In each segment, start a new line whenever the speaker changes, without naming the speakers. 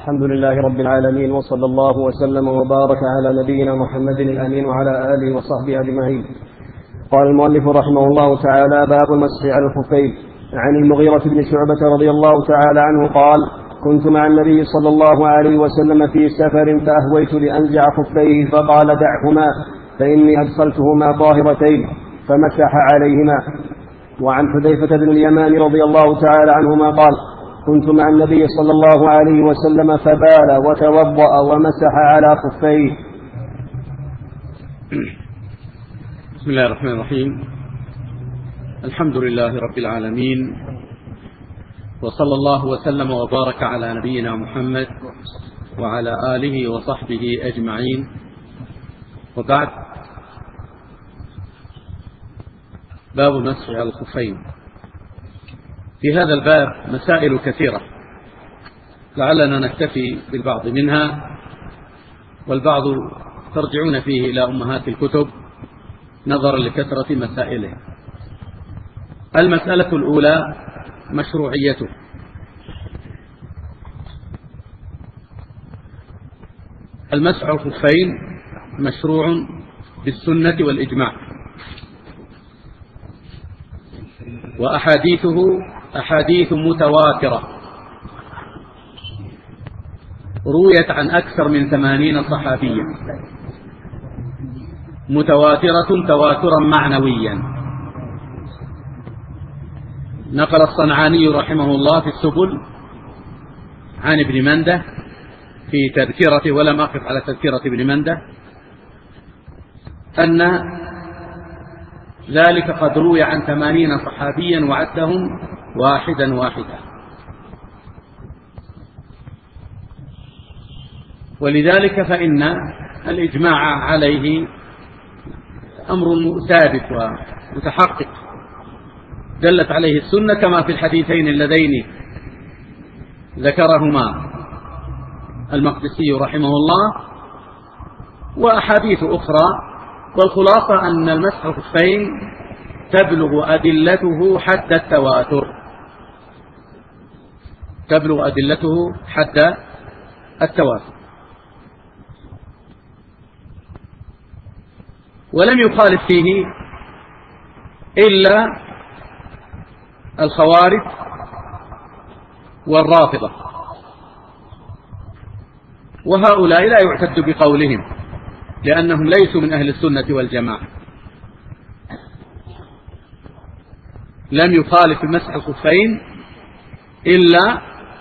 الحمد لله رب العالمين، وصلى الله وسلم وبارك على نبينا محمد الأمين وعلى آله وصحبه أجمعين. قال المؤلف رحمه الله تعالى: باب المسح على الخفين. عن المغيرة بن شعبة رضي الله تعالى عنه قال: كنت مع النبي صلى الله عليه وسلم في سفر فأهويت لأنزع خفيه فقال: دعهما فإني أدخلتهما طاهرتين، فمسح عليهما. وعن حذيفة بن اليمان رضي الله تعالى عنهما قال: كنت مع النبي صلى الله عليه وسلم فبال وتوضأ ومسح على خفيه.
بسم الله الرحمن الرحيم. الحمد لله رب العالمين، وصلى الله وسلم وبارك على نبينا محمد وعلى آله وصحبه أجمعين، وبعد. باب المسح على الخفين. في هذا الباب مسائل كثيرة، لعلنا نكتفي بالبعض منها، والبعض ترجعون فيه إلى أمهات الكتب نظرا لكثرة مسائله. المسألة الأولى مشروعيته. المسح على الخفين مشروع بالسنة والإجماع، وأحاديثه أحاديث متواترة رويت عن أكثر من 80 صحابيا، متواترة تواترا معنويا. نقل الصنعاني رحمه الله في السبل عن ابن منده في تذكرته، ولم أقف على تذكرة ابن منده، أن ذلك قد روي عن 80 صحابيا وعدهم واحدا واحدا. ولذلك فإن الإجماع عليه أمر ثابت ومتحقق، دلت عليه السنة كما في الحديثين اللذين ذكرهما المقدسي رحمه الله، وأحاديث أخرى. والخلاصة أن المسح الخفين تبلغ أدلته حد التواتر، تبلغ أدلته حد التواتر. ولم يخالف فيه إلا الخوارج والرافضة، وهؤلاء لا يعتد بقولهم لأنهم ليسوا من أهل السنة والجماعة. لم يخالف في مسح الخفين إلا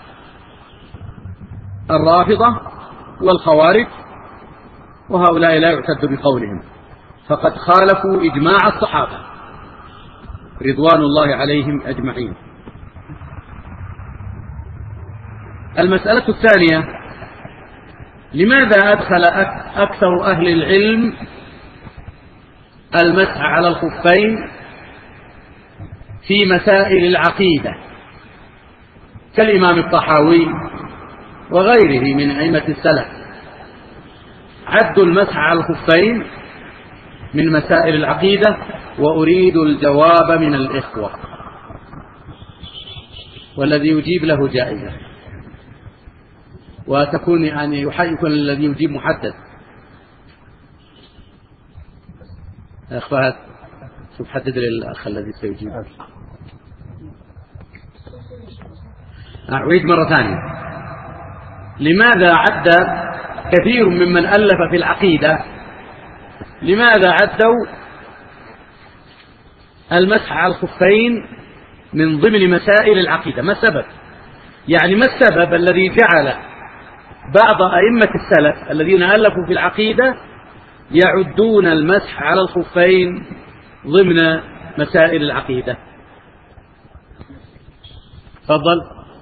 الرافضة والخوارج، وهؤلاء لا يعتد بقولهم، فقد خالفوا إجماع الصحابة رضوان الله عليهم أجمعين. المسألة الثانية: لماذا أدخل أكثر أهل العلم المسح على الخفين في مسائل العقيدة كالإمام الطحاوي وغيره من أئمة السلف؟ عدوا المسح على الخفين من مسائل العقيدة، وأريد الجواب من الإخوة، والذي يجيب له جائزة، وتكون يكون الذي يجيب محدد. يا أخوات، شوف حدد للأخ الذي سيجيب. أعيد مرة ثانية: لماذا عد كثير ممن ألف في العقيدة، لماذا عدوا المسح على الخفين من ضمن مسائل العقيدة؟ ما السبب؟ يعني ما السبب الذي جعل بعض أئمة السلف الذين ألفوا في العقيدة يعدون المسح على الخفين ضمن مسائل العقيدة؟ تفضل.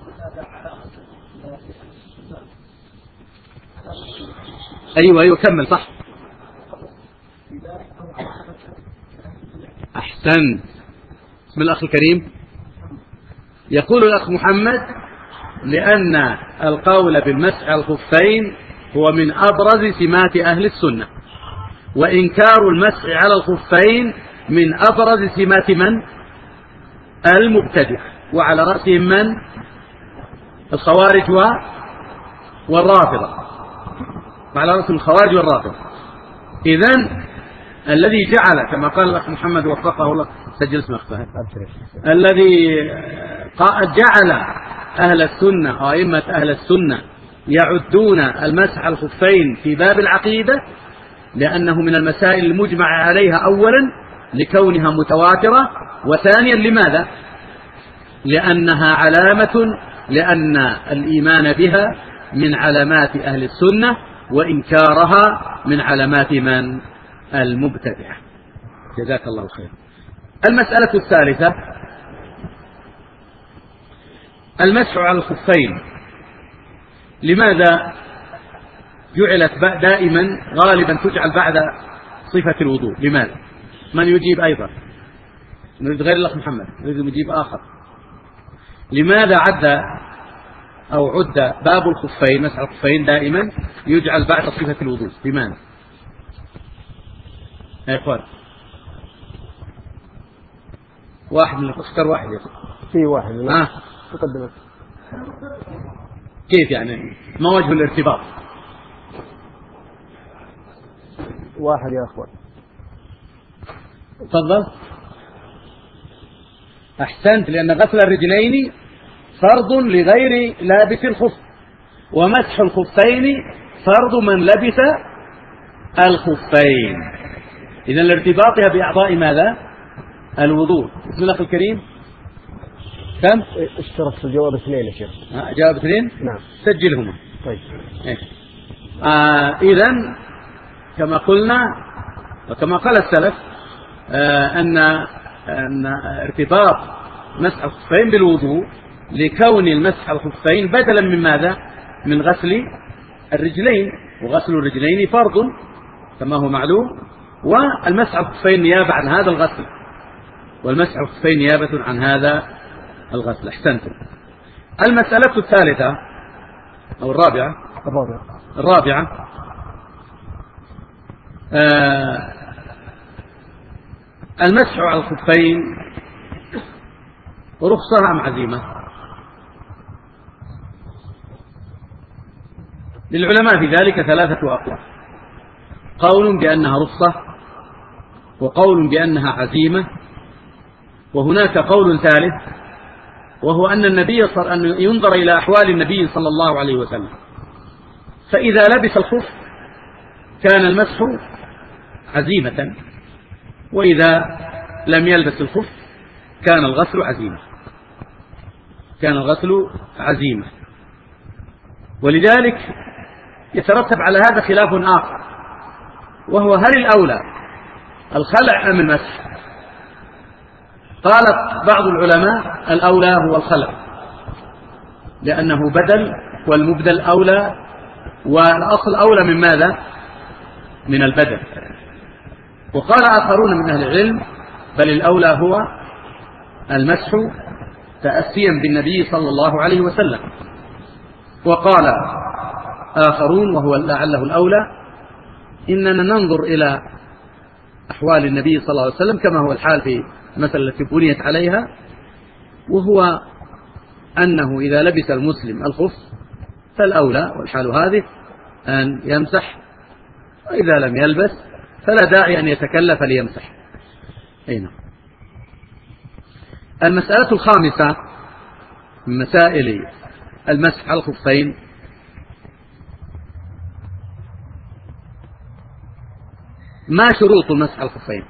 أيوة كمل. صح، أحسن. بسم الأخ الكريم. يقول الأخ محمد: لأن القول بالمسح على الخفين هو من أبرز سمات أهل السنة، وإنكار المسح على الخفين من أبرز سمات من؟ المبتدع، وعلى رأسهم من؟ الخوارج والرافضة، وعلى رأس الخوارج والرافضة. إذن الذي جعل كما قال الأخ محمد وفقه الله، سجل اسمك فهد، الذي جعل أهل السنة وأئمة أهل السنة يعدون المسح على الخفين في باب العقيدة لأنه من المسائل المجمع عليها أولا لكونها متواترة، وثانيا لماذا؟ لأنها علامة، لأن الإيمان بها من علامات أهل السنة وإنكارها من علامات من؟ المبتدعة. جزاك الله خير. المسألة الثالثة المسح على الخفين. لماذا جعلت دائما غالبا تجعل بعد صفة الوضوء؟ لماذا؟ من يجيب أيضا؟ نريد غير الأخ محمد، نريد يجيب آخر. لماذا عد باب الخفين مسح الخفين دائما يجعل بعد صفة الوضوء؟ لماذا يا إخوان؟ واحد من اختار واحد يا أخي.
في واحد تقدمت.
كيف يعني؟ ما وجه الارتباط؟
واحد يا أخوان.
تفضل. أحسنت، لأن غسل الرجلين فرض لغير لابس الخف، ومسح الخفين فرض من لبس الخفين. إذن لارتباطها بأعضاء ماذا؟ الوضوء. بسم الله الكريم. كم؟
اشترط في الجواب 2 يا شيخ.
جواب 2؟
نعم.
سجلهما.
طيب.
إذن كما قلنا وكما قال السلف أن ارتباط مسح الخفين بالوضوء لكون المسح على الخفين بدلا من ماذا؟ من غسل الرجلين، وغسل الرجلين فرض كما هو معلوم، والمسح على الخفين نيابة عن هذا الغسل، والمسح على الخفين نيابة عن هذا الغسل. احسنتم. المسألة الثالثة أو الرابعة المسح على الخفين رخصة أم عزيمة؟ للعلماء في ذلك 3 أقوال: قول بأنها رخصة، وقول بأنها عزيمة، وهناك قول ثالث وهو أن أن ينظر إلى أحوال النبي صلى الله عليه وسلم، فإذا لبس الخف كان المسح عزيمة، وإذا لم يلبس الخف كان الغسل عزيمة. ولذلك يترتب على هذا خلاف آخر، وهو هل الأولى الخلع أم المسح؟ قالت بعض العلماء الأولى هو الخلع، لأنه بدل، والمبدل أولى، والأصل أولى من ماذا؟ من البدل. وقال آخرون من أهل العلم بل الأولى هو المسح تأسيا بالنبي صلى الله عليه وسلم. وقال آخرون وهو لعله الأولى إننا ننظر إلى أحوال النبي صلى الله عليه وسلم كما هو الحال في المسألة التي بنيت عليها، وهو أنه إذا لبس المسلم الخف فالأولى والحال هذه أن يمسح، وإذا لم يلبس فلا داعي أن يتكلف ليمسح. هنا المسألة الخامسة من مسائل المسح على الخفين ما شروط المسح على الخفين؟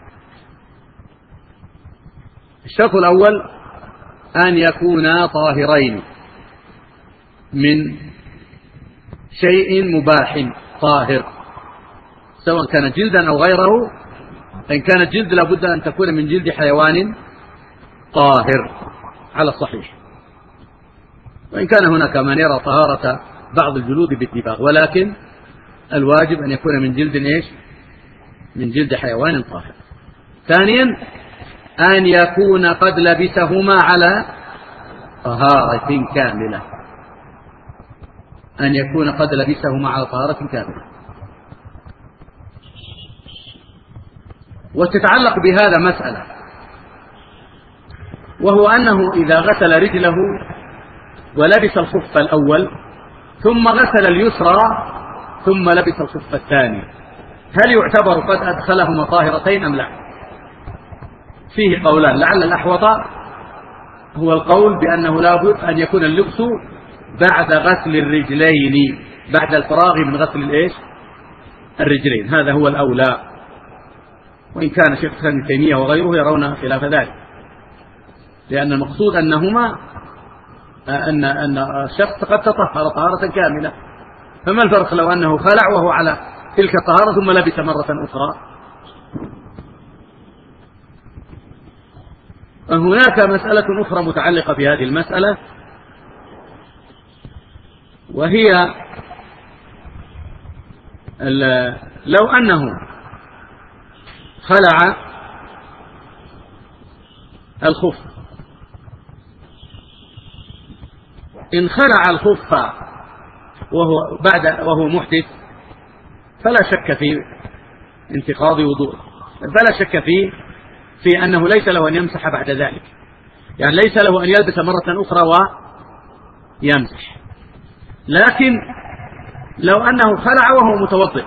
الشرط الأول أن يكونا طاهرين من شيء مباح طاهر، سواء كان جلدا أو غيره. إن كانت جلد لابد أن تكون من جلد حيوان طاهر على الصحيح، وإن كان هناك من يرى طهارة بعض الجلود باتفاق، ولكن الواجب أن يكون من جلد إيش؟ من جلد حيوان طاهر. ثانيا أن يكون قد لبسهما على طهارة كاملة، أن يكون قد لبسهما على طهارة كاملة. وتتعلق بهذا مسألة، وهو أنه إذا غسل رجله ولبس الخف الأول ثم غسل اليسرى ثم لبس الخف الثاني، هل يعتبر قد أدخلهما طاهرتين أم لا؟ فيه قولان، لعل الأحوط هو القول بأنه لا بد أن يكون اللبس بعد غسل الرجلين، بعد الفراغ من غسل الرجلين، هذا هو الأولى، وإن كان شيخ الإسلام ابن تيمية وغيره يرون خلاف ذلك، لأن المقصود أنهما أن الشخص قد تطهر طهارة كاملة، فما الفرق لو أنه خلع وهو على تلك الطهارة ثم لبس مرة أخرى؟ هناك مسألة أخرى متعلقة بهذه المسألة، وهي لو أنه خلع الخف، إن خلع الخف وهو محدث فلا شك في انتقاض وضوء، فلا شك في أنه ليس له أن يمسح بعد ذلك، يعني ليس له أن يلبس مرة أخرى ويمسح. لكن لو أنه خلع وهو متوضئ،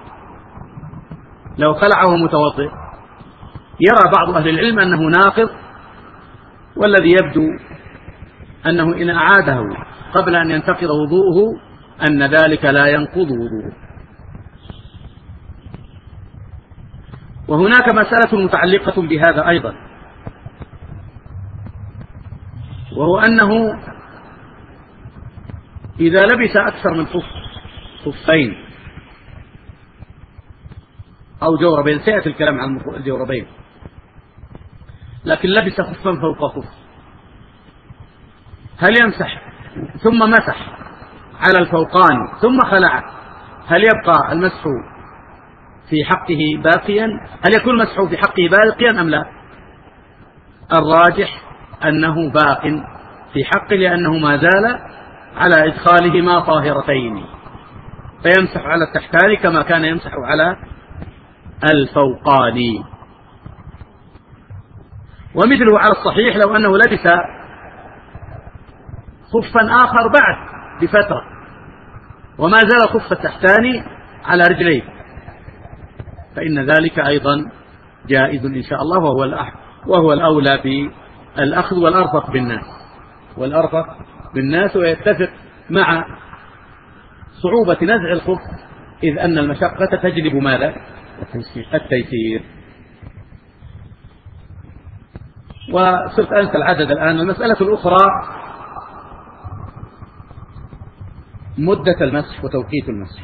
لو خلع وهو متوضئ يرى بعض أهل العلم أنه ناقض، والذي يبدو أنه إن أعاده قبل أن ينتقض وضوءه أن ذلك لا ينقض وضوءه. وهناك مسألة متعلقة بهذا أيضا، وهو أنه إذا لبس أكثر من خفين أو جوربين، سيأتي الكلام عن الجوربين، لكن لبس خفا فوق خف، هل يمسح ثم مسح على الفوقان ثم خلع، هل يبقى المسح في حقه باقيا؟ هل يكون المسح في حقه باقيا أم لا؟ الراجح أنه باق في حقه، لأنه ما زال على إدخالهما طاهرتين، فيمسح على التحتان كما كان يمسح على الفوقان. ومثله على الصحيح لو أنه لبس خفا آخر بعد بفترة وما زال خف التحتان على رجليه، فإن ذلك أيضا جائز إن شاء الله، وهو الأولى بالأخذ والأرفق بالناس، ويتفق مع صعوبة نزع الخف، إذ أن المشقة تجلب ماذا؟ التيسير. وصرت أنسى العدد الآن. المسألة الأخرى مدة المسح وتوقيت المسح.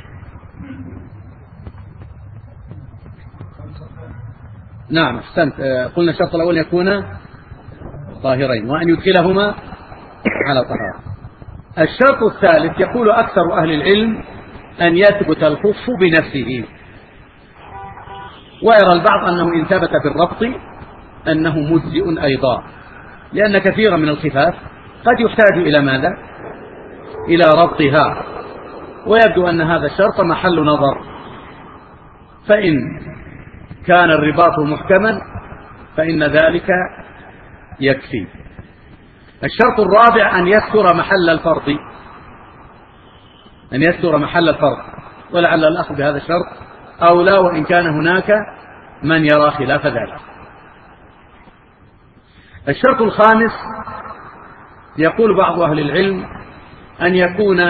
نعم أحسنت، قلنا الشرط الأول يكون طاهرين وأن يدخلهما على طهارة. الشرط الثالث يقول أكثر أهل العلم أن يثبت الخف بنفسه، ويرى البعض أنه إن ثبت بالربط أنه مجزئ أيضا، لأن كثيرا من الخفاف قد يحتاج إلى ماذا؟ إلى ربطها، ويبدو أن هذا الشرط محل نظر، فإن كان الرباط محكما فإن ذلك يكفي. الشرط الرابع أن يستر محل الفرض، ولعل الأخذ بهذا الشرط أولى، وإن كان هناك من يرى خلاف ذلك. الشرط الخامس يقول بعض أهل العلم أن يكون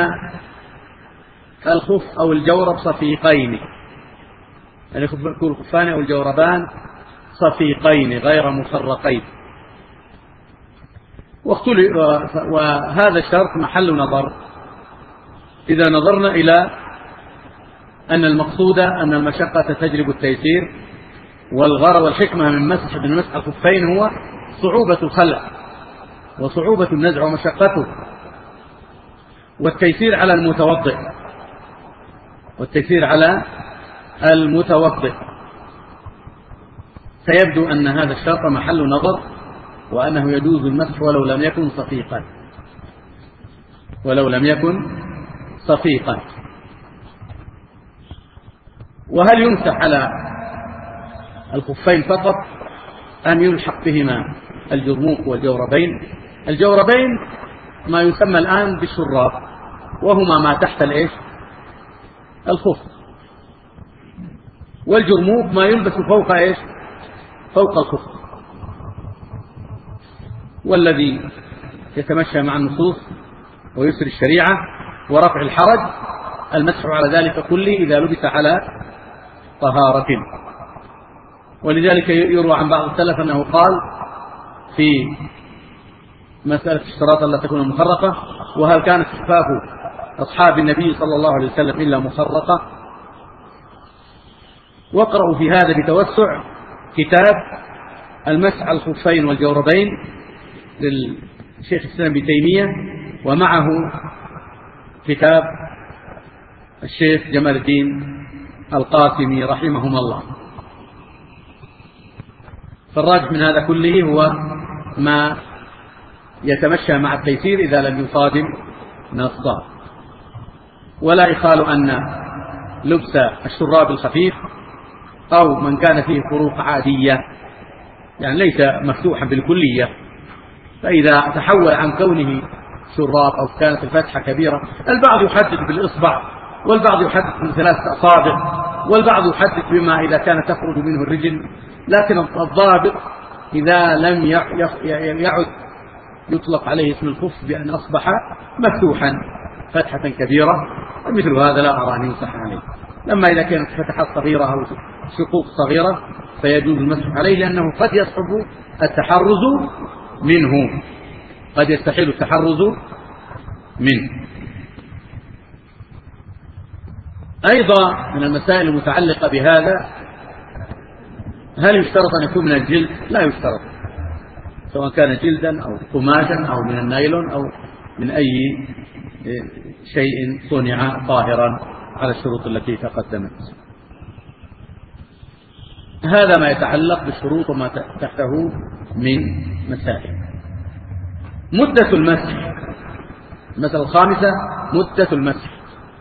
الخف أو الجورب صفيقين، يعني يكون الخفان أو الجوربان صفيقين غير مفرقين، وهذا الشرط محل نظر إذا نظرنا إلى أن المقصود أن المشقة تجلب التيسير، والغرض والحكمة من مسح الخفين هو صعوبة الخلع وصعوبة النزع ومشقته، والتيسير على المتوضئ. سيبدو أن هذا الشرط محل نظر، وأنه يجوز المسح ولو لم يكن صفيقا. وهل يمسح على الخفين فقط أم يلحق بهما الجرموق والجوربين؟ الجوربين ما يسمى الآن بالشراب، وهما ما تحت الخف. والجرموق ما يلبس فوق فوق الخف. والذي يتمشى مع النصوص ويسر الشريعة ورفع الحرج المسح على ذلك كله إذا لبس على طهارة. ولذلك يروى عن بعض السلف أنه قال في مسألة الشراط لا تكون مخرقة: وهل كانت خفاف أصحاب النبي صلى الله عليه وسلم إلا مخرقة؟ واقرأوا في هذا بتوسع كتاب المسح على الخفين والجوربين للشيخ الإسلام ابن تيمية، ومعه كتاب الشيخ جمال الدين القاسمي رحمهما الله. فالراجح من هذا كله هو ما يتمشى مع التيسير إذا لم يصادم نصا. ولا يخال أن لبس الشراب الخفيف أو من كان فيه فروق عادية، يعني ليس مفتوحا بالكلية، فإذا تحول عن كونه شراب أو كانت الفتحة كبيرة، البعض يحدد بالإصبع والبعض يحدد من 3 أصابع والبعض يحدد بما إذا كانت تخرج منه الرجل، لكن الضابط إذا لم يعد يطلق عليه اسم الخف بأن أصبح مفتوحا فتحة كبيرة، مثل هذا لا أرى أن يمسح عليه. لما إذا كانت فتحات صغيرة أو شقوق صغيرة فيجوز المسح عليه، لأنه قد يصعب التحرز منه، قد يستحيل التحرز منه. أيضا من المسائل المتعلقة بهذا: هل يشترط أن يكون من الجلد؟ لا يشترط، سواء كان جلدا أو قماشا أو من النايلون أو من أي شيء صنع طاهرا على الشروط التي تقدمت. هذا ما يتعلق بالشروط وما تحته من مسائل. مدة المسح، المسألة الخامسة: مدة المسح.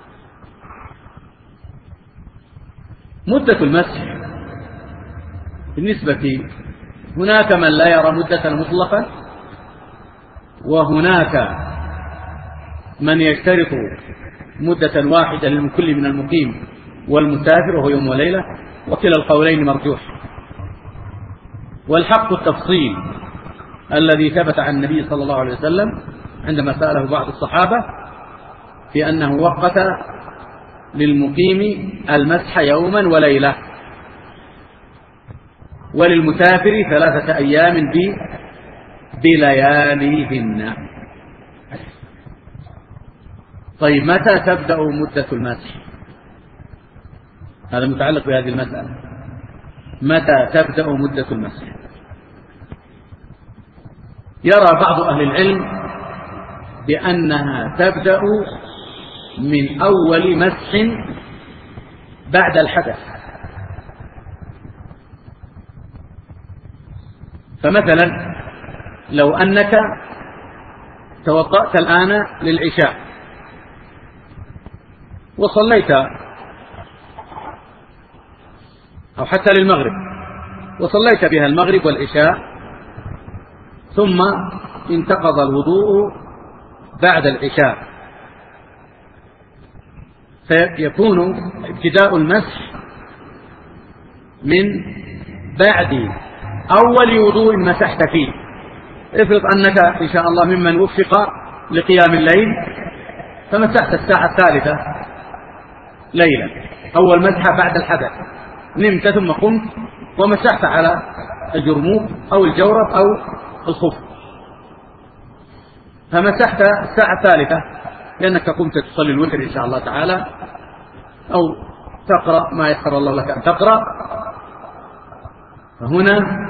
مدة المسح بالنسبة، هناك من لا يرى مدة مطلقا، وهناك من يشترط مدة واحدة للكل من المقيم والمسافر وهو يوم وليلة، وكلا القولين مرجوح. والحق التفصيل الذي ثبت عن النبي صلى الله عليه وسلم عندما سأله بعض الصحابة في أنه وقت للمقيم المسح يوما وليلة، وللمسافر 3 أيام بلياليهن. طيب متى تبدأ مدة المسح؟ هذا متعلق بهذه المسألة. متى تبدأ مدة المسح؟ يرى بعض أهل العلم بأنها تبدأ من أول مسح بعد الحدث. فمثلا لو أنك توضأت الآن للعشاء وصليت، أو حتى للمغرب وصليت بها المغرب والعشاء، ثم انتقض الوضوء بعد العشاء، فيكون ابتداء المسح من بعد أول وضوء مسحت فيه. افرض أنك إن شاء الله ممن وفق لقيام الليل فمسحت الساعة 3 ليلا، أول مسحة بعد الحدث، نمت ثم قمت ومسحت على الجرموق أو الجورب أو الخف، فمسحت الساعة 3 لأنك قمت تصلي الوتر إن شاء الله تعالى، أو تقرأ ما يسر الله لك أن تقرأ. فهنا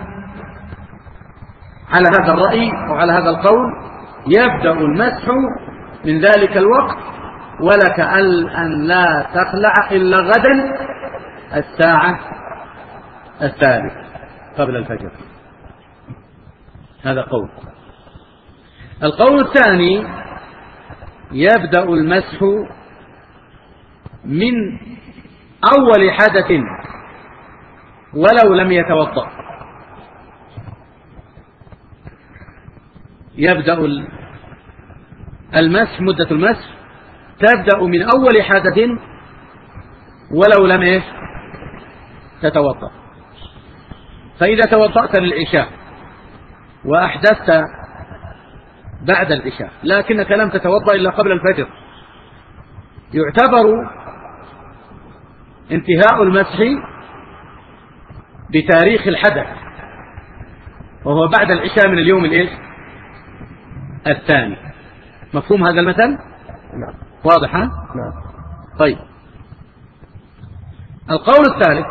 على هذا الرأي وعلى هذا القول يبدأ المسح من ذلك الوقت، ولك أن لا تخلع إلا غدا الساعة 3 قبل الفجر. هذا قول. القول الثاني: يبدأ المسح من أول حدث ولو لم يتوضأ. يبدأ المسح، مدة المسح تبدأ من أول حدث ولو لم تتوضأ. فإذا توضأت للعشاء وأحدثت بعد العشاء لكنك لم تتوضأ إلا قبل الفجر، يعتبر انتهاء المسح بتاريخ الحدث، وهو بعد العشاء من اليوم الثاني. مفهوم هذا المثل؟
نعم.
واضح؟
نعم.
طيب، القول الثالث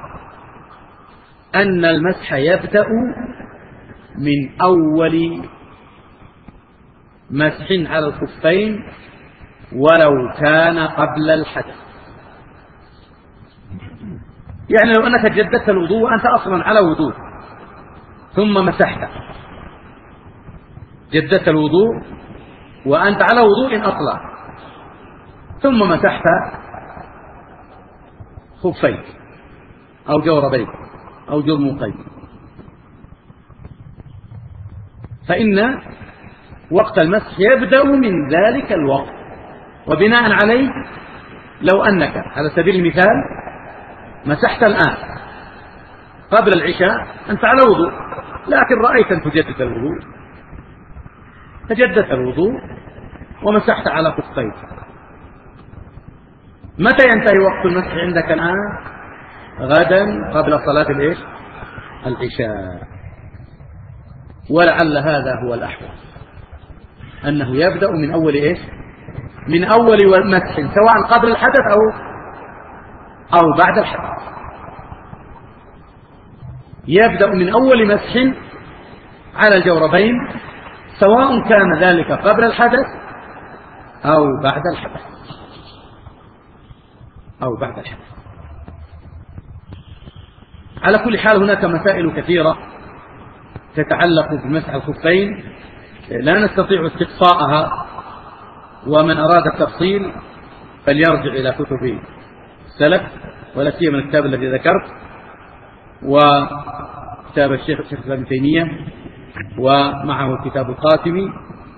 أن المسح يبدأ من أول مسح على الخفين ولو كان قبل الحدث. يعني لو أنك جددت الوضوء وأنت أصلا على وضوء ثم مسحت، جددت الوضوء وأنت على وضوء أصلا ثم مسحت خفين أو جوربين أو جرموقين، فإن وقت المسح يبدأ من ذلك الوقت. وبناء عليه لو أنك على سبيل المثال مسحت الآن قبل العشاء أنت على وضوء، لكن رأيت أن تجدد الوضوء، فجددت الوضوء ومسحت على خفين. متى ينتهي وقت المسح عندك الآن؟ غدا قبل صلاة العشاء. ولعل هذا هو الأحوط، أنه يبدأ من أول من أول مسح، سواء قبل الحدث أو بعد الحدث. يبدأ من أول مسح على الجوربين، سواء كان ذلك قبل الحدث أو بعد الحدث على كل حال هناك مسائل كثيرة تتعلق بمسح الخفين لا نستطيع استقصاءها، ومن أراد التفصيل فليرجع إلى كتب السلف، ولا سيما الكتاب الذي ذكرت وكتاب الشيخ الإسلام ابن تيمية ومعه كتاب القاسمي،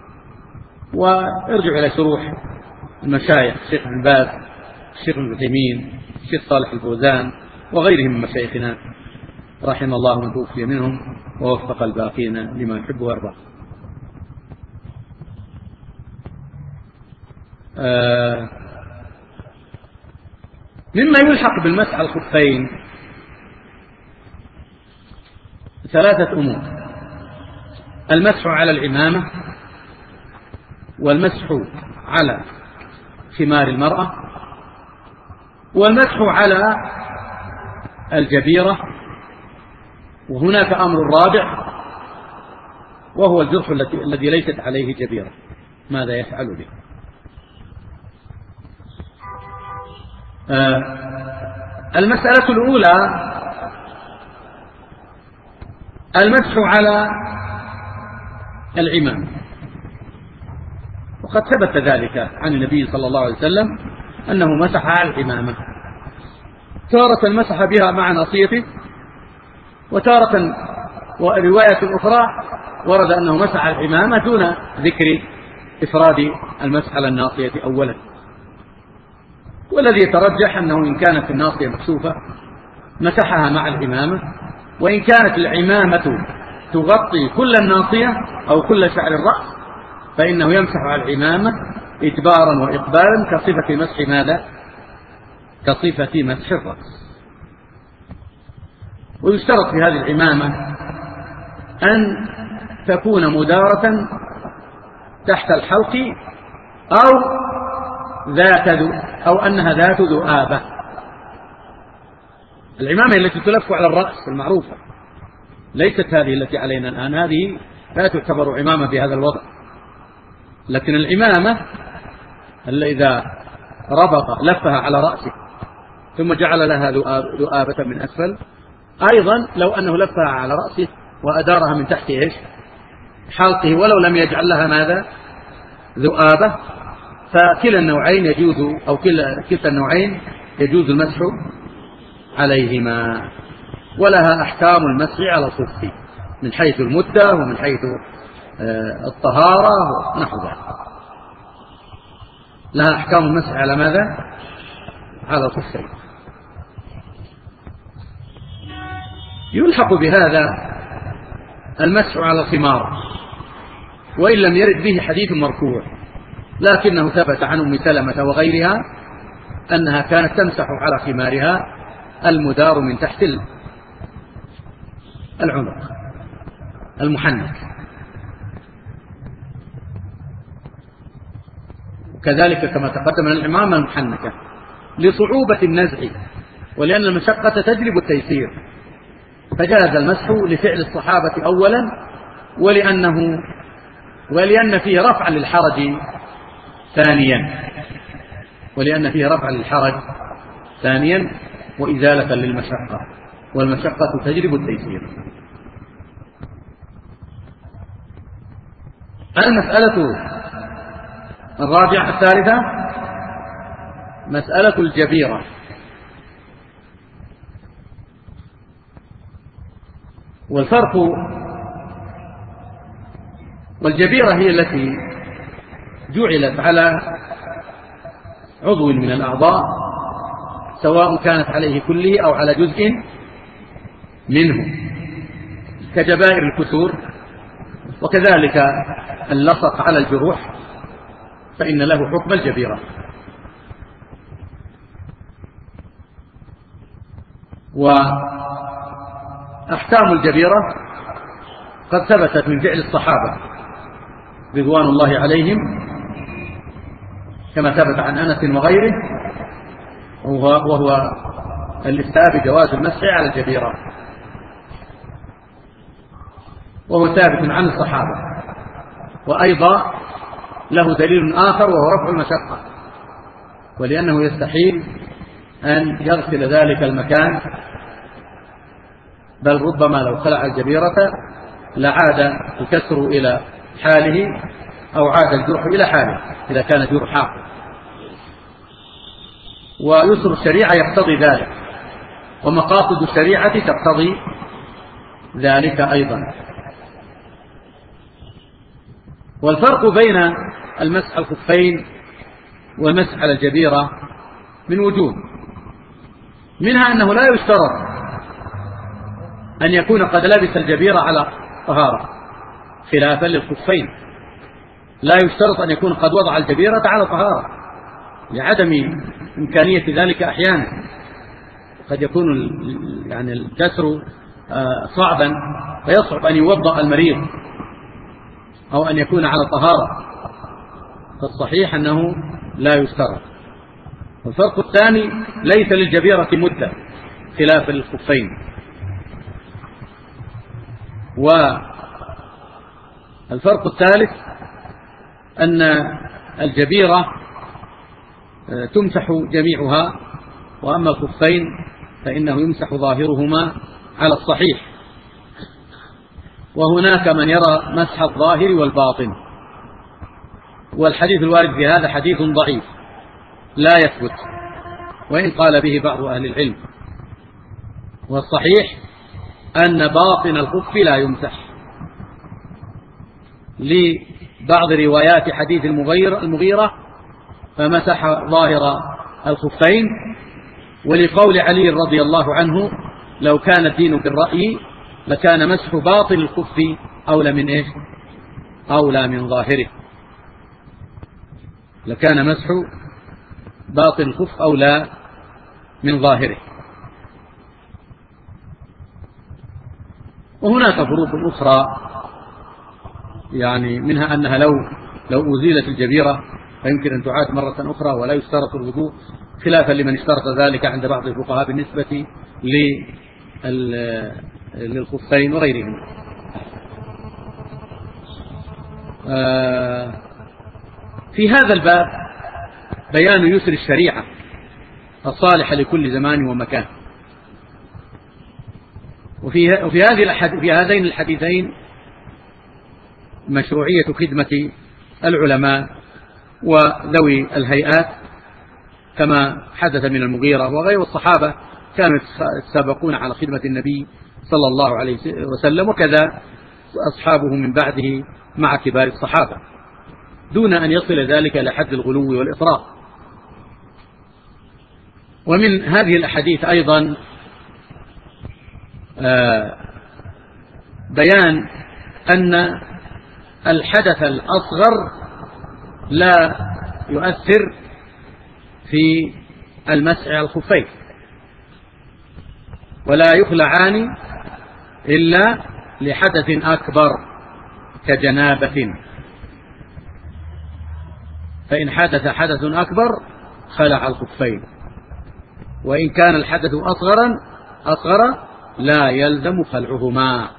وارجع إلى شروح المشايخ الشيخ ابن باز، الشيخ ابن تيمين، الشيخ صالح الفوزان وغيرهم من مشايخنا رحم الله من توفي منهم ووفق الباقين لما يحب ويرضى. مما يلحق بالمسح على الخفين 3 أمور: المسح على العمامة، والمسح على خمار المرأة، والمسح على الجبيرة، وهناك أمر رابع وهو الجرح الذي ليست عليه جبيرة، ماذا يفعل به؟ المسألة الأولى المسح على العمامة، وقد ثبت ذلك عن النبي صلى الله عليه وسلم أنه مسح على العمامة، تارة مسح بها مع ناصيته، وتارة ورواية أخرى ورد أنه مسح على العمامة دون ذكر إفراد المسح على الناصية أولا. والذي يترجح أنه إن كانت الناصية مكشوفة مسحها مع العمامة، وإن كانت العمامة تغطي كل الناصية أو كل شعر الرأس فإنه يمسح على العمامة إجبارا وإقبالا كصفة مسح ماذا؟ كصفة مسح الرأس. ويشترط في هذه العمامة أن تكون مدارة تحت الحلق أو أنها ذات ذؤابة. العمامة التي تلف على الرأس المعروفة ليست هذه التي علينا الآن، هذه لا تعتبر عمامة بهذا الوضع، لكن العمامة اللي إذا ربط لفها على رأسه ثم جعل لها ذؤابة من أسفل، أيضا لو أنه لفها على رأسه وأدارها من تحت حلقه ولو لم يجعل لها ماذا؟ ذؤابة، فكلا النوعين يجوز، أو كلتا النوعين يجوز المسح عليهما، ولها أحكام المسح على الخف من حيث المدة ومن حيث الطهارة ونحو ذلك. لها أحكام المسح على ماذا؟ على الخفين. يلحق بهذا المسح على الخمار، وإن لم يرد به حديث مرفوع، لكنه ثبت عن أم سلمة وغيرها أنها كانت تمسح على خمارها المدار من تحت العنق المحنك، وكذلك كما تقدم العمامة المحنكة لصعوبة النزع، ولأن المشقة تجلب التيسير، فجاز المسح لفعل الصحابة أولا، ولأن فيه رفعا للحرج ثانيا، وإزالة للمشقة، والمشقة تجلب التيسير. المسألة الرابعة الثالثة مسألة الجبيرة. والجبيرة هي التي جعلت على عضو من الأعضاء، سواء كانت عليه كله أو على جزء منه، كجبائر الكسور، وكذلك اللصق على الجروح فإن له حكم الجبيرة. وأحكام الجبيرة قد ثبتت من فعل الصحابة رضوان الله عليهم، كما ثبت عن أنس وغيره، وهو الافتاء بجواز المسح على الجبيرة، وهو ثابت عن الصحابة. وأيضا له دليل آخر وهو رفع المشقة، ولأنه يستحيل أن يغسل ذلك المكان، بل ربما لو خلع الجبيرة لعاد الكسر إلى حاله أو عاد الجرح إلى حاله إذا كان جرحا، ويسر الشريعة يقتضي ذلك، ومقاصد الشريعة تقتضي ذلك أيضا. والفرق بين المسح على الخفين والمسح على الجبيرة من وجوه، منها أنه لا يشترط أن يكون قد لبس الجبيرة على طهارة، خلافا للخفين لا يشترط أن يكون قد وضع الجبيرة على طهارة، لعدم إمكانية ذلك أحيانا. قد يكون يعني الكسر صعبا فيصعب أن يوضأ المريض أو أن يكون على طهارة، فالصحيح أنه لا يشترط. والفرق الثاني ليس للجبيرة مدة خلافا للخفين. والفرق الثالث أن الجبيرة تمسح جميعها، وأما الخفين فإنه يمسح ظاهرهما على الصحيح، وهناك من يرى مسح الظاهر والباطن، والحديث الوارد في هذا حديث ضعيف لا يثبت، وإن قال به بعض أهل العلم. والصحيح أن باطن الخف لا يمسح، لبعض روايات حديث المغيرة فمسح ظاهر الخفين، ولقول علي رضي الله عنه لو كان الدين بالرأي لكان مسح باطن الخف أولى من إيش؟ أولى من ظاهره، لكان مسح باطن الخف أولى من ظاهره. وهناك فروق أخرى، يعني منها أنها لو أزيلت الجبيرة فيمكن أن تعاد مرة أخرى ولا يشترط الوضوء، خلافا لمن اشترط ذلك عند بعض الفقهاء بالنسبة للخفين وغيرهم. في هذا الباب بيان يسر الشريعة الصالحة لكل زمان ومكان. وفي هذين الحديثين مشروعية خدمة العلماء وذوي الهيئات، كما حدث من المغيرة وغير الصحابة كانوا يتسابقون على خدمة النبي صلى الله عليه وسلم، وكذا أصحابه من بعده مع كبار الصحابة. دون أن يصل ذلك إلى حد الغلو والإطراف. ومن هذه الأحاديث أيضا بيان أن الحدث الأصغر لا يؤثر في المسح على الخفين، ولا يخلعان إلا لحدث أكبر كجنابة، فإن حدث حدث أكبر خلع الخفين، وإن كان الحدث أصغر لا يلزم خلعهما.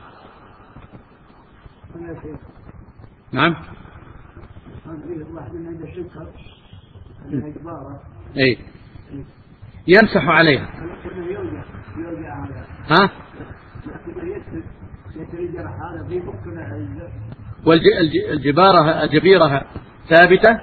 نعم. اي يمسح عليها. ها؟ والجبيرة ثابتة.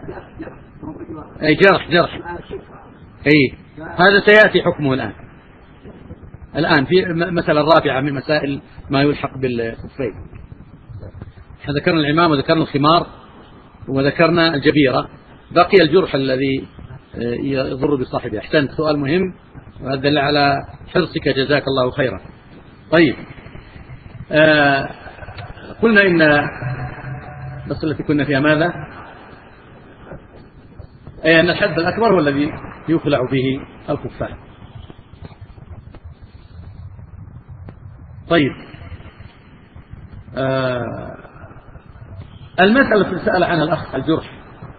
اي جرح. اي هذا سيأتي حكمه الآن في مسألة رابعة من مسائل ما يلحق بالخفين. ذكرنا العمام وذكرنا الخمار وذكرنا الجبيرة، بقي الجرح الذي يضر بصاحبه. أحسنت، سؤال مهم وهذا دل على حرصك، جزاك الله خيرا. طيب، قلنا إن بس التي كنا فيها ماذا؟ أي أن الحدث الأكبر هو الذي يخلع به الخفان. طيب، المسألة التي سأل عنها الأخ الجرح،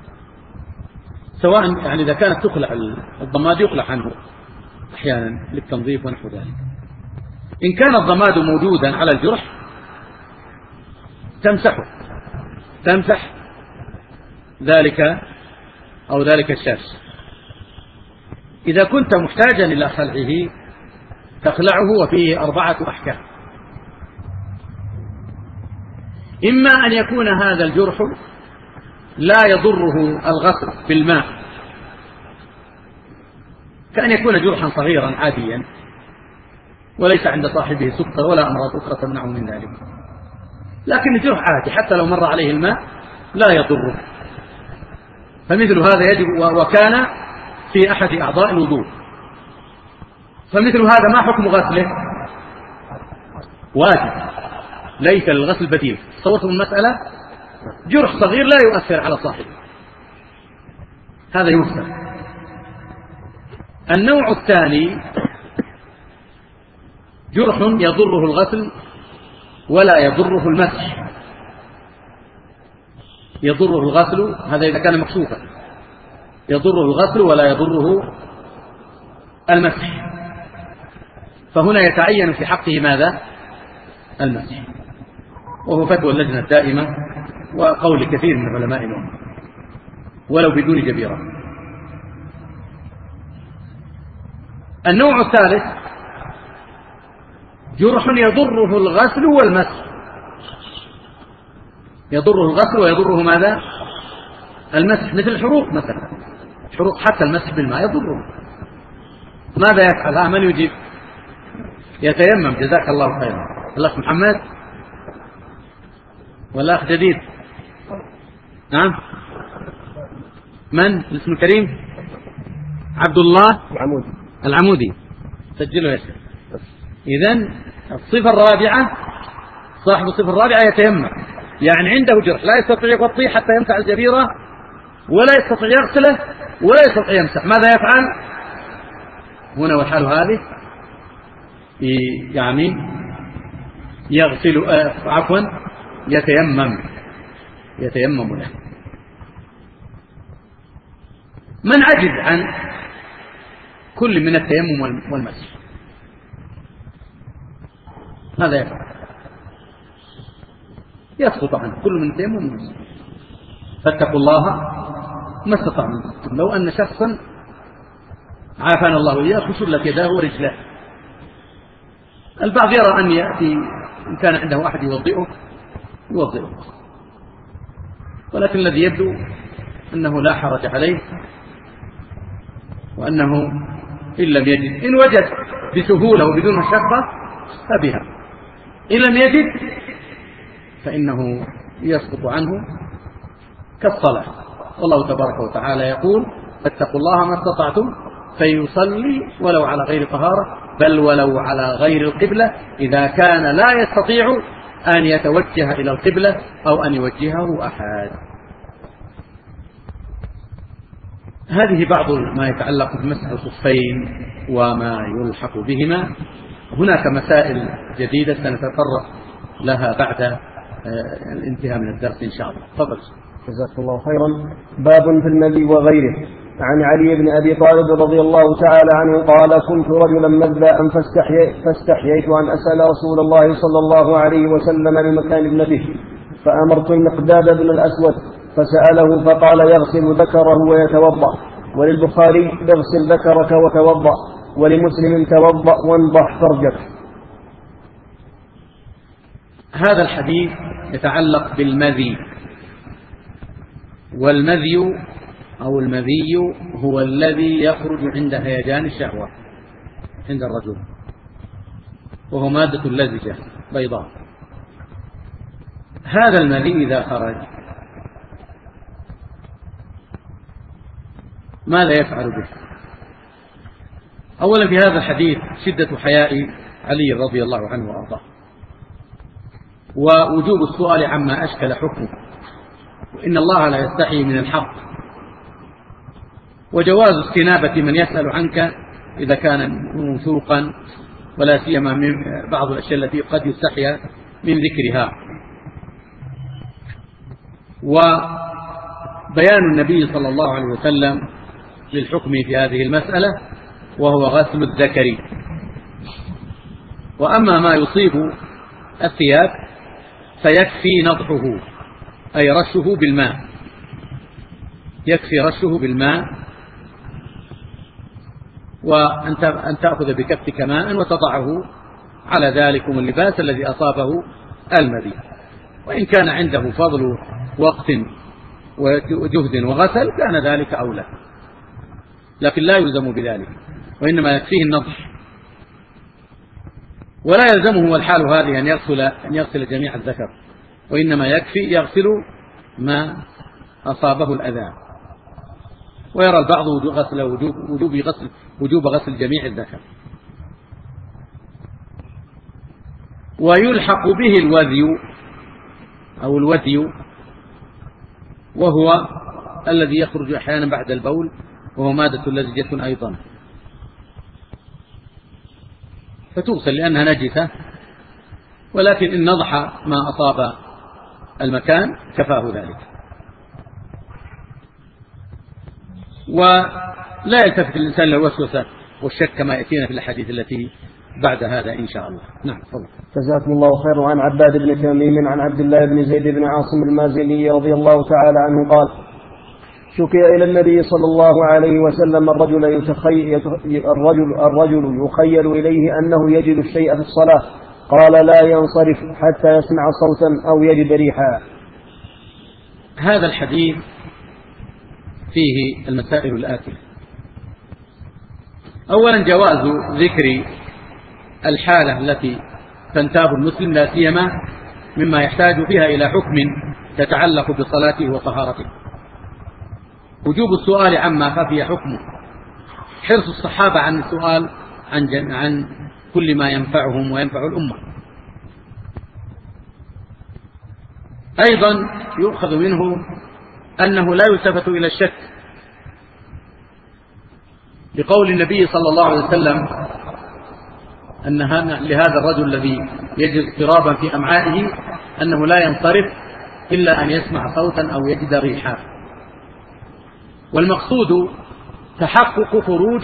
سواء يعني إذا كانت تخلع الضماد يخلع عنه أحيانا للتنظيف ونحو ذلك. إن كان الضماد موجودا على الجرح تمسح ذلك أو ذلك الشاش. إذا كنت محتاجا إلى خلعه تخلعه، وفيه 4 أحكام. إما أن يكون هذا الجرح لا يضره الغسل بالماء، كأن يكون جرحا صغيرا عاديا وليس عند صاحبه سكر ولا أمراض أخرى تمنعه من ذلك، لكن الجرح عادي حتى لو مر عليه الماء لا يضره، فمثل هذا يجب، وكان في أحد أعضاء الوضوء، فمثل هذا ما حكم غسله؟ واجب، ليس للغسل بديل. تصورتم المسألة؟ جرح صغير لا يؤثر على صاحبه، هذا يغسل. النوع الثاني جرح يضره الغسل ولا يضره المسح. يضره الغسل، هذا إذا كان مكشوفا، يضره الغسل ولا يضره المسح، فهنا يتعين في حقه ماذا؟ المسح، وهو فتوى اللجنة الدائمة وقول كثير من علماء الأمة ولو بدون جبيرة. النوع الثالث جرح يضره الغسل والمسح، يضره الغسل ويضره ماذا؟ المسح، مثل الحروق مثلا، الحروق حتى المسح بالماء يضره. ماذا يفعل؟ من يجيب؟ يتيمم، جزاك الله خيرا. الأخ محمد ولا أخ جديد؟ نعم، من الاسم الكريم؟ عبد الله العمودي، سجله يا شيخ. إذن الصفة الرابعة، صاحب الصفة الرابعة يتيمم، يعني عنده جرح لا يستطيع يغطيه حتى يمسح الجبيرة، ولا يستطيع يغسله، ولا يستطيع يمسح. ماذا يفعل هنا والحال هذه؟ يعني يغسل، يتيمم له. من عجز عن كل من التيمم والمسح ماذا يفعل؟ يسقط عنه كل من التيمم والمسح. فاتقوا الله ما استطعتم. لو أن شخصا عافانا الله وإياه شلت يداه ورجلاه، البعض يرى أن يأتي إن كان عنده أحد يوضئه، ولكن الذي يبدو أنه لا حرج عليه، وأنه إن لم يجد، إن وجد بسهولة وبدون مشقة فبها، إن لم يجد فإنه يسقط عنه كالصلاة. والله تبارك وتعالى يقول: فاتقوا الله ما استطعتم، فيصلي ولو على غير طهارة، بل ولو على غير القبلة إذا كان لا يستطيع أن يتوجه إلى القبلة أو أن يوجهه أحد. هذه بعض ما يتعلق بمسح الخفين وما يلحق بهما. هناك مسائل جديدة سنتطرق لها بعد الانتهاء من الدرس إن شاء الله. تفضل.
جزاك الله خيرا. باب في المذي وغيره. عن علي بن أبي طالب رضي الله تعالى عنه قال: كنت رجلا مذاء فاستحييت أن أسأل رسول الله صلى الله عليه وسلم لمكان ابنته، فأمرت المقداد بن الأسود فسأله فقال: يغسل ذكره ويتوضأ. وللبخاري: اغسل ذكرك وتوضأ. ولمسلم: توضأ وانضح فرجك.
هذا الحديث يتعلق بالمذي. والمذي أو المذي هو الذي يخرج عند هيجان الشهوة عند الرجل، وهو مادة لزجة بيضاء. هذا المذي إذا خرج ماذا يفعل به؟ أولا في هذا الحديث شدة حياء علي رضي الله عنه وأرضاه، ووجوب السؤال عما أشكل حكمه، وإن الله لا يستحي من الحق، وجواز استنابة من يسأل عنك إذا كان موثوقا، ولا سيما من بعض الأشياء التي قد يستحي من ذكرها. وبيان النبي صلى الله عليه وسلم للحكم في هذه المسألة وهو غسل الذكر. وأما ما يصيب الثياب فيكفي نضحه، أي رشه بالماء، يكفي رشه بالماء، وأن تأخذ بكفك ماء وتضعه على ذلكم اللباس الذي أصابه المذي. وإن كان عنده فضل وقت وجهد وغسل كان ذلك أولى، لكن لا يلزم بذلك، وإنما يكفيه النضح. ولا يلزمه والحال هذه أن يغسل جميع الذكر، وإنما يكفي يغسل ما أصابه الأذى. ويرى البعض وجوب غسل جميع الذكر. ويلحق به الوذي أو الوذي، وهو الذي يخرج أحيانا بعد البول، وهو مادة لزجة أيضا، فتغسل لأنها نجسة، ولكن إن نضح ما أصاب المكان كفاه ذلك. ولا يلتفت الإنسان للوسوسة والشك كما يأتينا في الحديث التي بعد هذا إن شاء الله. نعم.
جزاكم الله خيرا. عن عباد بن تميم عن عبد الله بن زيد بن عاصم المازني رضي الله تعالى عنه قال: شكي إلى النبي صلى الله عليه وسلم الرجل يخيل إليه أنه يجد الشيء في الصلاة، قال: لا ينصرف حتى يسمع صوتا أو يجد ريحا.
هذا الحديث فيه المسائل الآتية. أولا جواز ذكر الحالة التي تنتاب المسلم، لا سيما مما يحتاج فيها إلى حكم تتعلق بصلاته وطهارته. وجوب السؤال عما خفي حكمه، حرص الصحابة عن السؤال عن كل ما ينفعهم وينفع الأمة. أيضا يؤخذ منه أنه لا يلتفت إلى الشك، لقول النبي صلى الله عليه وسلم أن لهذا الرجل الذي يجد اضطرابا في أمعائه أنه لا ينصرف إلا أن يسمع صوتا أو يجد ريحا. والمقصود تحقق خروج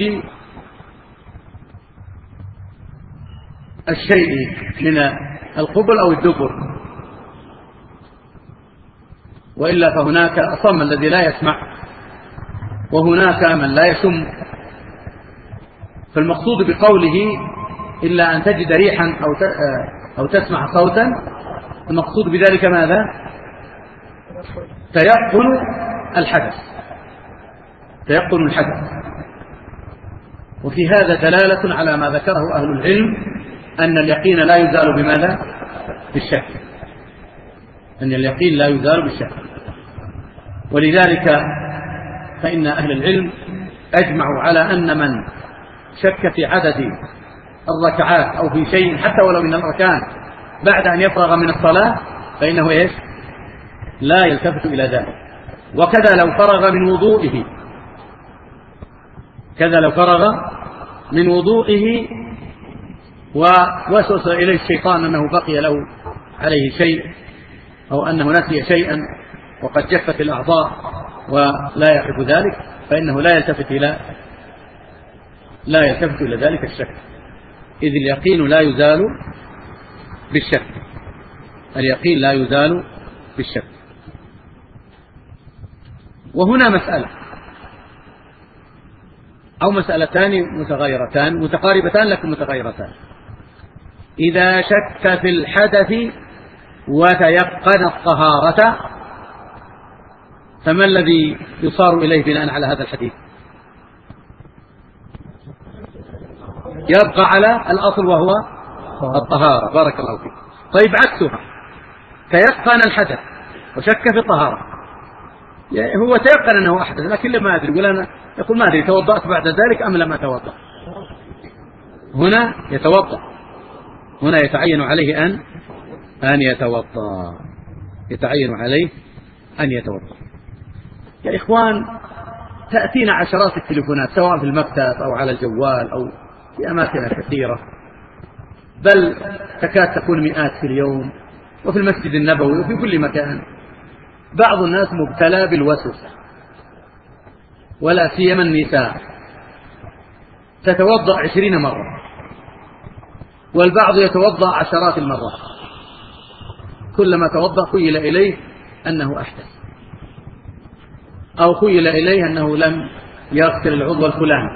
الشيء من القبل أو الدبر، وإلا فهناك أصم الذي لا يسمع، وهناك من لا يشم. فالمقصود بقوله إلا أن تجد ريحا أو تسمع صوتا، المقصود بذلك ماذا؟ تيقن الحدث، تيقن الحدث. وفي هذا دلالة على ما ذكره أهل العلم أن اليقين لا يزال بماذا؟ بالشك، أن اليقين لا يزال بالشك. ولذلك فإن أهل العلم أجمعوا على أن من شك في عدد الركعات أو في شيء حتى ولو من الأركان بعد أن يفرغ من الصلاة فإنه إيش؟ لا يلتفت إلى ذلك. وكذا لو فرغ من وضوئه، كذا لو فرغ من وضوئه ووسوس إليه الشيطان أنه بقي له عليه شيء أو أنه نسي شيئا وقد جفت الأعضاء ولا يحب ذلك، فإنه لا يلتفت إلى ذلك الشك، إذ اليقين لا يزال بالشك. اليقين لا يزال بالشك. وهنا مسألة أو مسألتان متغايرتان متقاربتان لكن متغايرتان. إذا شك في الحدث وتيقن الطهارة فما الذي يصار إليه بناء على هذا الحديث؟ يبقى على الأصل وهو الطهارة. بارك الله فيك. طيب عكسها، تيقن الحدث وشك في الطهارة، هو تيقن أنه أحدث لكن ما أدري، يقول ما أدري توضأت بعد ذلك أم لم أتوضأ. هنا يتوضأ، هنا يتعين عليه أن يتوضأ، يتعين عليه أن يتوضأ. يا إخوان تأتينا عشرات التليفونات سواء في المكتب أو على الجوال أو في أماكن كثيرة، بل تكاد تكون مئات في اليوم، وفي المسجد النبوي وفي كل مكان. بعض الناس مبتلى بالوسوسة ولا سيما النساء، تتوضأ 20 مرة والبعض يتوضأ عشرات المرات، كلما توضأ خيل إليه أنه أحدث أو خيل إليه أنه لم يغسل العضو الفلاني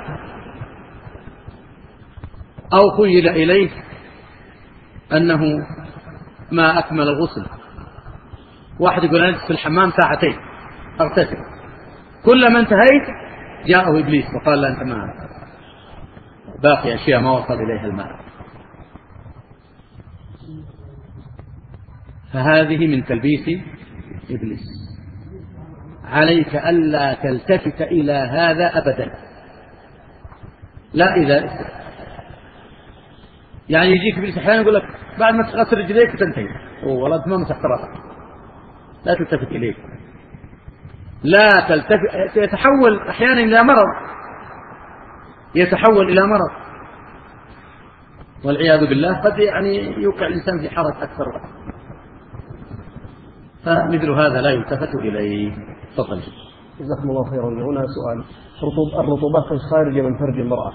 أو خيل إليه أنه ما أكمل الغسل. واحد يقول أنا في الحمام ساعتين أغتسل، كلما انتهيت جاءه إبليس وقال لا أنت ما باقي أشياء ما وصل إليها الماء. فهذه من تلبيس إبليس. عليك ألا تلتفت إلى هذا أبدا، لا إذا يعني يجيك إبليس أحيانا يقول لك بعد ما تغسل رجليك تنتهي والله ما مسحت راسك، لا تلتفت إليه، لا تلتفت. يتحول أحيانا إلى مرض، يتحول إلى مرض والعياذ بالله، قد يعني يوقع الإنسان في حرج أكثر وأكثر. فمثل هذا لا يلتفت إليه. تفضل.
جزاكم الله خيرا. هنا سؤال: الرطوبات الخارجة من فرج المرأة.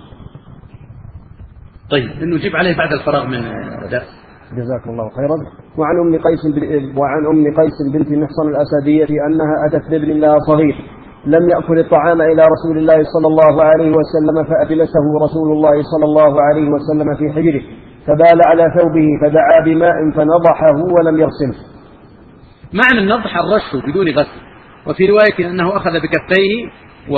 طيب نجيب عليه بعد الفراغ من درس.
جزاكم الله خيرا. وعن أم قيس بنت محصن الأسدية أنها أتت بابن لها صغير لم يأكل الطعام إلى رسول الله صلى الله عليه وسلم، فأجلسه رسول الله صلى الله عليه وسلم في حجره فبال على ثوبه فدعا بماء فنضحه ولم يغسله.
معنى النضح الرش بدون غسل، وفي رواية أنه أخذ بكفيه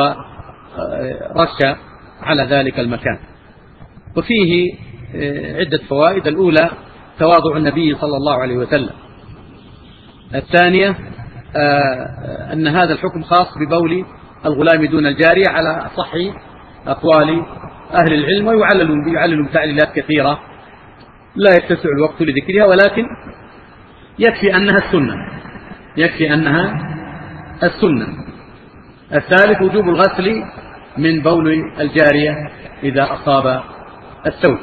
ورش على ذلك المكان. وفيه عدة فوائد: الأولى تواضع النبي صلى الله عليه وسلم، الثانية أن هذا الحكم خاص ببول الغلام دون الجارية على صح أقوال أهل العلم، ويعلل بتعليلات كثيرة لا يتسع الوقت لذكرها، ولكن يكفي أنها السنة. الثالث وجوب الغسل من بول الجارية إذا أصاب الثوب.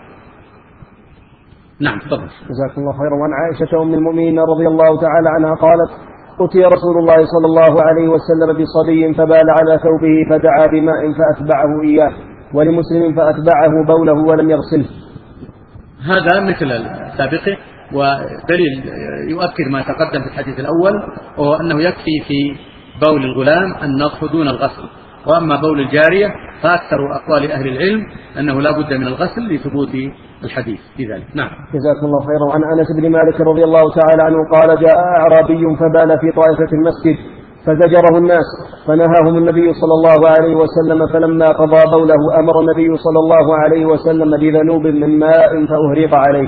نعم تفضل.
جزاكم الله خيرا. وعن عائشة أم المؤمنين رضي الله تعالى عنها قالت: أتي رسول الله صلى الله عليه وسلم بصبي فبال على ثوبه فدعا بماء فأتبعه إياه، ولمسلم فأتبعه بوله ولم يغسله.
هذا مثل السابق، ودليل يؤكد ما تقدم في الحديث الأول، وهو أنه يكفي في بول الغلام النضح دون الغسل، وأما بول الجارية فأكثر أقوال أهل العلم أنه لا بد من الغسل لثبوت الحديث في ذلك. نعم.
جزاكم الله خيرا. وعن أنس بن مالك رضي الله تعالى عنه قال: جاء أعرابي فبال في طائفة المسجد فزجره الناس فنهاهم النبي صلى الله عليه وسلم، فلما قضى بوله أمر النبي صلى الله عليه وسلم بذنوب من ماء فأهريق عليه.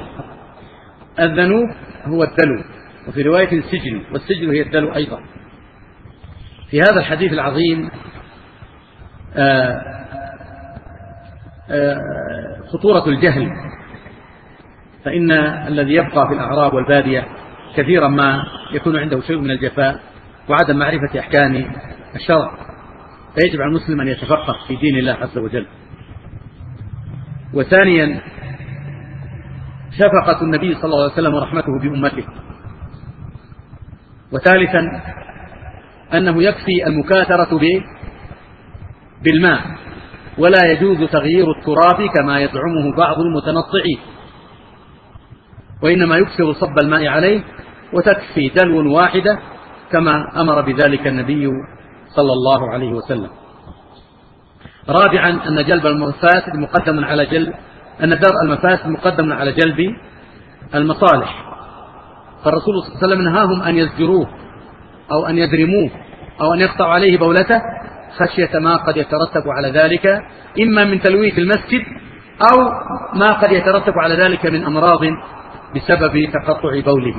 الذنوب هو الدلو، وفي رواية السجل، والسجل هي الدلو أيضا. في هذا الحديث العظيم خطورة الجهل، فإن الذي يبقى في الأعراب والبادية كثيرا ما يكون عنده شيء من الجفاء وعدم معرفة أحكام الشرع، فيجب على المسلم أن يتفقه في دين الله عز وجل. وثانيا شفقة النبي صلى الله عليه وسلم ورحمته بأمته. وثالثا أنه يكفي المكاثرة بالماء، ولا يجوز تغيير التراب كما يزعمه بعض المتنطعين، وإنما يكثر صب الماء عليه، وتكفي دلو واحدة كما أمر بذلك النبي صلى الله عليه وسلم. رابعا أن جلب المفاسد مقدم على أن درء المفاسد مقدم على جلب المصالح، فالرسول صلى الله عليه وسلم نهاهم أن يزجروه أو أن يدرموه أو أن يقطعوا عليه بولته خشية ما قد يترتب على ذلك إما من تلويث المسجد أو ما قد يترتب على ذلك من أمراض بسبب تقطع بوله.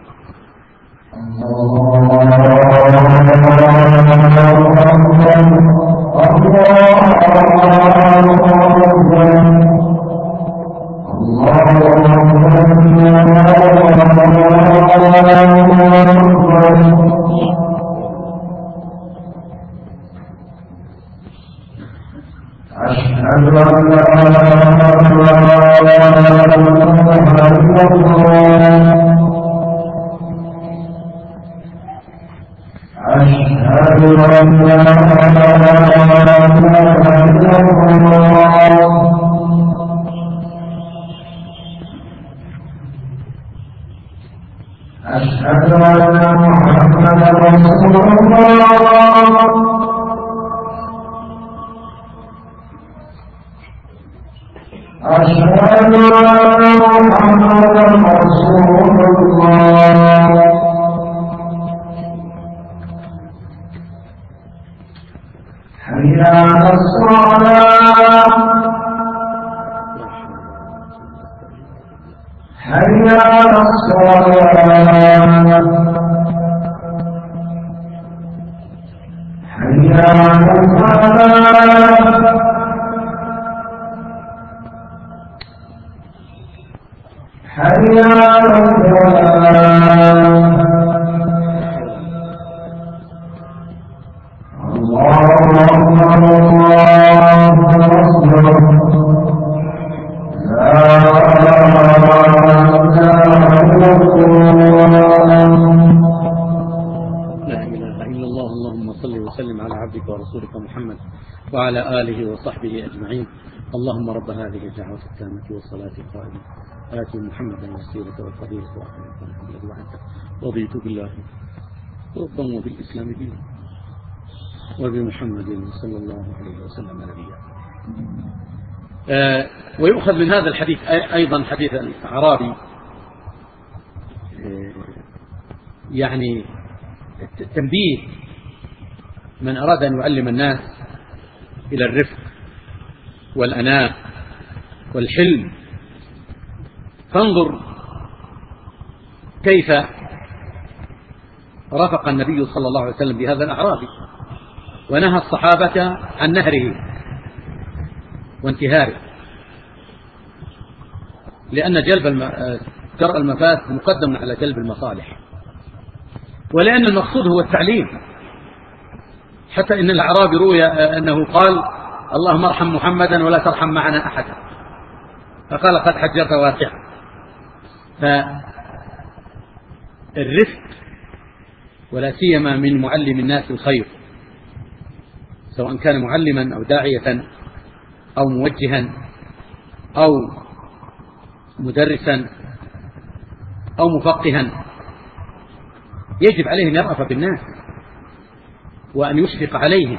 وعلى آله وصحبه أجمعين. اللهم رب هذه الدعوة التامة والصلاة القائمة آت محمدا الوسيلة والفضيلة وأحمد رضيت بالله ربا وبالإسلام دينا وبمحمد صلى الله عليه وسلم نبيا. ويؤخذ من هذا الحديث أيضا حديث الأعرابي يعني تنبيه من أراد أن يعلم الناس إلى الرفق والأناء والحلم. فانظر كيف رفق النبي صلى الله عليه وسلم بهذا الأعرابي، ونهى الصحابة عن نهره وانتهاره، لأن جرء المفاسد مقدم على جلب المصالح، ولأن المقصود هو التعليم. حتى إن الأعرابي روي أنه قال اللهم ارحم محمدا ولا ترحم معنا أحدا، فقال قد حجرت واسعا. فالرفق ولا سيما من معلم الناس الخير، سواء كان معلما أو داعية أو موجها أو مدرسا أو مفقها، يجب عليه أن يرأف بالناس وأن يشفق عليهم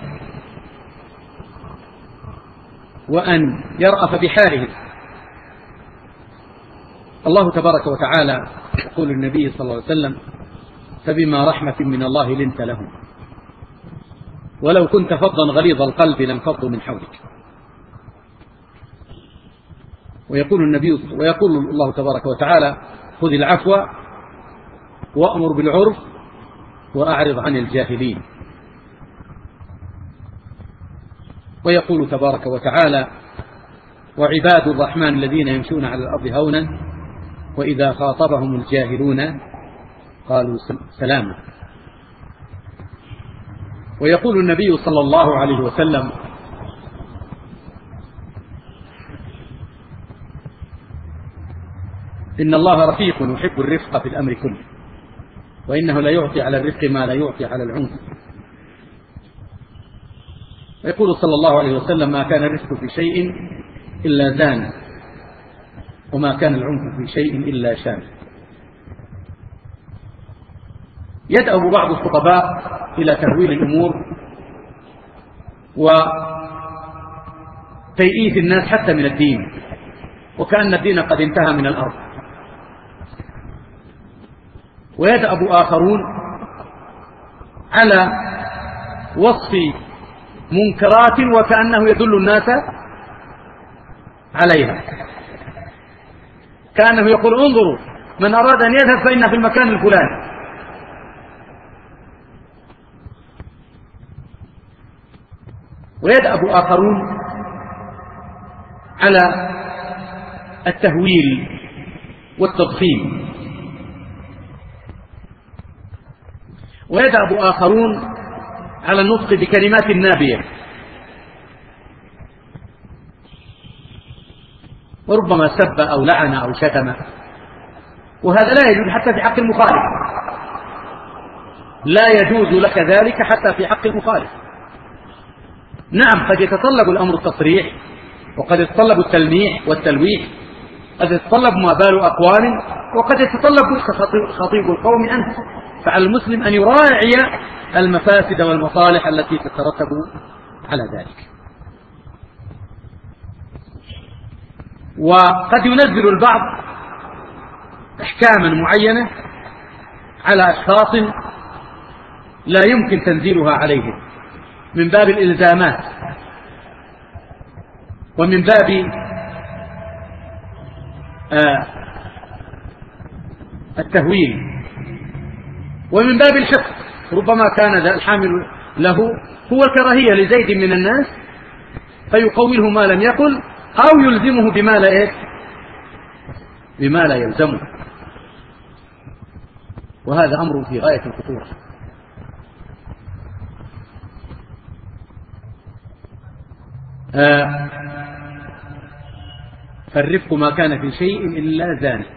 وأن يرأف بحالهم. الله تبارك وتعالى يقول النبي صلى الله عليه وسلم فبما رحمة من الله لنت لهم ولو كنت فظا غليظ القلب لانفضوا من حولك. ويقول الله تبارك وتعالى خذ العفو وأمر بالعرف وأعرض عن الجاهلين. ويقول تبارك وتعالى: وعباد الرحمن الذين يمشون على الأرض هونا وإذا خاطبهم الجاهلون قالوا سلاما. ويقول النبي صلى الله عليه وسلم: إن الله رفيق يحب الرفق في الأمر كله، وإنه لا يعطي على الرفق ما لا يعطي على العنف. ويقول صلى الله عليه وسلم: ما كان الرفق في شيء إلا زان، وما كان العنف في شيء إلا شان. يدأب بعض الخطباء إلى تهويل الأمور وتيئيس الناس حتى من الدين، وكأن الدين قد انتهى من الأرض. ويدأب آخرون على وصف منكرات وكأنه يدل الناس عليها، كأنه يقول: انظروا من أراد أن يذهب فإن في المكان الفلاني. ويدأب آخرون على التهويل والتضخيم. ويدأب آخرون على النطق بكلمات نابية، وربما سب أو لعن أو شتم، وهذا لا يجوز حتى في حق المخالف، لا يجوز لك ذلك حتى في حق المخالف. نعم، قد يتطلب الأمر التصريح، وقد يتطلب التلميح والتلويح، قد يتطلب ما بال أقوال، وقد يتطلب خطيب القوم أنت. فعلى المسلم أن يراعي المفاسد والمصالح التي تترتب على ذلك. وقد ينزل البعض أحكاما معينة على أشخاص لا يمكن تنزيلها عليهم، من باب الإلزامات، ومن باب التهويل، ومن باب الحقد. ربما كان الحامل له هو الكراهية لزيد من الناس فيقوله ما لم يقل، أو يلزمه بما لا يلزمه، وهذا أمر في غاية الخطورة. فالرفق ما كان في شيء إلا زانه.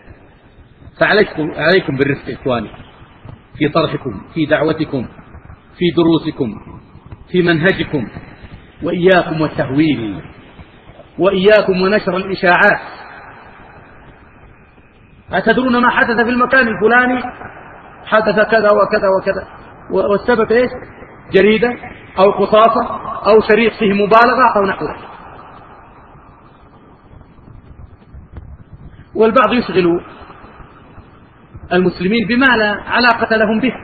فعليكم بالرفق إخواني، في طرحكم، في دعوتكم، في دروسكم، في منهجكم، وإياكم والتهويل، وإياكم ونشر الإشاعات. أتدرون ما حدث في المكان الفلاني؟ حدث كذا وكذا وكذا، والسبب إيش؟ جريدة أو قصاصة أو شريط فيه مبالغة أو نحو ذلك. والبعض يشغل المسلمين بما لا علاقة لهم به.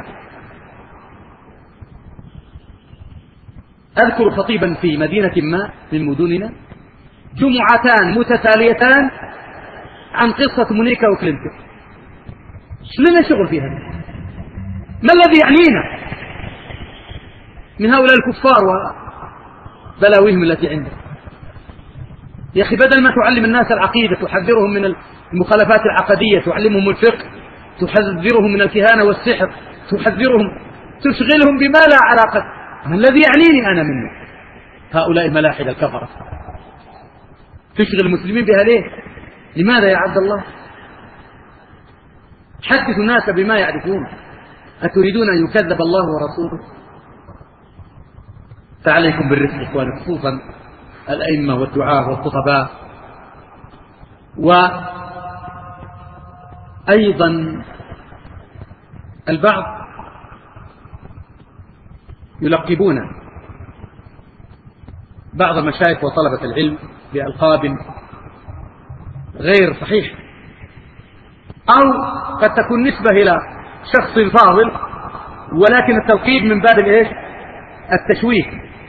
أذكر خطيبا في مدينة ما من مدننا، جمعتان متتاليتان عن قصة مونيكا وكلينتون. لنا شغل فيها؟ ما الذي يعنينا من هؤلاء الكفار وبلاويهم التي عندهم؟ يا أخي، بدل ما تعلم الناس العقيدة، تحذرهم من المخالفات العقدية، تعلمهم الفقه، تحذرهم من الكهانة والسحر، تحذرهم، تشغلهم بما لا علاقة. ما الذي يعنيني أنا منه؟ هؤلاء الملاحدة الكفرة تشغل المسلمين بها ليه؟ لماذا يا عبد الله؟ حدث الناس بما يعرفون، أتريدون أن يكذب الله ورسوله؟ فعليكم بالرفق إخواني، خصوصا الأئمة والدعاة والخطباء. وأيضا البعض يلقبون بعض المشايخ وطلبة العلم بألقاب غير صحيح، أو قد تكون نسبة إلى شخص فاضل، ولكن التلقيب من باب التشويه،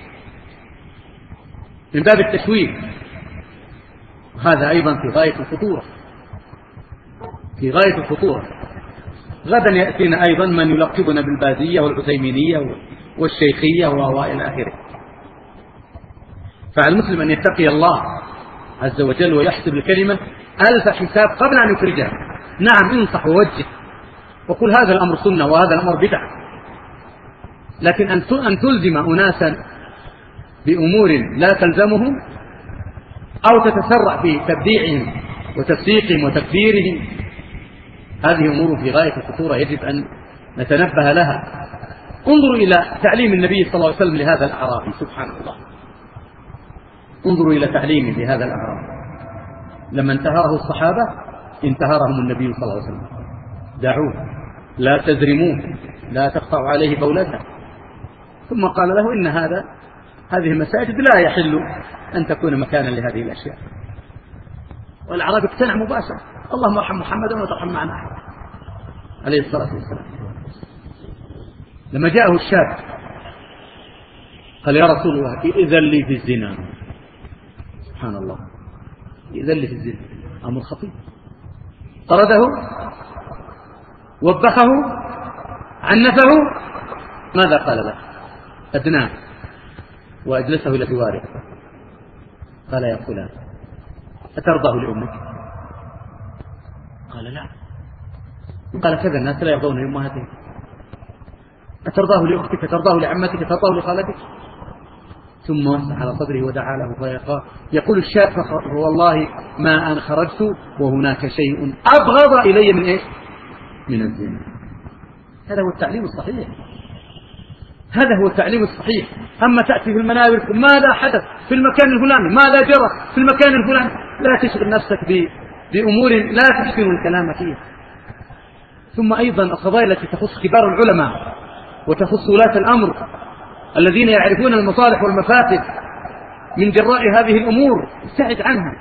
من باب التشويه. هذا أيضا في غاية الخطورة، في غاية الخطورة. غدا يأتينا أيضا من يلقبنا بالباذية والعثيمينية والشيخية وإلى آخره. فعلى المسلم أن يتقي الله عز وجل ويحسب الكلمة ألف حساب قبل أن يخرجها. نعم، انصح ووجه وقل هذا الأمر سنة وهذا الأمر بدعة، لكن أن تلزم أناسا بأمور لا تلزمهم أو تتسرع في تبديعهم وتفسيقهم وتكفيرهم، هذه أمور في غاية الخطورة يجب أن نتنبه لها. انظروا إلى تعليم النبي صلى الله عليه وسلم لهذا الأعرابي، سبحان الله، انظروا إلى تعليمه لهذا الأعرابي. لما انتهره الصحابة انتهرهم النبي صلى الله عليه وسلم: دعوه، لا تزرموه، لا تقطعوا عليه بولته. ثم قال له: إن هذه المساجد لا يحل أن تكون مكانا لهذه الأشياء. والأعرابي اقتنع مباشرة: اللهم ارحم محمدا ولا ترحم معنا أحد، عليه الصلاة والسلام. لما جاءه الشاب قال: يا رسول الله، إذن لي في الزنا. سبحان الله، إذن لي في الزنا، أمر خطير. طرده، وبخه، عنفه. ماذا قال له؟ أدناه وأجلسه إلى جواره. قال: يا فلان، أترضاه لأمك؟ قال: لا. قال: كذا الناس لا يرضون لأمهاتهم. أترضاه لأختك؟ أترضاه لعمتك؟ أترضاه لخالتك؟ ثم وسع على صدره ودعا له. يقول الشاب: والله ما أنا خرجت وهناك شيء أبغض إلي من إيش؟ من الزنا. هذا هو التعليم الصحيح، هذا هو التعليم الصحيح. أما تأتي في المنابر: ماذا حدث في المكان الفلاني، ماذا جرى في المكان الفلاني، لا تشغل نفسك بأمور لا تحسن الكلام فيها. ثم أيضا القضايا التي تخص كبار العلماء وتخص ولاة الأمر الذين يعرفون المصالح والمفاسد من جراء هذه الأمور ابتعد عنها.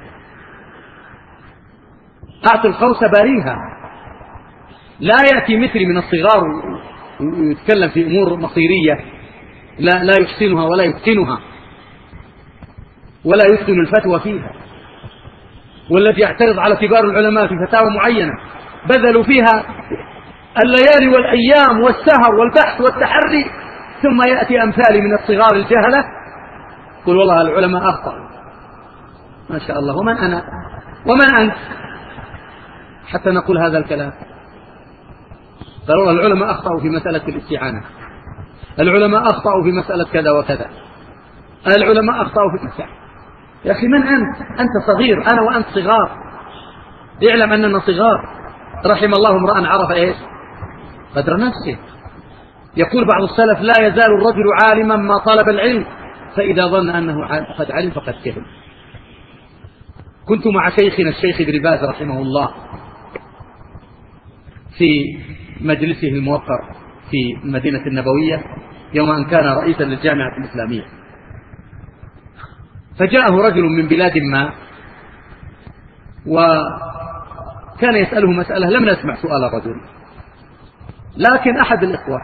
أعطي الخرس باريها. لا يأتي مثلي من الصغار ويتكلم في أمور مصيرية لا يحسنها ولا يتقنها ولا يتقن الفتوى فيها، والذي يعترض على كبار العلماء في فتاوى معينة بذلوا فيها الليالي والأيام والسهر والبحث والتحري، ثم يأتي أمثالي من الصغار الجهلة قل والله العلماء أخطأوا. ما شاء الله، ومن أنا ومن أنت حتى نقول هذا الكلام؟ قال والله العلماء أخطأوا في مسألة الاستعانة، العلماء أخطأوا في مسألة كذا وكذا، العلماء أخطأوا في مسألة. يا أخي من أنت؟ أنت صغير، أنا وأنت صغار. اعلم أننا صغار. رحم الله امرأ عرف إيش؟ قدر نفسه. يقول بعض السلف: لا يزال الرجل عالما ما طلب العلم، فإذا ظن أنه قد علم فقد كذب. كنت مع شيخنا الشيخ ابن باز رحمه الله في مجلسه الموقر في المدينة النبوية يوم أن كان رئيسا للجامعة الإسلامية، فجاءه رجل من بلاد ما وكان يسأله مسألة لم نسمع سؤال الرجل، لكن أحد الإخوة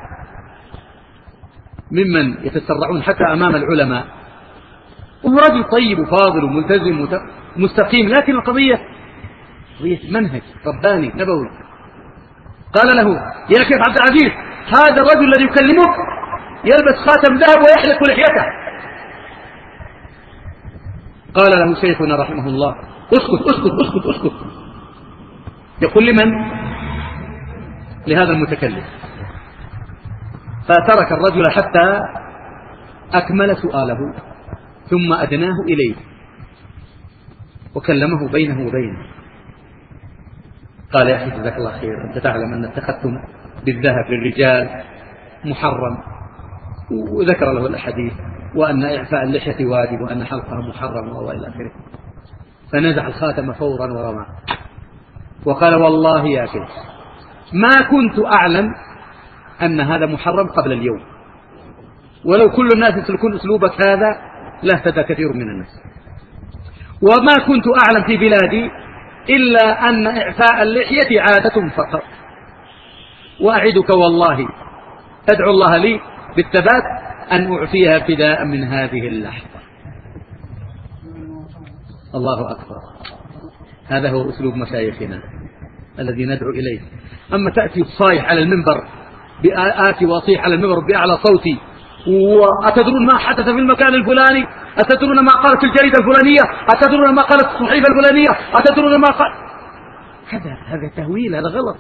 ممن يتسرعون حتى أمام العلماء وهو رجل طيب وفاضل وملتزم ومستقيم، لكن القضية قضية منهج رباني نبوي. قال له: يا شيخ عبد العزيز، هذا الرجل الذي يكلمك يلبس خاتم ذهب ويحلق لحيته. قال له شيخنا رحمه الله: اسكت اسكت اسكت اسكت. يقول: لمن؟ لهذا المتكلم. فترك الرجل حتى أكمل سؤاله ثم أدناه إليه وكلمه بينه وبينه. قال: يا أخي جزاك الله خير، أنت تعلم أن التختم بالذهب للرجال محرم، وذكر له الأحاديث وأن إعفاء اللحية واجب وأن حلقها محرم وإلى آخره. فنزع الخاتم فورا ورماه وقال: والله يا شيخ ما كنت أعلم أن هذا محرم قبل اليوم، ولو كل الناس يسلكون أسلوبك هذا لاهتدى كثير من الناس، وما كنت أعلم في بلادي إلا أن إعفاء اللحية عادة فقط، وأعدك والله أدعو الله لي بالثبات أن أعفيها ابتداء من هذه اللحظة. الله أكبر. هذا هو أسلوب مشايخنا الذي ندعو إليه. أما تأتي تصايح على المنبر آتي وأصيح على المنبر بأعلى صوتي، وأتدرون ما حدث في المكان الفلاني، أتدرون ما قالت الجريدة الفلانية؟ أتدرون ما قالت الصحيفة الفلانية؟ أتدرون ما قال هذا تهويل، هذا غلط.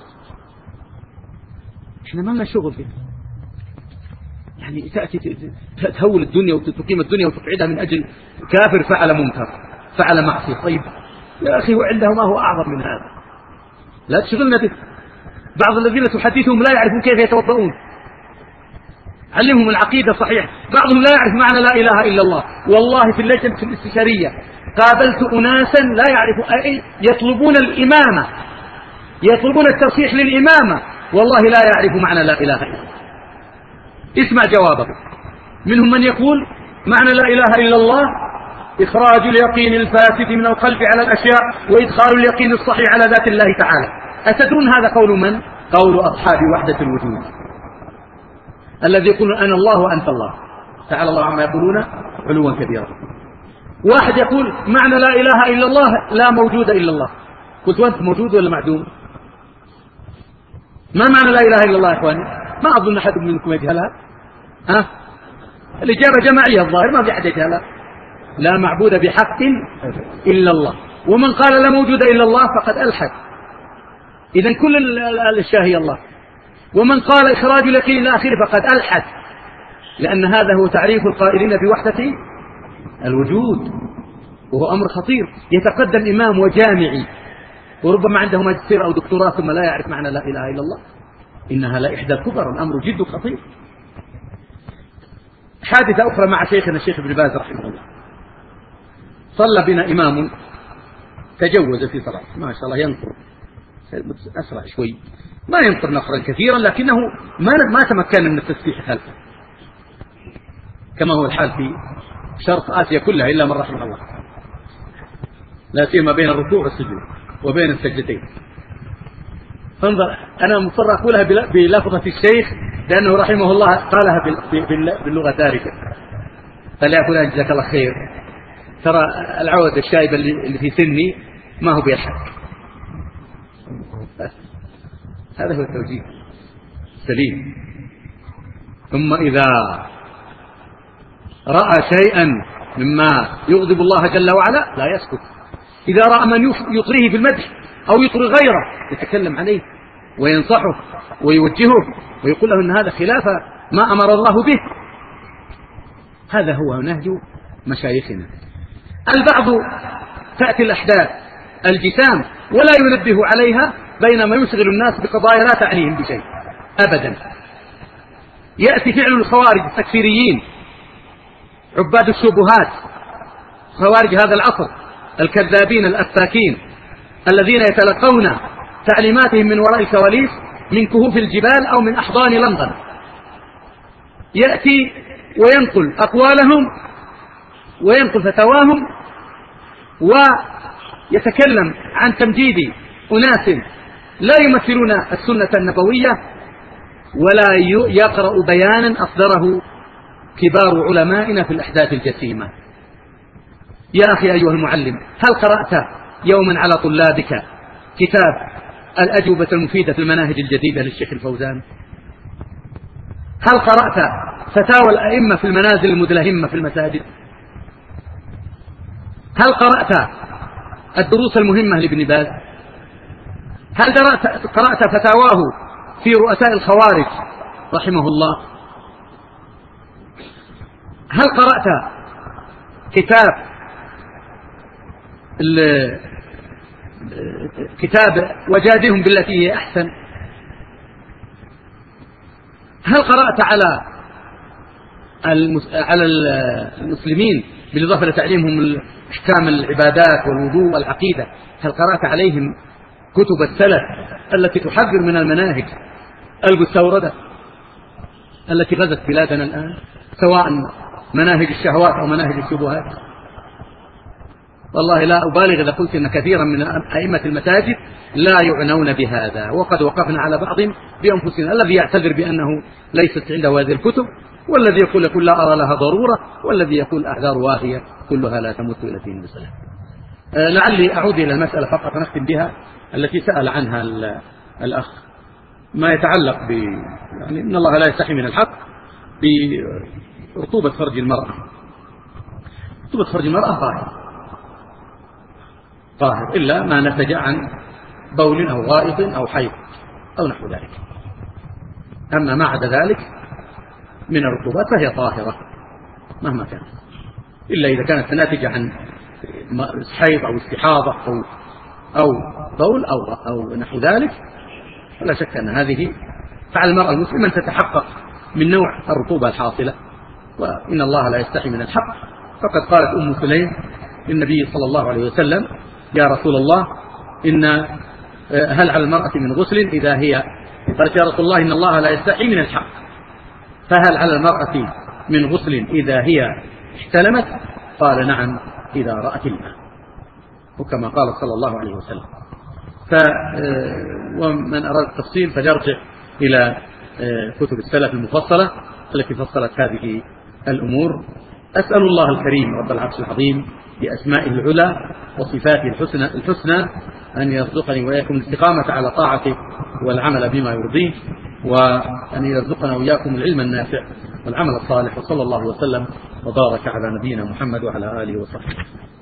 احنا ما لنا شغل فيه. يعني تأتي تهول الدنيا وتقيم الدنيا وتقعدها من أجل كافر فعل منكر فعل معصية. طيب يا أخي وعنده ما هو أعظم من هذا، لا تشغلنا به. بعض الذين تحدثهم لا يعرفون كيف يتوضؤون، علمهم العقيدة صحيح. بعضهم لا يعرف معنى لا إله إلا الله. والله في اللجنة الاستشارية قابلت أناسا لا يعرفون، يطلبون الإمامة، يطلبون الترشيح للإمامة، والله لا يعرف معنى لا إله إلا الله. اسمع جوابه. منهم من يقول معنى لا إله إلا الله إخراج اليقين الفاسد من القلب على الأشياء وإدخال اليقين الصحيح على ذات الله تعالى. أتدرون هذا قول من؟ قول أصحاب وحدة الوجود، الذي يقول أنا الله وأنت الله، تعالى الله عما يقولون علوا كبيرا. واحد يقول معنى لا إله إلا الله لا موجود إلا الله. قلت وأنت موجود ولا معدوم؟ ما معنى لا إله إلا الله يا إخواني؟ ما أظن أحد منكم يجهلها. الإجابة جماعية الظاهر، ما في أحد يجهلها. لا معبود بحق إلا الله، ومن قال لا موجود إلا الله فقد ألحد. إذن كل الأشياء هي الله. ومن قال إخراج اليقين إلى آخره فقد ألحد، لأن هذا هو تعريف القائلين بوحدة الوجود، وهو أمر خطير. يتقدم إمام وجامعي وربما عنده ماجستير أو دكتوراه ثم لا يعرف معنى لا إله إلا الله. إنها لا إحدى الكبر، الأمر جد خطير. حادثة أخرى مع شيخنا الشيخ ابن باز رحمه الله. صلى بنا إمام تجوز في صلاة، ما شاء الله ينطر أسرع شوي، ما ينطر نفرا كثيرا، لكنه ما تمكن من التسبيح خلفه، كما هو الحال في شرق آسيا كلها إلا من رحمه الله، لا سيما بين الركوع والسجود وبين السجدتين. انظر، أنا مضطر أقولها بلفظة الشيخ لأنه رحمه الله قالها باللغة دارجة. قال يا فلان جزاك الله خير، ترى العود الشايب اللي في سني ما هو بيضحك. هذا هو التوجيه سليم. ثم إذا رأى شيئا مما يغضب الله جل وعلا لا يسكت. إذا رأى من يطريه في المدح أو يطري غيره يتكلم عليه وينصحه ويوجهه ويقول له أن هذا خلاف ما أمر الله به. هذا هو نهج مشايخنا. البعض تأتي الأحداث الجسام ولا ينبه عليها، بينما يشغل الناس بقضايا لا تعنيهم بشيء أبدا. يأتي فعل الخوارج التكفيريين عباد الشبهات، خوارج هذا العصر الكذابين الأفاكين الذين يتلقون تعليماتهم من وراء الكواليس من كهوف الجبال أو من أحضان لندن. يأتي وينقل أقوالهم وينقل فتواهم ويتكلم عن تمجيد أناس لا يمثلون السنة النبوية، ولا يقرأ بيانا أصدره كبار علمائنا في الأحداث الجسيمة. يا أخي أيها المعلم، هل قرأت يوما على طلابك كتاب الأجوبة المفيدة في المناهج الجديدة للشيخ الفوزان؟ هل قرأت فتاوى الأئمة في المنازل المدلهمة في المساجد؟ هل قرأت الدروس المهمة لابن باز؟ هل قرأت فتاواه في رؤساء الخوارج رحمه الله؟ هل قرأت كتاب وجادلهم بالتي هي أحسن؟ هل قرأت على المسلمين بالإضافة لتعليمهم أحكام العبادات والوضوء والعقيدة، هل قرأت عليهم كتب السلف التي تحذر من المناهج المستوردة التي غزت بلادنا الآن، سواء مناهج الشهوات أو مناهج الشبهات؟ والله لا أبالغ إذا قلت أن كثيرا من أئمة المساجد لا يعنون بهذا، وقد وقفنا على بعض بأنفسنا، الذي يعتذر بأنه ليست عنده هذه الكتب، والذي يقول لا أرى لها ضرورة، والذي يقول أعذار واهية كلها لا تمت إلى دين بسلام. لعلي أعود إلى المسألة فقط نختم بها التي سأل عنها الأخ، ما يتعلق يعني إن الله لا يستحي من الحق برطوبة فرج المرأة. تبقى تخرج المرأة طاهر إلا ما نتج عن بول أو غائط أو حيض أو نحو ذلك. أما ما عدا ذلك من الرطوبات فهي طاهرة مهما كانت، إلا إذا كانت ناتجة عن حيض أو استحاضة أو بول أو نحو ذلك، فلا شك أن هذه فعلى المرأة المسلمة أن تتحقق من نوع الرطوبة الحاصلة، وإن الله لا يستحي من الحق. فقد قالت أم سليم للنبي صلى الله عليه وسلم: يا رسول الله هل على المرأة من غسل إذا هي، قالت: يا رسول الله إن الله لا يستحي من الحق، فهل على المرأة من غسل إذا هي احتلمت؟ قال: نعم إذا رأت الماء، وكما قال صلى الله عليه وسلم. ومن أراد التفصيل فليرجع إلى كتب السلف المفصلة التي فصلت هذه الأمور. أسأل الله الكريم رب العرش العظيم بأسمائه العلى وصفاته الحسنى أن يرزقني وإياكم الاستقامة على طاعته والعمل بما يرضيه، وأن يرزقنا وإياكم العلم النافع والعمل الصالح. وصلى الله وسلم وبارك على نبينا محمد وعلى آله وصحبه.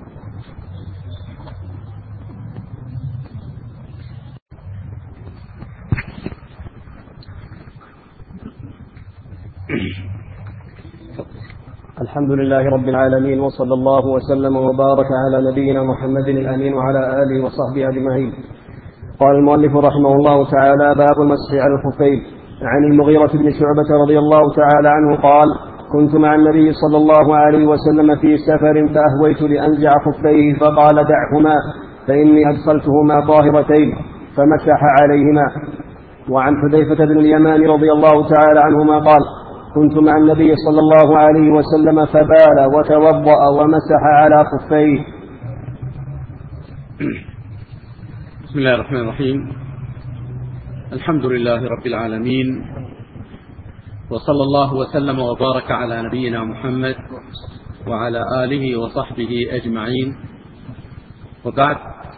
الحمد لله رب العالمين، وصلى الله وسلم وبارك على نبينا محمد الأمين وعلى آله وصحبه أجمعين. قال المؤلف رحمه الله تعالى: باب المسح على الخفين. عن المغيرة بن شعبة رضي الله تعالى عنه قال: كنت مع النبي صلى الله عليه وسلم في سفر فأهويت لأنزع خفيه فقال: دعهما فإني أدخلتهما طاهرتين، فمسح عليهما. وعن حذيفة بن اليمان رضي الله تعالى عنهما قال: كنت مع النبي صلى الله عليه وسلم فبال وتوضأ ومسح على خفيه.
بسم الله الرحمن الرحيم. الحمد لله رب العالمين، وصلى الله وسلم وبارك على نبينا محمد وعلى آله وصحبه أجمعين، وبعد.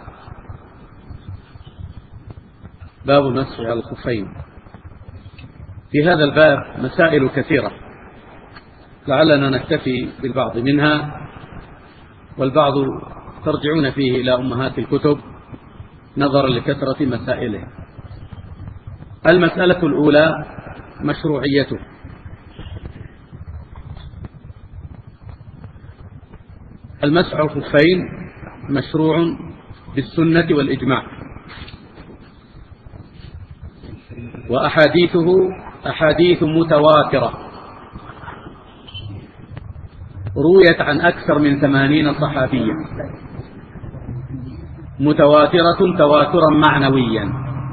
باب المسح على الخفين. في هذا الباب مسائل كثيرة، لعلنا نكتفي بالبعض منها، والبعض ترجعون فيه إلى أمهات الكتب نظرا لكثرة مسائله. المسألة الأولى مشروعيته. المسح على الخفين مشروع بالسنة والإجماع، وأحاديثه أحاديث متواترة رويت عن أكثر من 80 صحابيا، متواترة تواترا معنويا.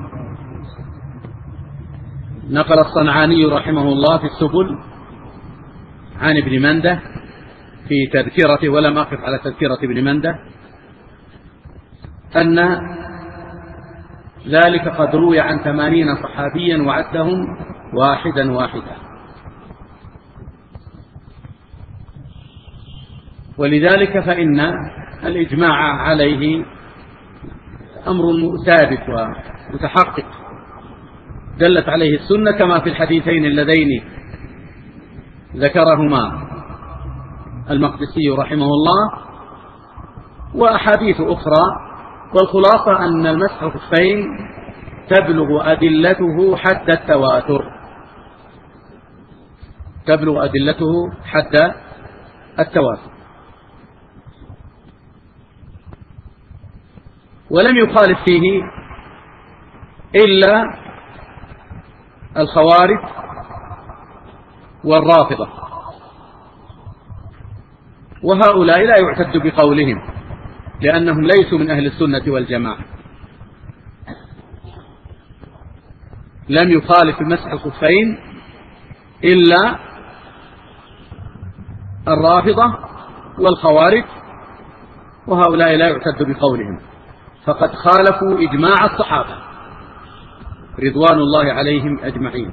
نقل الصنعاني رحمه الله في السبل عن ابن منده في تذكرته، ولم أقف على تذكرة ابن منده، أن ذلك قد روي عن 80 صحابيا وعدهم واحدا واحدا. ولذلك فإن الإجماع عليه أمر ثابت ومتحقق، دلت عليه السنة كما في الحديثين اللذين ذكرهما المقدسي رحمه الله، وأحاديث أخرى. والخلاصة أن المسح الخفين تبلغ أدلته حد التواتر، تبلغ أدلته حد التواتر. ولم يخالف فيه إلا الخوارج والرافضة، وهؤلاء لا يعتد بقولهم لأنهم ليسوا من أهل السنة والجماعة. لم يخالف مسح الخفين إلا الرافضة والخوارج، وهؤلاء لا يعتد بقولهم، فقد خالفوا إجماع الصحابة رضوان الله عليهم أجمعين.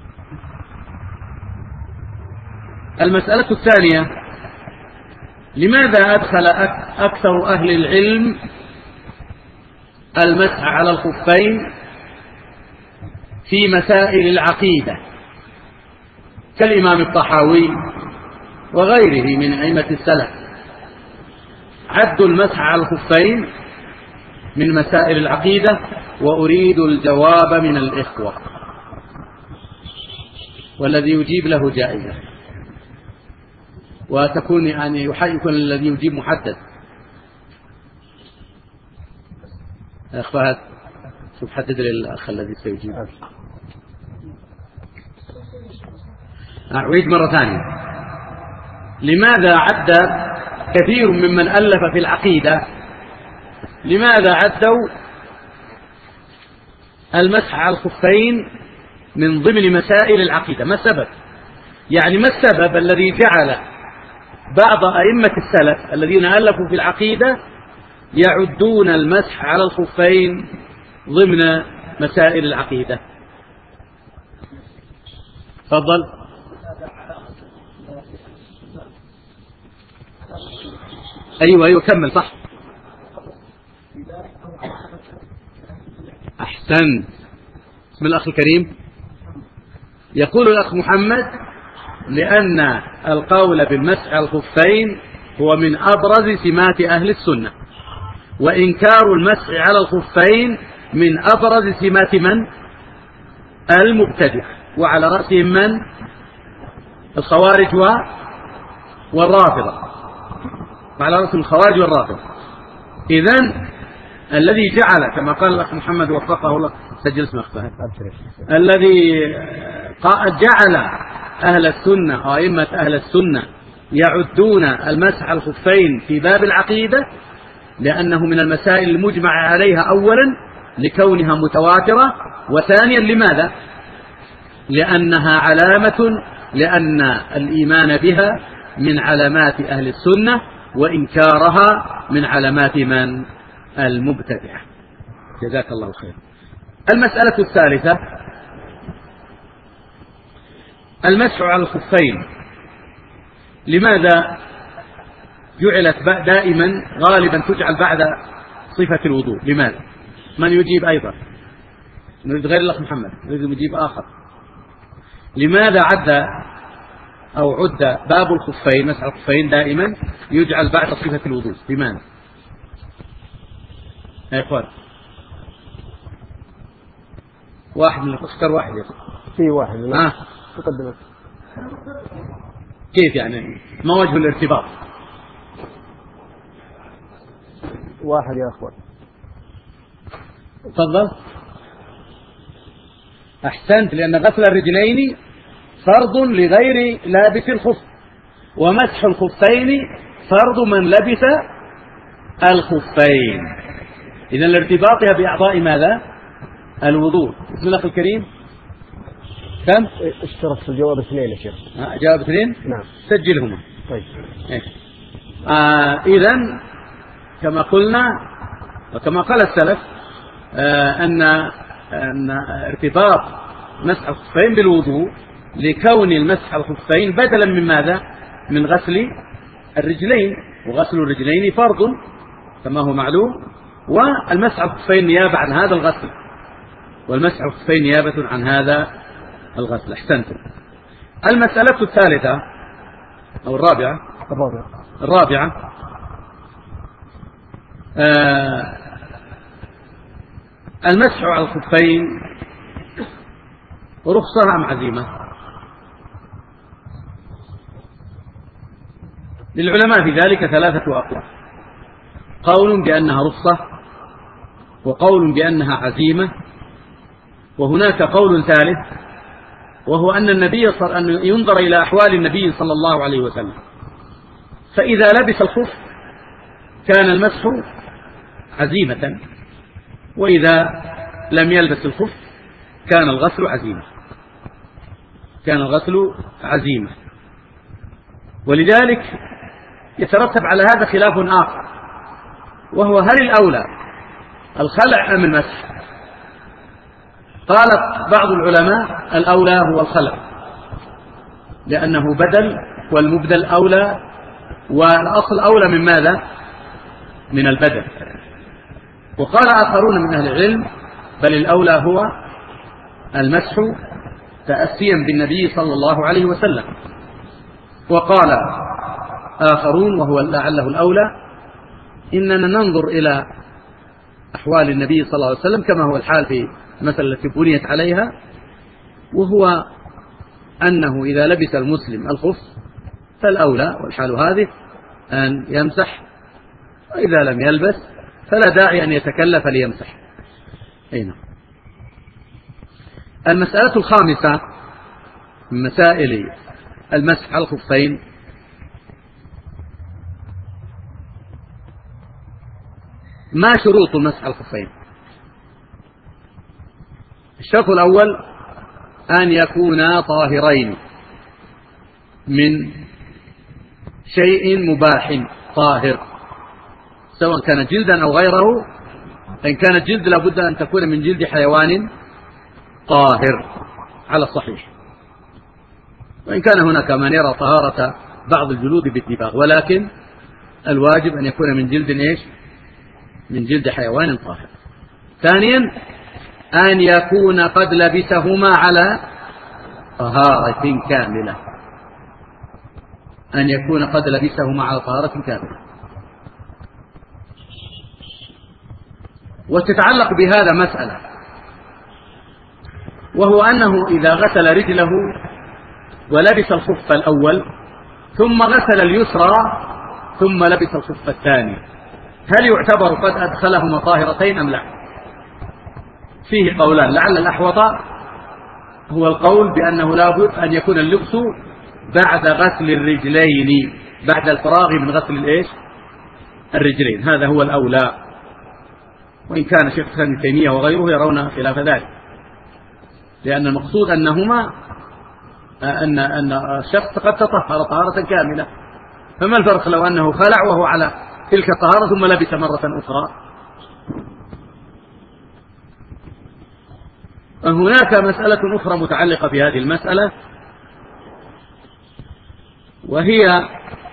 المسألة الثانية: لماذا أدخل أكثر أهل العلم المسح على الخفين في مسائل العقيدة كالإمام الطحاوي وغيره من أئمة السلف؟ عد المسح على الخفين من مسائل العقيدة، وأريد الجواب من الإخوة، والذي يجيب له جائزة، وتكون يعني يكون الذي يجيب محدد. يا أخوات شوف حدد للأخ الذي سيجيب. أعيد مرة ثانية. لماذا عد كثير ممن ألف في العقيدة، لماذا عدوا المسح على الخفين من ضمن مسائل العقيدة؟ ما السبب؟ يعني ما السبب الذي جعل بعض أئمة السلف الذين ألفوا في العقيدة يعدون المسح على الخفين ضمن مسائل العقيدة؟ تفضل. أيوة كمل. صح، أحسن. بسم الله الأخ الكريم. يقول الأخ محمد: لأن القول بالمسح على الخفين هو من أبرز سمات أهل السنة، وإنكار المسح على الخفين من أبرز سمات من؟ المبتدع، وعلى رأسهم من؟ الخوارج والرافضة، وعلى رأسهم الخوارج والرافضة. إذن الذي جعل كما قال الأخ محمد وفقه الله، سجل اسمه أخفاه، الذي جعل أهل السنة أو أئمة أهل السنة يعدون المسح على الخفين في باب العقيدة لأنه من المسائل المجمع عليها، أولا لكونها متواترة، وثانيا لماذا؟ لأنها علامة، لأن الإيمان بها من علامات أهل السنة، وإنكارها من علامات من؟ المبتدعة. جزاك الله خير. المسألة الثالثة: المسح على الخفين لماذا جعلت دائما غالبا تجعل بعد صفة الوضوء؟ لماذا؟ من يجيب أيضا؟ نريد غير الأخ محمد، نريد يجيب آخر. لماذا عد باب الخفين، مسح الخفين، دائما يجعل بعد صفة الوضوء؟ لماذا يا إخوان؟ واحد من اختار واحد يا
في واحد تقدمت.
كيف يعني؟ ما وجه الارتباط؟
واحد يا أخوان.
تفضل. أحسنت، لأن غسل الرجلين فرض لغير لابس الخف، ومسح الخفين فرض من لبس الخفين. إذن الارتباطها بأعضاء ماذا؟ الوضوء. بسم الله الكريم. كم؟
اشترك في الجواب 2 يا شيخ.
جواب 2؟
نعم.
سجلهما.
طيب.
إذن كما قلنا وكما قال السلف أن ارتباط مسح الخفين بالوضوء لكون المسح الخفين بدلا من ماذا؟ من غسل الرجلين، وغسل الرجلين فرض كما هو معلوم، والمسح الخفين نيابة عن هذا الغسل، والمسح الخفين نيابة عن هذا الغسل. احسنتم. المسألة الثالثة أو الرابعة المسح على الخفين رخصة أم عزيمة؟ للعلماء في ذلك 3 أقوال: قول بأنها رخصة، وقول بأنها عزيمة، وهناك قول ثالث، وهو أن أن ينظر إلى أحوال النبي صلى الله عليه وسلم، فإذا لبس الخف كان المسح عزيمة، وإذا لم يلبس الخف كان الغسل عزيمة. ولذلك يترتب على هذا خلاف آخر، وهو هل الأولى الخلع أم المسح؟ قالت بعض العلماء الأولى هو الخلع، لأنه بدل، والمبدل أولى، والأصل أولى من ماذا؟ من البدل. وقال آخرون من أهل العلم بل الأولى هو المسح تأسيا بالنبي صلى الله عليه وسلم. وقال آخرون وهو لعله الأولى إننا ننظر إلى أحوال النبي صلى الله عليه وسلم كما هو الحال في المسألة التي بنيت عليها، وهو أنه إذا لبس المسلم الخف فالأولى والحال هذه أن يمسح، وإذا لم يلبس فلا داعي أن يتكلف ليمسح. أين المسألة الخامسة من مسائل المسح على الخفين ما شروط المسح على الخفين؟ الشرط الأول أن يكونا طاهرين من شيء مباح طاهر، سواء كان جلدا أو غيره. إن كانت جلد لابد أن تكون من جلد حيوان طاهر على الصحيح، وإن كان هناك من يرى طهارة بعض الجلود باتفاق، ولكن الواجب أن يكون من جلد إيش؟ من جلد حيوان طاهر. ثانيا أن يكون قد لبسهما على طهارة كاملة، أن يكون قد لبسهما على طهارة كاملة. وتتعلق بهذا مسألة، وهو أنه إذا غسل رجله ولبس الخف الأول ثم غسل اليسرى ثم لبس الخف الثاني، هل يعتبر قد أدخلهما طاهرتين أم لا؟ فيه قولان، لعل الأحوط هو القول بأنه لابد أن يكون اللبس بعد غسل الرجلين، بعد الفراغ من غسل الرجلين، هذا هو الأولى، وإن كان شيخ الإسلام ابن تيمية وغيره يرون خلاف ذلك، لأن المقصود أنهما أن الشخص قد تطهر طهارة كاملة، فما الفرق لو أنه خلع وهو على تلك الطهارة ثم لبس مرة أخرى؟ هناك مسألة أخرى متعلقة بهذه المسألة، وهي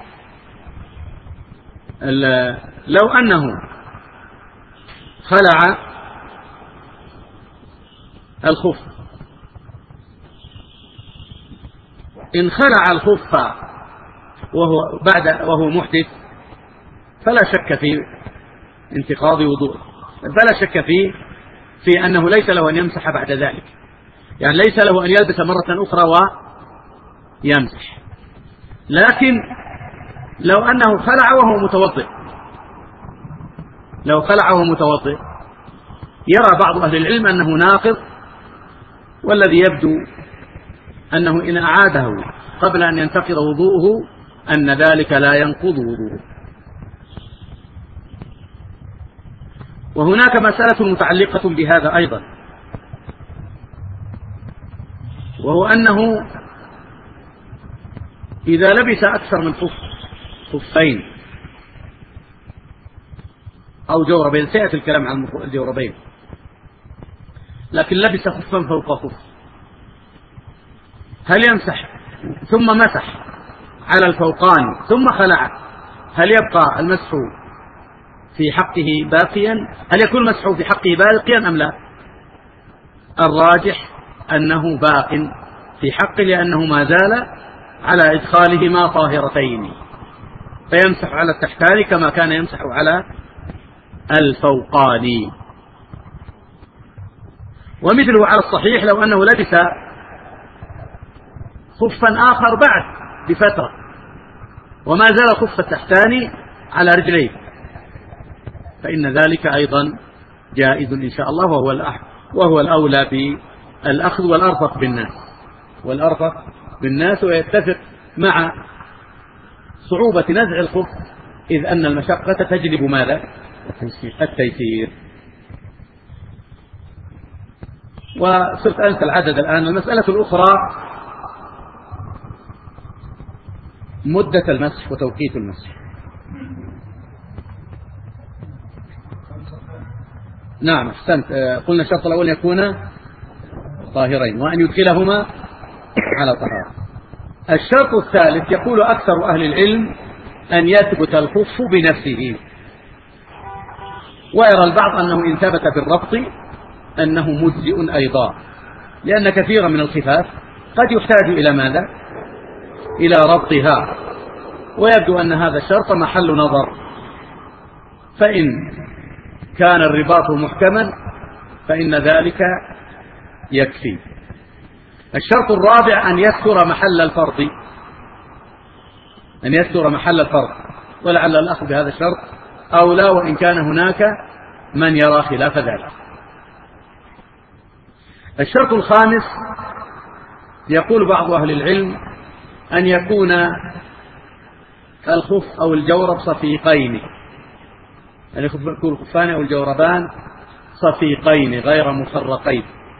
لو أنه خلع الخف، إن خلع الخف وهو محدث فلا شك في انتقاض وضوء، فلا شك في أنه ليس له أن يمسح بعد ذلك، يعني ليس له أن يلبس مرة أخرى ويمسح. لكن لو أنه خلع وهو متوضئ، لو خلع وهو متوضئ يرى بعض أهل العلم أنه ناقض، والذي يبدو أنه إن أعاده قبل أن ينتقض وضوءه أن ذلك لا ينقض وضوءه. وهناك مسألة متعلقة بهذا أيضا، وهو أنه إذا لبس أكثر من خفين أو جوربين، سيأتي الكلام عن الجوربين، لكن لبس خفا فوق خف، هل يمسح ثم مسح على الفوقان ثم خلع؟ هل يبقى المسح في حقه باقيا؟ هل يكون المسح في حقه باقيا أم لا؟ الراجح أنه باق في حقه، لأنه ما زال على إدخالهما طاهرتين، فيمسح على التحتان كما كان يمسح على الفوقان. ومثله على الصحيح لو أنه لبس خفا آخر بعد بفترة وما زال خف التحتان على رجليه، فإن ذلك أيضا جائز إن شاء الله، وهو الأولى بالأخذ والأرفق بالناس، ويتفق مع صعوبة نزع الخف، إذ أن المشقة تجلب ماذا؟ التيسير. وصرت أنسى العدد الآن. المسألة الأخرى مدة المسح وتوقيت المسح. نعم أحسنت، قلنا الشرط الأول يكون طاهرين وأن يدخلهما على طهارة. الشرط الثالث يقول أكثر أهل العلم أن يثبت الخف بنفسه، ويرى البعض أنه إن ثبت بالربط أنه مجزئ أيضا، لأن كثيرا من الخفاف قد يحتاج إلى ماذا؟ إلى ربطها، ويبدو أن هذا الشرط محل نظر، فإن كان الرباط محكما فإن ذلك يكفي. الشرط الرابع أن يستر محل الفرض، أن يستر محل الفرض، ولعل الأخذ بهذا الشرط أولى وإن كان هناك من يرى خلاف ذلك. الشرط الخامس يقول بعض أهل العلم أن يكون الخف أو الجورب صفيقين، أن يكون الخفان أو الجوربان صفيقين غير مفرقين.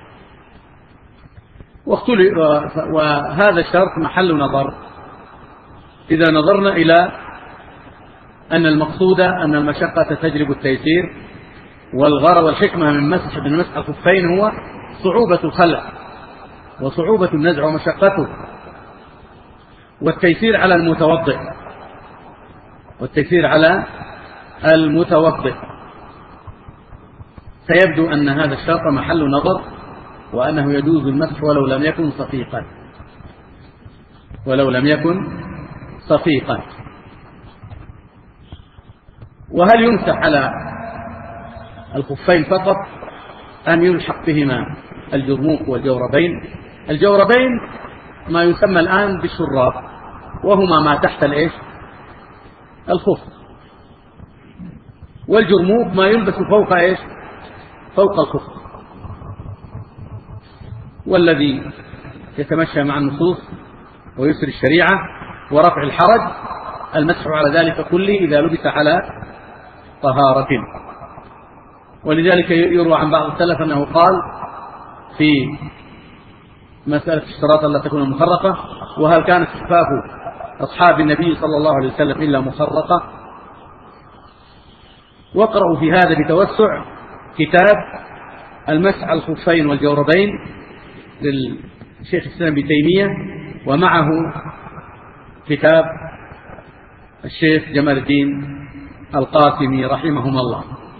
وهذا الشرط محل نظر إذا نظرنا إلى أن المقصود أن المشقة تجلب التيسير، والغرض والحكمة من مسح الخفين هو صعوبة الخلع وصعوبة النزع ومشقته، والتيسير على المتوضئ، والتيسير على المتوضئ. سيبدو أن هذا الشرط محل نظر، وأنه يجوز المسح ولو لم يكن صفيقا، ولو لم يكن صفيقا. وهل يمسح على الخفين فقط أم يلحق بهما الجرموق والجوربين؟ الجوربين ما يسمى الآن بالشراب، وهما ما تحت الخف، والجرموق ما يلبس فوق فوق الخف. والذي يتمشى مع النصوص ويسر الشريعة ورفع الحرج المسح على ذلك كله إذا لبس على طهارة. ولذلك يروى عن بعض السلف أنه قال في مسألة الشراط لا تكون مخرقة: وهل كانت خفاف أصحاب النبي صلى الله عليه وسلم إلا مخرقة؟ واقرأوا في هذا بتوسع كتاب المسح على الخفين والجوربين للشيخ الإسلام ابن تيمية، ومعه كتاب الشيخ جمال الدين القاسمي رحمهما الله.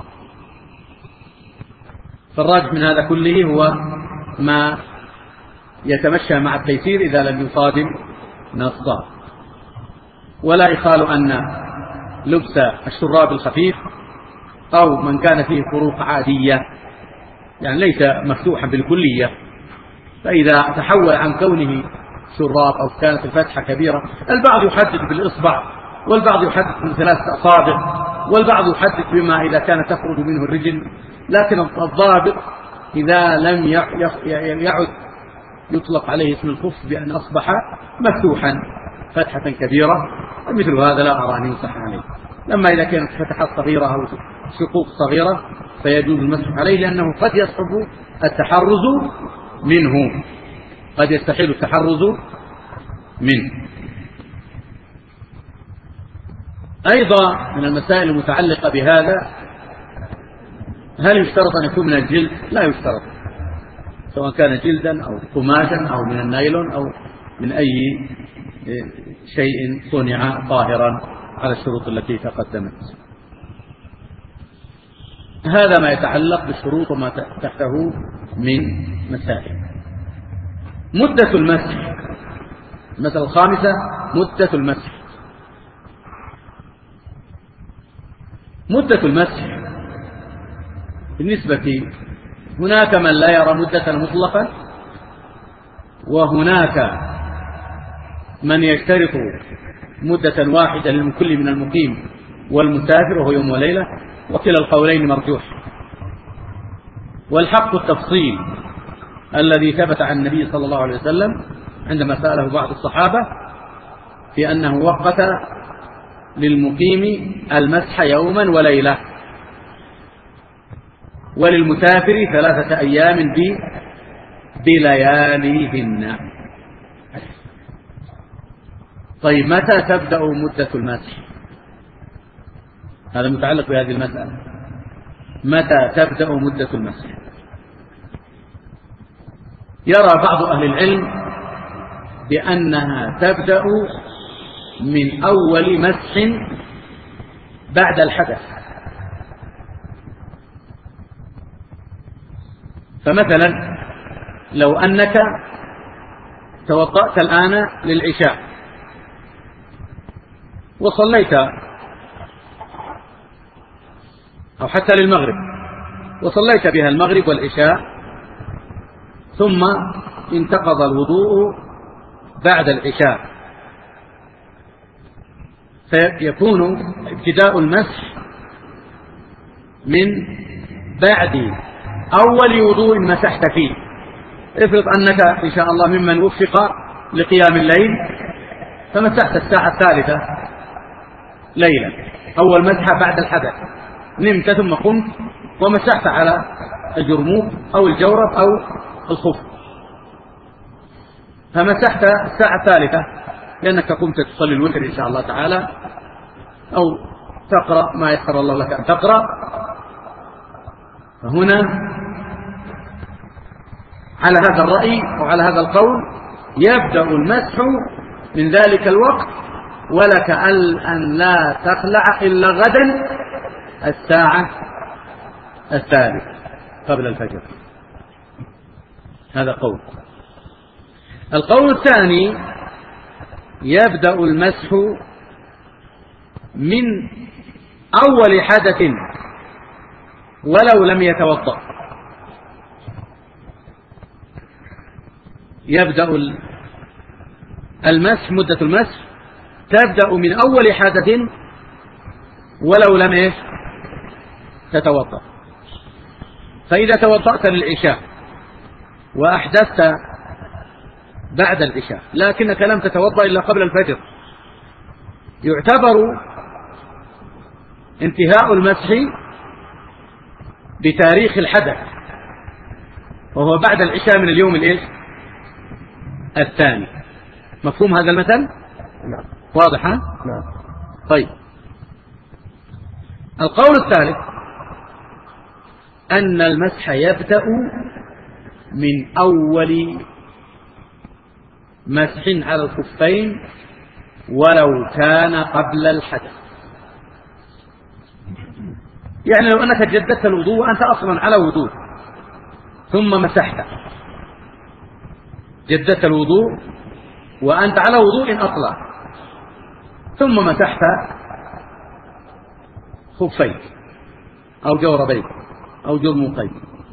فالراجح من هذا كله هو ما يتمشى مع التيسير إذا لم يصادم نصا. ولا يخال أن لبس الشراب الخفيف أو من كان فيه فروق عادية، يعني ليس مفتوحا بالكلية، فإذا تحول عن كونه شراب أو كانت الفتحة كبيرة، البعض يحدد بالإصبع، والبعض يحدد من 3 أصابع، والبعض يحدد بما إذا كان تخرج منه الرجل. لكن الضابط إذا لم يعد يطلق عليه اسم الخف بأن أصبح مفتوحا فتحة كبيرة، مثل هذا لا أرى أن يمسح عليه. لما إذا كانت فتحات صغيرة أو شقوق صغيرة فيجوز المسح عليه، لأنه قد يصعب التحرز منه، قد يستحيل التحرز منه. أيضا من المسائل المتعلقة بهذا: هل يشترط أن يكون من الجلد؟ لا يشترط، سواء كان جلدا أو قماشا أو من النايلون أو من أي شيء صنع طاهرا على الشروط التي تقدمت. هذا ما يتعلق بالشروط وما تحته من مسائل. مدة المسح، المسألة الخامسة مدة المسح. مدة المسح بالنسبة، هناك من لا يرى مدة مطلقا، وهناك من يشترط مدة واحدة للكل من المقيم والمسافر وهو يوم وليلة، وكلا القولين مرجوح. والحق التفصيل الذي ثبت عن النبي صلى الله عليه وسلم عندما سأله بعض الصحابة في أنه وقت للمقيم المسح يوما وليلة، وللمسافر 3 أيام بلياليهن. طيب متى تبدأ مدة المسح؟ هذا متعلق بهذه المسألة. متى تبدأ مدة المسح؟ يرى بعض أهل العلم بأنها تبدأ من أول مسح بعد الحدث. فمثلا لو أنك توضأت الآن للعشاء وصليت أو حتى للمغرب، وصليت بها المغرب والعشاء، ثم انتقض الوضوء بعد العشاء، فيكون ابتداء المسح من بعد أول وضوء مسحت فيه. افرض أنك إن شاء الله ممن وفق لقيام الليل، فمسحت الساعة الثالثة ليلا، أول مسحة بعد الحدث، نمت ثم قمت ومسحت على الجرموق أو الجورب أو الخف، فمسحت الساعة الثالثة لأنك قمت تصلي الوتر إن شاء الله تعالى، أو تقرأ ما يسر الله لك أن تقرأ. فهنا على هذا الرأي وعلى هذا القول يبدأ المسح من ذلك الوقت، ولك أن لا تخلع إلا غدا الساعة الثالثة قبل الفجر. هذا قول. القول الثاني يبدأ المسح من أول حدث ولو لم يتوضأ. يبدأ المسح، مدة المسح تبدأ من أول حدث ولو لم تتوضأ. فإذا توضأت للعشاء وأحدثت بعد العشاء لكنك لم تتوضأ إلا قبل الفجر، يعتبر انتهاء المسح بتاريخ الحدث، وهو بعد العشاء من اليوم الثاني. مفهوم هذا المثل؟
نعم.
واضح؟
نعم.
طيب، القول الثالث أن المسح يبدأ من أول مسح على الخفين ولو كان قبل الحدث. يعني لو أنك جددت الوضوء وأنت أصلا على وضوء ثم مسحت، جددت الوضوء وأنت على وضوء أصلا ثم مسحت خفين أو جوربين أو جرموقين،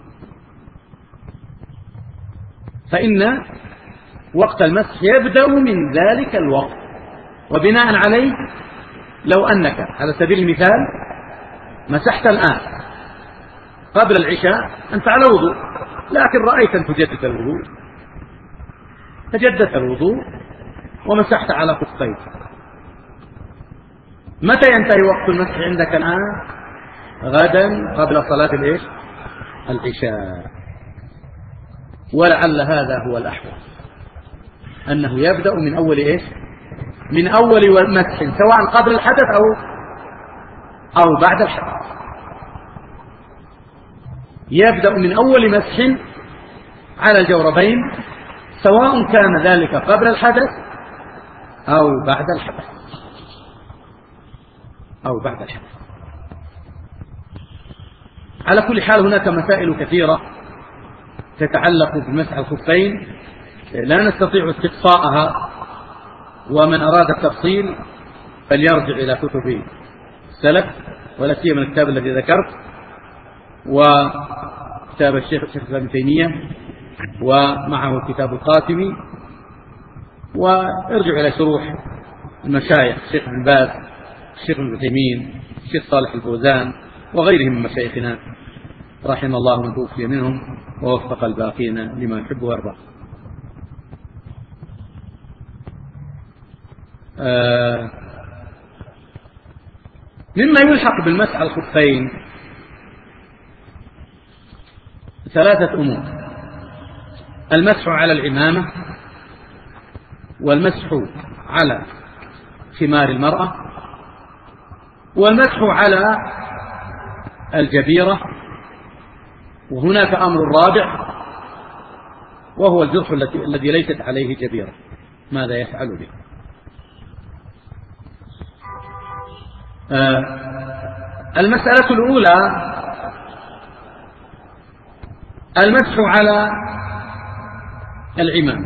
فإن وقت المسح يبدأ من ذلك الوقت. وبناء عليه لو أنك على سبيل المثال مسحت الآن قبل العشاء، أنت على وضوء لكن رأيت أن تجدد الوضوء، فجددت الوضوء ومسحت على خفين. متى ينتهي وقت المسح عندك الآن؟ غدا قبل صلاة العشاء. ولعل هذا هو الأحوط، أنه يبدأ من أول من أول مسح، سواء قبل الحدث أو بعد الحدث. يبدأ من أول مسح على الجوربين، سواء كان ذلك قبل الحدث أو بعد الحدث على كل حال هناك مسائل كثيرة تتعلق بمسح الخفين لا نستطيع استقصاءها، ومن أراد التفصيل فليرجع إلى كتب السلف، ولا سيما الكتاب الذي ذكرت وكتاب الشيخ ابن تيمية ومعه الكتاب القاسمي، وارجع إلى شروح المشايخ الشيخ ابن باز، الشيخ ابن تيمين، الشيخ صالح الفوزان وغيرهم من مشايخنا رحم الله من توفي منهم ووفق الباقين لما يحب ويرضى. مما يلحق بالمسح على الخفين ثلاثة أمور: المسح على العمامة، والمسح على خمار المرأة، والمسح على الجبيرة. وهناك أمر رابع وهو الجرح الذي ليست عليه جبيرة، ماذا يفعل به؟ المسألة الأولى المسح على العمامة،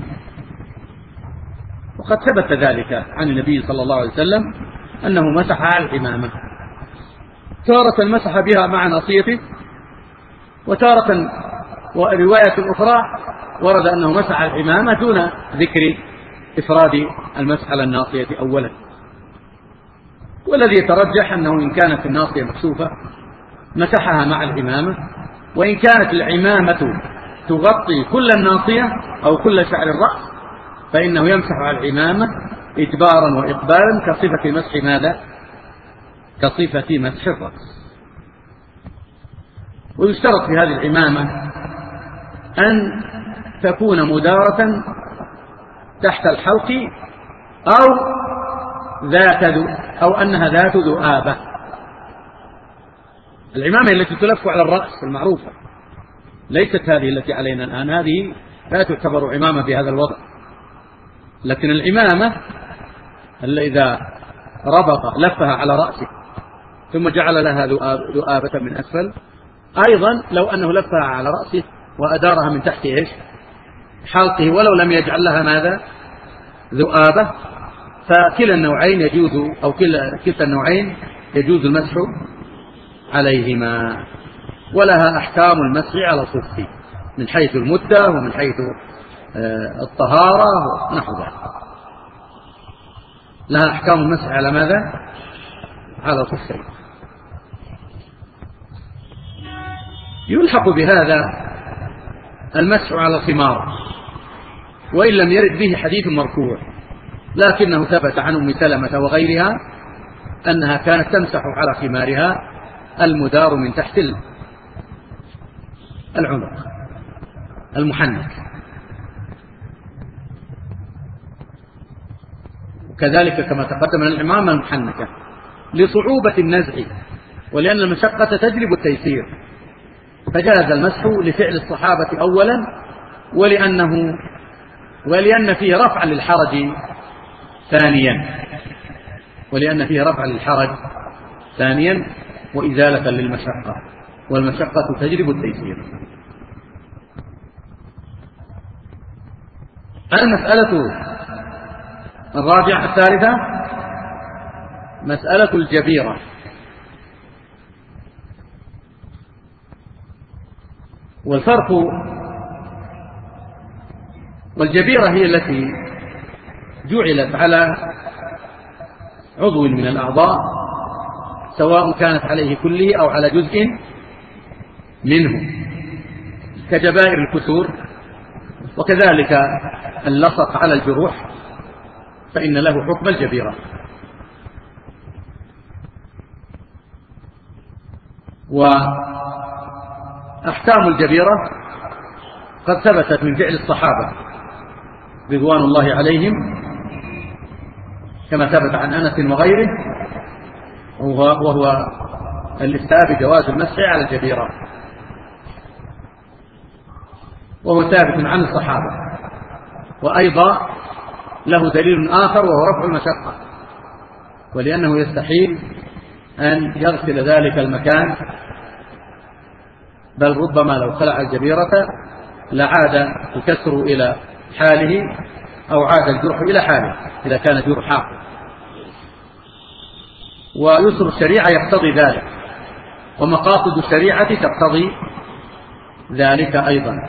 وقد ثبت ذلك عن النبي صلى الله عليه وسلم أنه مسح على العمامة، تارة مسح بها مع ناصيته، وتارة ورواية أخرى ورد أنه مسح العمامة دون ذكر إفراد المسح على الناصية أولا. والذي يترجح أنه إن كانت الناصية مكشوفة مسحها مع العمامة، وإن كانت العمامة تغطي كل الناصية أو كل شعر الرأس فإنه يمسح على العمامة إجبارا وإقبالا كصفة مسح ماذا؟ كصفة مسح الرأس. ويشترط في هذه العمامة أن تكون مدارة تحت الحلق أو أنها ذات ذؤابة. العمامة التي تلف على الرأس المعروفة ليست هذه التي علينا الآن، هذه لا تعتبر عمامة بهذا الوضع. لكن العمامة اللي إذا ربط لفها على رأسه ثم جعل لها ذؤابة من أسفل، أيضا لو أنه لفها على رأسه وأدارها من تحت حلقه ولو لم يجعل لها ماذا؟ ذؤابة، فكلا النوعين يجوز، أو كلتا النوعين يجوز المسح عليهما. ولها أحكام المسح على الخف من حيث المدة ومن حيث الطهارة ونحو ذلك. لها أحكام المسح على ماذا؟ على الخفين. يلحق بهذا المسح على الخمار، وإن لم يرد به حديث مرفوع، لكنه ثبت عن أم سلمة وغيرها أنها كانت تمسح على خمارها المدار من تحت العنق المحنك. وكذلك كما تقدم العمامة المحنكة لصعوبة النزع، ولأن المشقة تجلب التيسير، فجاز المسح لفعل الصحابة أولا، ولأن فيه رفعا للحرج ثانيا، وإزالة للمشقة، والمشقة تجلب التيسير. المسألة الرابعة الثالثة مسألة الجبيرة. والجبيرة هي التي جعلت على عضو من الأعضاء سواء كانت عليه كله أو على جزء منه، كجبائر الكسور، وكذلك اللصق على الجروح فإن له حكم الجبيرة. وأحكام الجبيرة قد ثبتت من فعل الصحابة رضوان الله عليهم، كما ثبت عن أنس وغيره، وهو الافتاء بجواز المسح على الجبيرة، وهو ثابت عن الصحابة. وأيضا له دليل آخر وهو رفع المشقة، ولأنه يستحيل أن يغسل ذلك المكان، بل ربما لو خلع الجبيرة لعاد الكسر إلى حاله أو عاد الجرح إلى حاله إذا كان جرحا. ويسر الشريعة يقتضي ذلك، ومقاصد الشريعة تقتضي ذلك أيضا.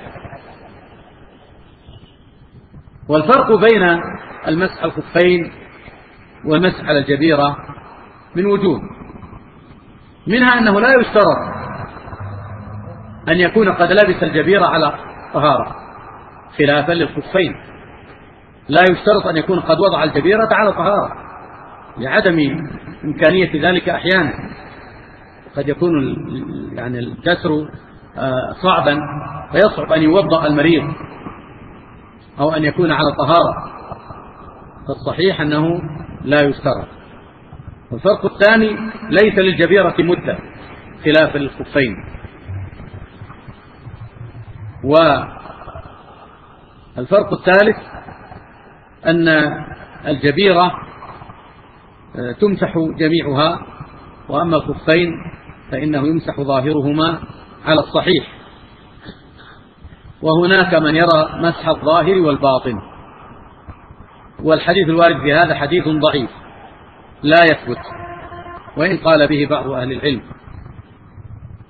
والفرق بين المسح على الخفين والمسح على الجبيرة من وجوه، منها أنه لا يشترط أن يكون قد لبس الجبيرة على طهارة، خلافا للخفين لا يشترط أن يكون قد وضع الجبيرة على طهارة لعدم إمكانية ذلك. أحيانا قد يكون يعني الكسر صعبا فيصعب أن يوضأ المريض أو أن يكون على طهارة، فالصحيح أنه لا يشترط. والفرق الثاني ليس للجبيرة مدة خلافا للخفين. والفرق الثالث أن الجبيرة تمسح جميعها، وأما الخفين فإنه يمسح ظاهرهما على الصحيح، وهناك من يرى مسح الظاهر والباطن. والحديث الوارد في هذا حديث ضعيف لا يثبت، وإن قال به بعض أهل العلم،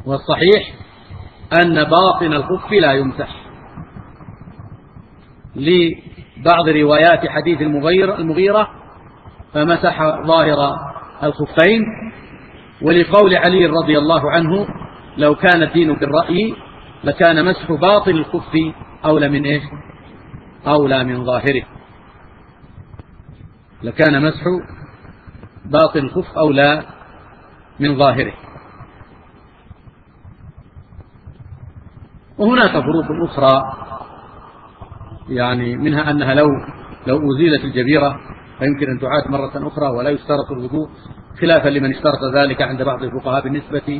والصحيح أن باطن الخف لا يمسح، لبعض روايات حديث المغيرة فمسح ظاهر الخفين، ولقول علي رضي الله عنه لو كان الدين بالرأي لكان مسح باطن الخف أولى من إيش؟ أولى من ظاهره، لكان مسح باطن الخف أولى من ظاهره. وهناك فروق أخرى، يعني منها أنها لو أزيلت الجبيرة فيمكن أن تعاد مرة أخرى ولا يشترط الوضوء، خلافا لمن اشترط ذلك عند بعض الفقهاء بالنسبة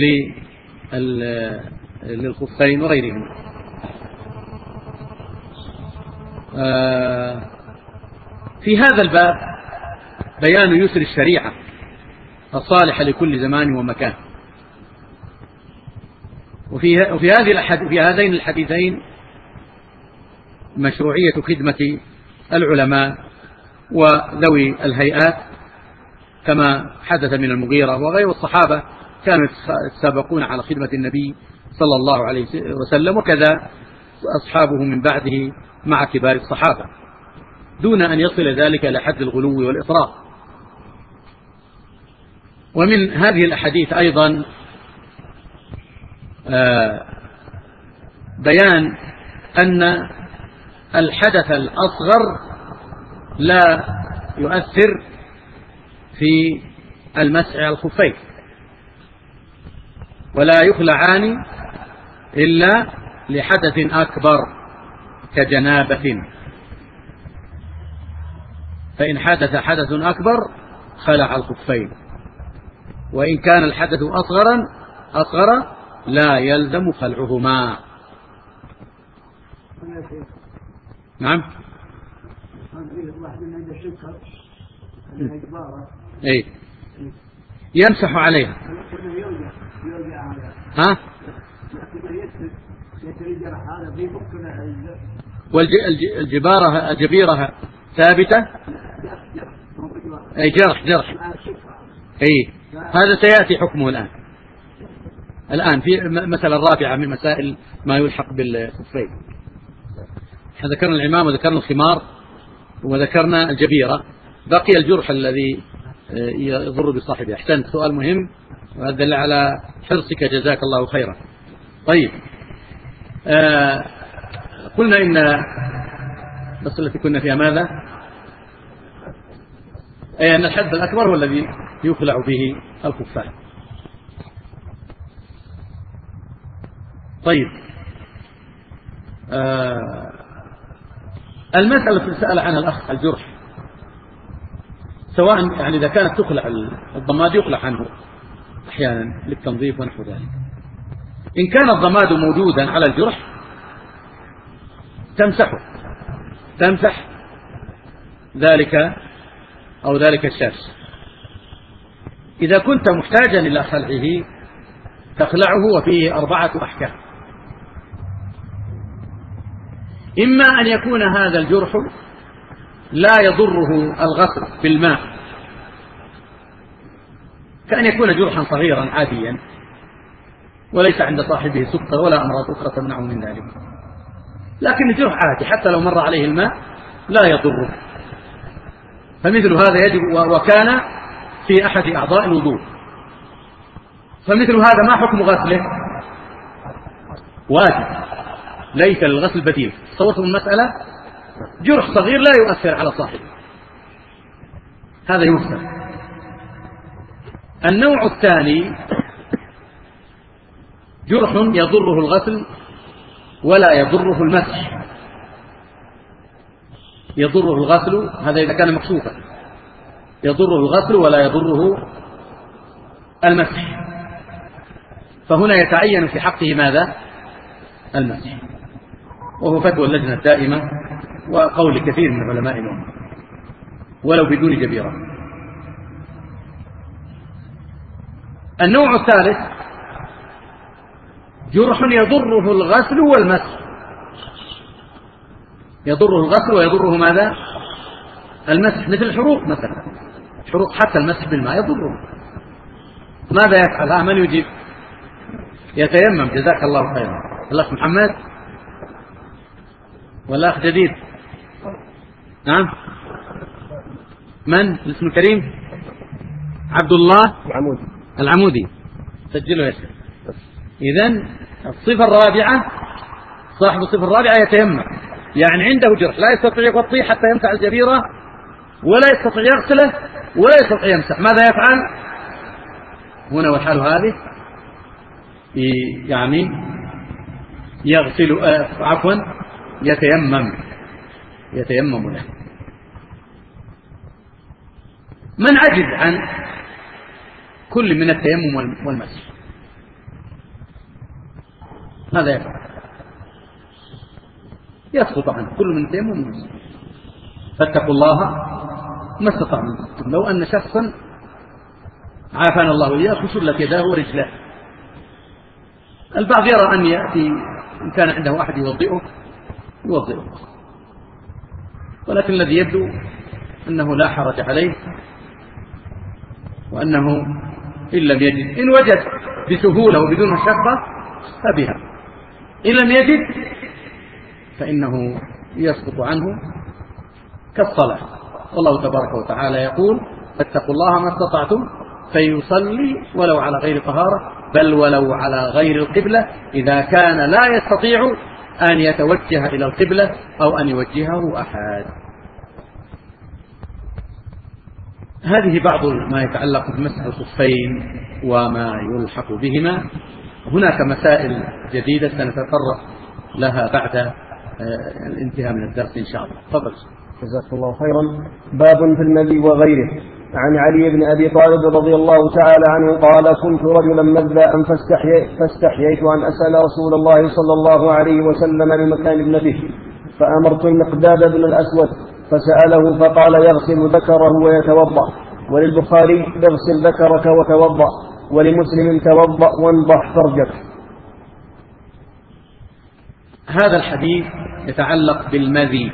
للخفين وغيرهم. في هذا الباب بيان يسر الشريعة الصالحة لكل زمان ومكان. وفي هذين الحديثين مشروعية خدمة العلماء وذوي الهيئات كما حدث من المغيرة وغير الصحابة، كانوا يتسابقون على خدمة النبي صلى الله عليه وسلم، وكذا أصحابه من بعده مع كبار الصحابة، دون أن يصل ذلك إلى حد الغلو والإطراف. ومن هذه الأحاديث أيضا بيان أن الحدث الأصغر لا يؤثر في المسح على الخفين، ولا يخلعان إلا لحدث أكبر كجنابة، فإن حدث حدث أكبر خلع الخفين، وإن كان الحدث أصغر لا يلزم خلعهما. نعم. اي يمسح عليها. ها؟ والجبيرة ثابتة. اي جرح. اي هذا سيأتي حكمه الآن في مسألة رابعة من مسائل ما يلحق بالخفين. ذكرنا العمام وذكرنا الخمار وذكرنا الجبيرة، بقي الجرح الذي يضر بصاحبه. أحسنت، سؤال مهم وهذا على حرصك جزاك الله خيرا. طيب، قلنا إن بس التي كنا فيها ماذا؟ أي أن الحدث الأكبر هو الذي يخلع به الخفان. طيب، المسألة التي سأل عنها الأخ الجرح، سواء يعني إذا كانت تخلع الضماد يخلع عنه أحيانا للتنظيف ونحو ذلك. إن كان الضماد موجودا على الجرح تمسح ذلك أو ذلك الشاش. إذا كنت محتاجا إلى خلعه تخلعه، وفيه 4 أحكام. إما أن يكون هذا الجرح لا يضره الغسل بالماء، كأن يكون جرحا صغيرا عاديا وليس عند صاحبه سكر ولا أمراض أخرى تمنعه من ذلك، لكن الجرح عادي حتى لو مر عليه الماء لا يضره، فمثل هذا يجب، وكان في أحد أعضاء الوضوء، فمثل هذا ما حكم غسله؟ واجب، ليس للغسل بديل. تصورتم المسألة؟ جرح صغير لا يؤثر على صاحبه، هذا يغسل. النوع الثاني جرح يضره الغسل ولا يضره المسح. يضره الغسل، هذا إذا كان مكشوفا، يضره الغسل ولا يضره المسح، فهنا يتعين في حقه ماذا؟ المسح، وهو فتوى اللجنة الدائمة وقول كثير من علماء الأمة ولو بدون جبيرة. النوع الثالث جرح يضره الغسل والمسح، يضره الغسل ويضره ماذا؟ المسح، مثل الحروق مثلا، الحروق حتى المسح بالماء يضره. ماذا يفعل؟ من يجيب؟ يتيمم. جزاك الله خيرا. الأخ محمد ولا أخ جديد؟ نعم. من الاسم الكريم؟ عبد الله العمودي. سجله يا شيخ. إذن الصفة الرابعة، صاحب الصفة الرابعة يتيمم، يعني عنده جرح لا يستطيع يغطيه حتى يمسح الجبيرة، ولا يستطيع يغسله، ولا يستطيع يمسح. ماذا يفعل هنا والحال هذه؟ يعني يغسل يتيمم له. من عجز عن كل من التيمم والمسح ماذا يفعل؟ يسقط عنه كل من التيمم والمسح. فاتقوا الله ما استطعتم. لو أن شخصا عافانا الله وإياه فشلت يداه ورجلاه، البعض يرى أن يأتي إن كان عنده أحد يوضئه، ولكن الذي يبدو أنه لا حرج عليه، وأنه إن لم يجد، إن وجد بسهولة وبدون مشقة فبها، إن لم يجد فإنه يسقط عنه كالصلاة. والله تبارك وتعالى يقول: فاتقوا الله ما استطعتم، فيصلي ولو على غير طهارة، بل ولو على غير القبلة إذا كان لا يستطيع أن يتوجه إلى القبلة أو أن يوجهه أحد. هذه بعض ما يتعلق بمسح الخفين وما يلحق بهما. هناك مسائل جديدة سنتطرق لها بعد الانتهاء من الدرس إن شاء الله. تفضل.
جزاك الله خيرا. باب في المذي وغيره. عن علي بن أبي طالب رضي الله تعالى عنه قال: كنت رجلا مذاء فاستحييت أن أسأل رسول الله صلى الله عليه وسلم لمكان ابنته، فأمرت المقداد بن الأسود فسأله فقال: يغسل ذكره ويتوضأ. وللبخاري: اغسل ذكرك وتوضأ. ولمسلم: توضأ وانضح فرجك.
هذا الحديث يتعلق بالمذي.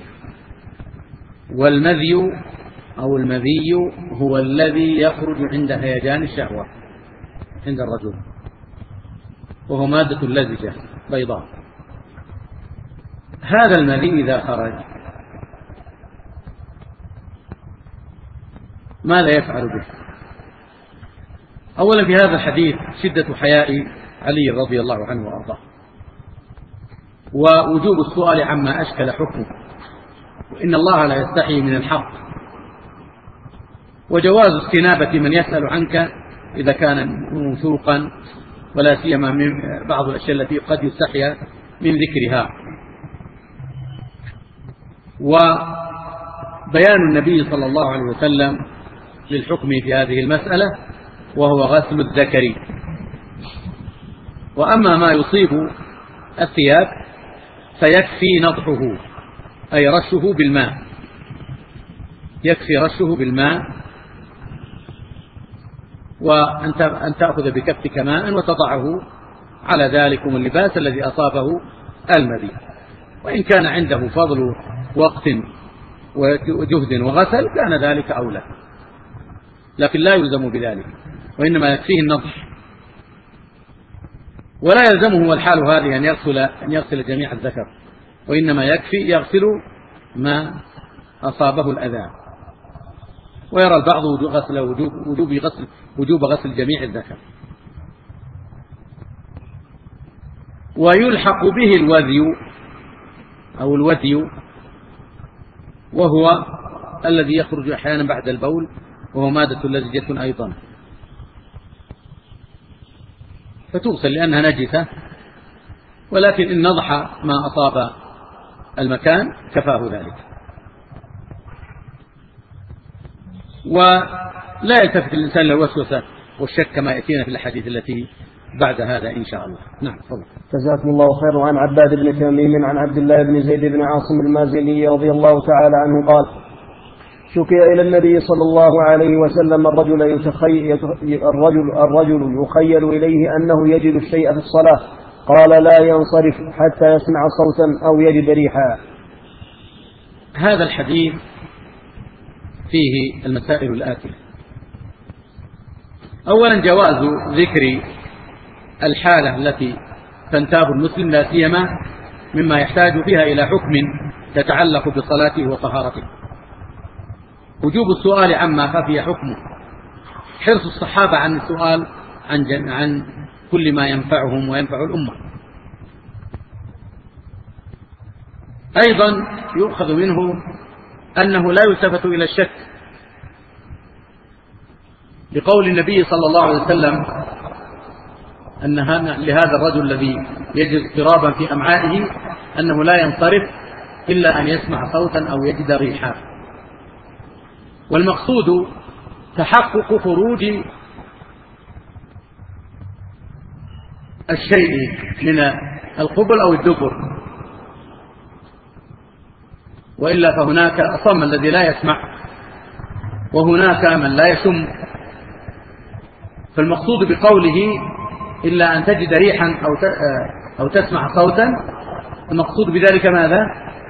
والمذي أو المذي هو الذي يخرج عند هيجان الشهوة عند الرجل، وهو مادة لزجة بيضاء. هذا المذي إذا خرج ماذا يفعل به؟ أولا في هذا الحديث شدة حياء علي رضي الله عنه وأرضاه، ووجوب السؤال عما أشكل حكمه، وإن الله لا يستحي من الحق، وجواز استنابة من يسأل عنك إذا كان موثوقا، ولا سيما من بعض الأشياء التي قد يستحيا من ذكرها. وبيان النبي صلى الله عليه وسلم للحكم في هذه المسألة وهو غسل الذكر. وأما ما يصيب الثياب فيكفي نضحه، أي رشه بالماء، يكفي رشه بالماء، وأن تأخذ بكفك ماء وتضعه على ذلكم اللباس الذي أصابه المذي. وإن كان عنده فضل وقت وجهد وغسل كان ذلك أولى، لكن لا يلزم بذلك، وإنما يكفيه النضح. ولا يلزمه والحال هذه أن يغسل جميع الذكر، وإنما يكفي يغسل ما أصابه الأذى. ويرى البعض وجوب غسل جميع الذكر. ويلحق به الوذي أو الوذي، وهو الذي يخرج أحيانا بعد البول، وهو مادة لزجة أيضا، فتغسل لأنها نجسة، ولكن إن نضح ما أصاب المكان كفاه ذلك. ولا يلتفت الإنسان للوسوسة والشك كما يأتينا في الحديث التي بعد هذا إن شاء الله. نعم فضل.
جزاكم الله خيرا. عن عباد بن تميم عن عبد الله بن زيد بن عاصم المازني رضي الله تعالى عنه قال: شكي إلى النبي صلى الله عليه وسلم الرجل يخيل إليه أنه يجد الشيء في الصلاة، قال: لا ينصرف حتى يسمع صوتا أو يجد ريحا.
هذا الحديث فيه المسائل الآتية. أولا جواز ذكر الحالة التي تنتاب المسلم، لا سيما مما يحتاج فيها إلى حكم يتعلق بصلاته وطهارته. وجوب السؤال عما خفي حكمه، حرص الصحابة عن السؤال عن كل ما ينفعهم وينفع الأمة. أيضا يؤخذ منه أنه لا يلتفت إلى الشك، لقول النبي صلى الله عليه وسلم أن لهذا الرجل الذي يجد اضطرابا في أمعائه أنه لا ينصرف إلا أن يسمع صوتا أو يجد ريحا. والمقصود تحقق خروج الشيء من القبل أو الدبر، وإلا فهناك أصم الذي لا يسمع، وهناك من لا يشم. فالمقصود بقوله إلا أن تجد ريحا أو تسمع صوتا، المقصود بذلك ماذا؟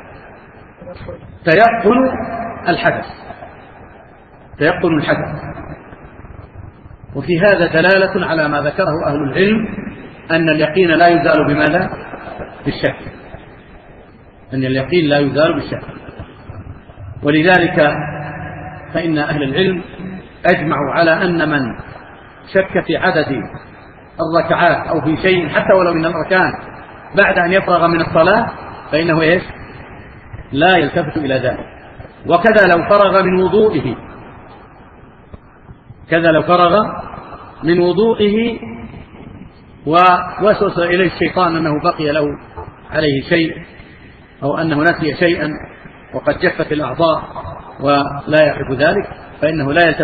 تيقن الحدث، تيقن الحدث. وفي هذا دلالة على ما ذكره أهل العلم أن اليقين لا يزال بماذا؟ بالشك، أن اليقين لا يزال بالشك. ولذلك فإن أهل العلم أجمعوا على أن من شك في عدد الركعات أو في شيء حتى ولو من الأركان بعد أن يفرغ من الصلاة فإنه إيش؟ لا يلتفت إلى ذلك. وكذا لو فرغ من وضوئه، كذا لو فرغ من وضوئه ووسوس إليه الشيطان أنه بقي له عليه شيء أو أنه نسي شيئا وقد جفت الأعضاء ولا يعرف ذلك، فإنه لا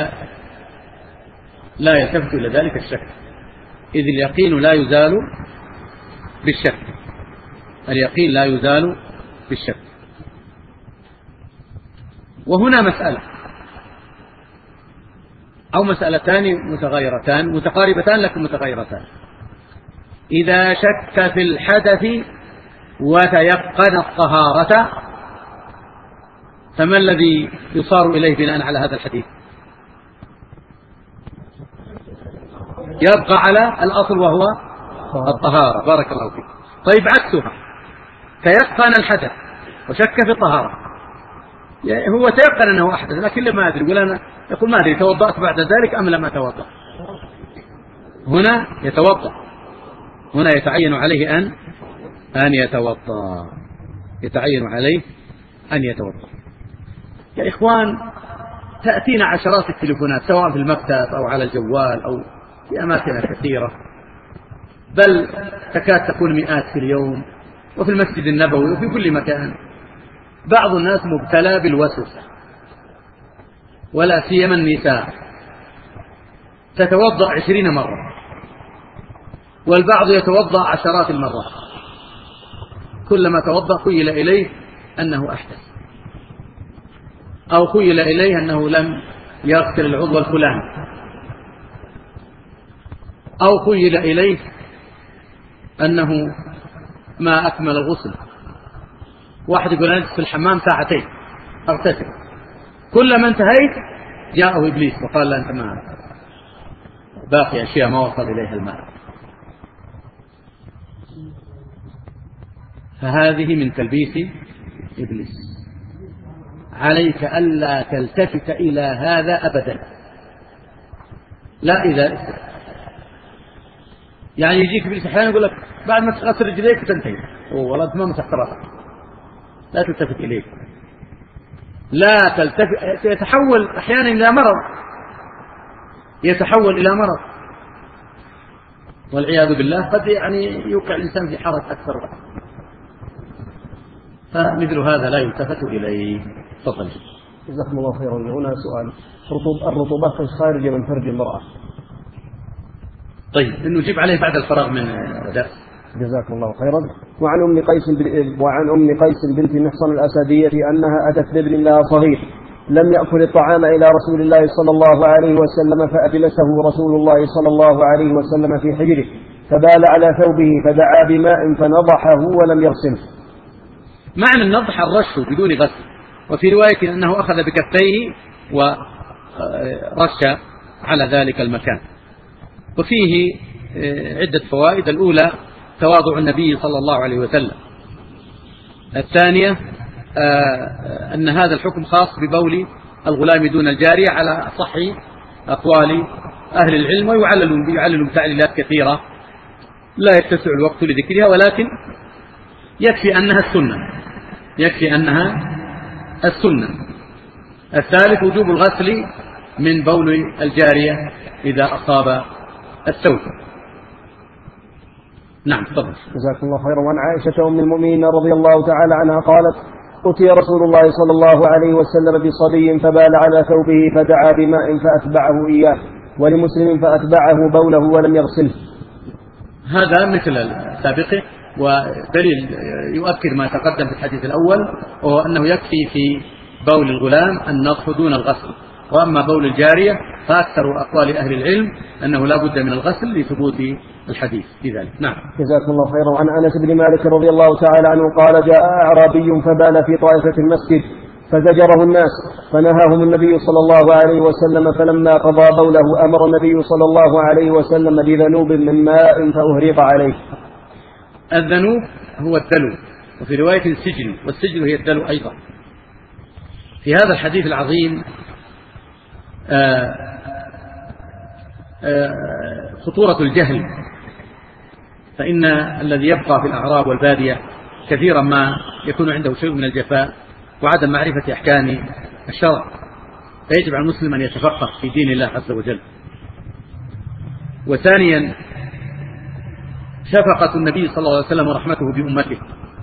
يلتفت إلى ذلك الشك، إذ اليقين لا يزال بالشك، اليقين لا يزال بالشك. وهنا مسألة أو مسألتان متغايرتان متقاربتان لكن متغايرتان. إذا شك في الحدث وتيقن الطهارة فما الذي يصار إليه بناء على هذا الحديث؟ يبقى على الأصل وهو الطهارة. بارك الله فيك. طيب عكسها، تيقن الحدث وشك في الطهارة، هو تيقن أنه أحدث لكن ما أدري، يقول ما أدري توضأت بعد ذلك أم لم أتوضأ. هنا يتوضأ، هنا يتعين عليه أن يتوضأ، يتعين عليه أن يتوضأ. يا إخوان تأتينا عشرات التليفونات سواء في المكتب أو على الجوال أو في أماكن كثيرة، بل تكاد تكون مئات في اليوم، وفي المسجد النبوي وفي كل مكان. بعض الناس مبتلى بالوسوسة ولا سيما النساء، تتوضأ 20 مرة، والبعض يتوضأ عشرات المرات، كلما توضأ خيل إليه أنه أحدث، أو خيل إليه أنه لم يغسل العضو الفلاني، أو خيل إليه أنه ما أكمل الغسل. واحد يقول أنا في الحمام ساعتين أغتسل، كلما انتهيت جاءه إبليس وقال لا أنت ما باقي أشياء ما وصل إليها الماء. فهذه من تلبيس إبليس. عليك ألا تلتفت إلى هذا أبدا، لا إذا يعني يجيك إبليس أحيانا يقول لك بعد ما تغسل رجليك تنتهي، والله ما مسحت راسك، لا تلتفت إليه، لا تلتفت. يتحول أحيانا إلى مرض، يتحول إلى مرض والعياذ بالله، قد يعني يوقع الإنسان في حرج أكثر. فمثل هذا لا يلتفت إليه. تفضل.
جزاكم الله خيرا. هنا سؤال: الرطوبات الخارجة من فرج المرأة.
طيب نجيب عليه بعد الفراغ من الدرس.
جزاكم الله خيرا. وعن أم قيس بنت محصن الأسدية أنها أتت بابن لها صغير لم يأكل الطعام إلى رسول الله صلى الله عليه وسلم، فأجلسه رسول الله صلى الله عليه وسلم في حجره، فبال على ثوبه فدعا بماء فنضحه ولم يغسله.
معنى النضح الرش بدون غسل، وفي رواية أنه أخذ بكفيه ورش على ذلك المكان. وفيه عدة فوائد. الأولى تواضع النبي صلى الله عليه وسلم. الثانية أن هذا الحكم خاص ببول الغلام دون الجارية على صح أقوال أهل العلم، ويعلل بتعليلات كثيرة لا يتسع الوقت لذكرها، ولكن يكفي أنها السنة. الثالث وجوب الغسل من بول الجارية إذا أصاب الثوب. نعم تفضل.
جزاكم الله خيرا. وعن عائشة أم المؤمنين رضي الله تعالى عنها قالت: أتي رسول الله صلى الله عليه وسلم بصبي فبال على ثوبه فدعا بماء فأتبعه إياه، ولمسلم فأتبعه بوله ولم يغسله.
هذا مثل السابق، ودليل يؤكد ما تقدم في الحديث الأول، وهو أنه يكفي في بول الغلام النضح دون الغسل، وأما بول الجارية فأكثر أقوال أهل العلم أنه لا بد من الغسل لثبوت الحديث في ذلك. نعم.
جزاكم الله خيرا. وعن أنس بن مالك رضي الله تعالى عنه قال: جاء أعرابي فبال في طائفة المسجد فزجره الناس فنهاهم النبي صلى الله عليه وسلم، فلما قضى بوله أمر النبي صلى الله عليه وسلم بذنوب من ماء فأهريق عليه.
الذنوب هو الدلو، وفي رواية السجل، والسجل هي الدلو أيضا. في هذا الحديث العظيم خطورة الجهل، فإن الذي يبقى في الأعراب والبادية كثيرا ما يكون عنده شيء من الجفاء وعدم معرفة أحكام الشرع، فيجب على المسلم أن يتفقه في دين الله عز وجل. وثانيا شفقة النبي صلى الله عليه وسلم ورحمته بأمته.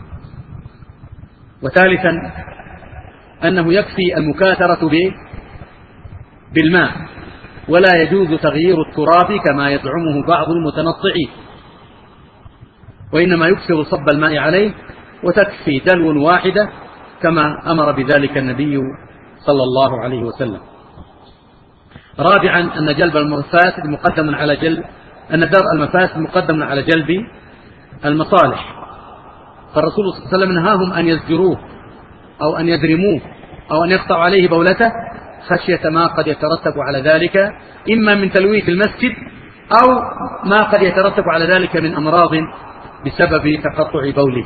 وثالثا أنه يكفي المكاثرة بالماء، ولا يجوز تغيير التراب كما يزعمه بعض المتنطعين، وإنما يكثر صب الماء عليه، وتكفي دلو واحدة كما أمر بذلك النبي صلى الله عليه وسلم. رابعا أن جلب المفاسد مقدم على أن درء المفاسد مقدم على جلب المصالح، فالرسول صلى الله عليه وسلم نهاهم أن يزجروه أو أن يدرموه أو أن يقطعوا عليه بولته خشية ما قد يترتب على ذلك إما من تلويث المسجد أو ما قد يترتب على ذلك من أمراض بسبب تقطع بوله.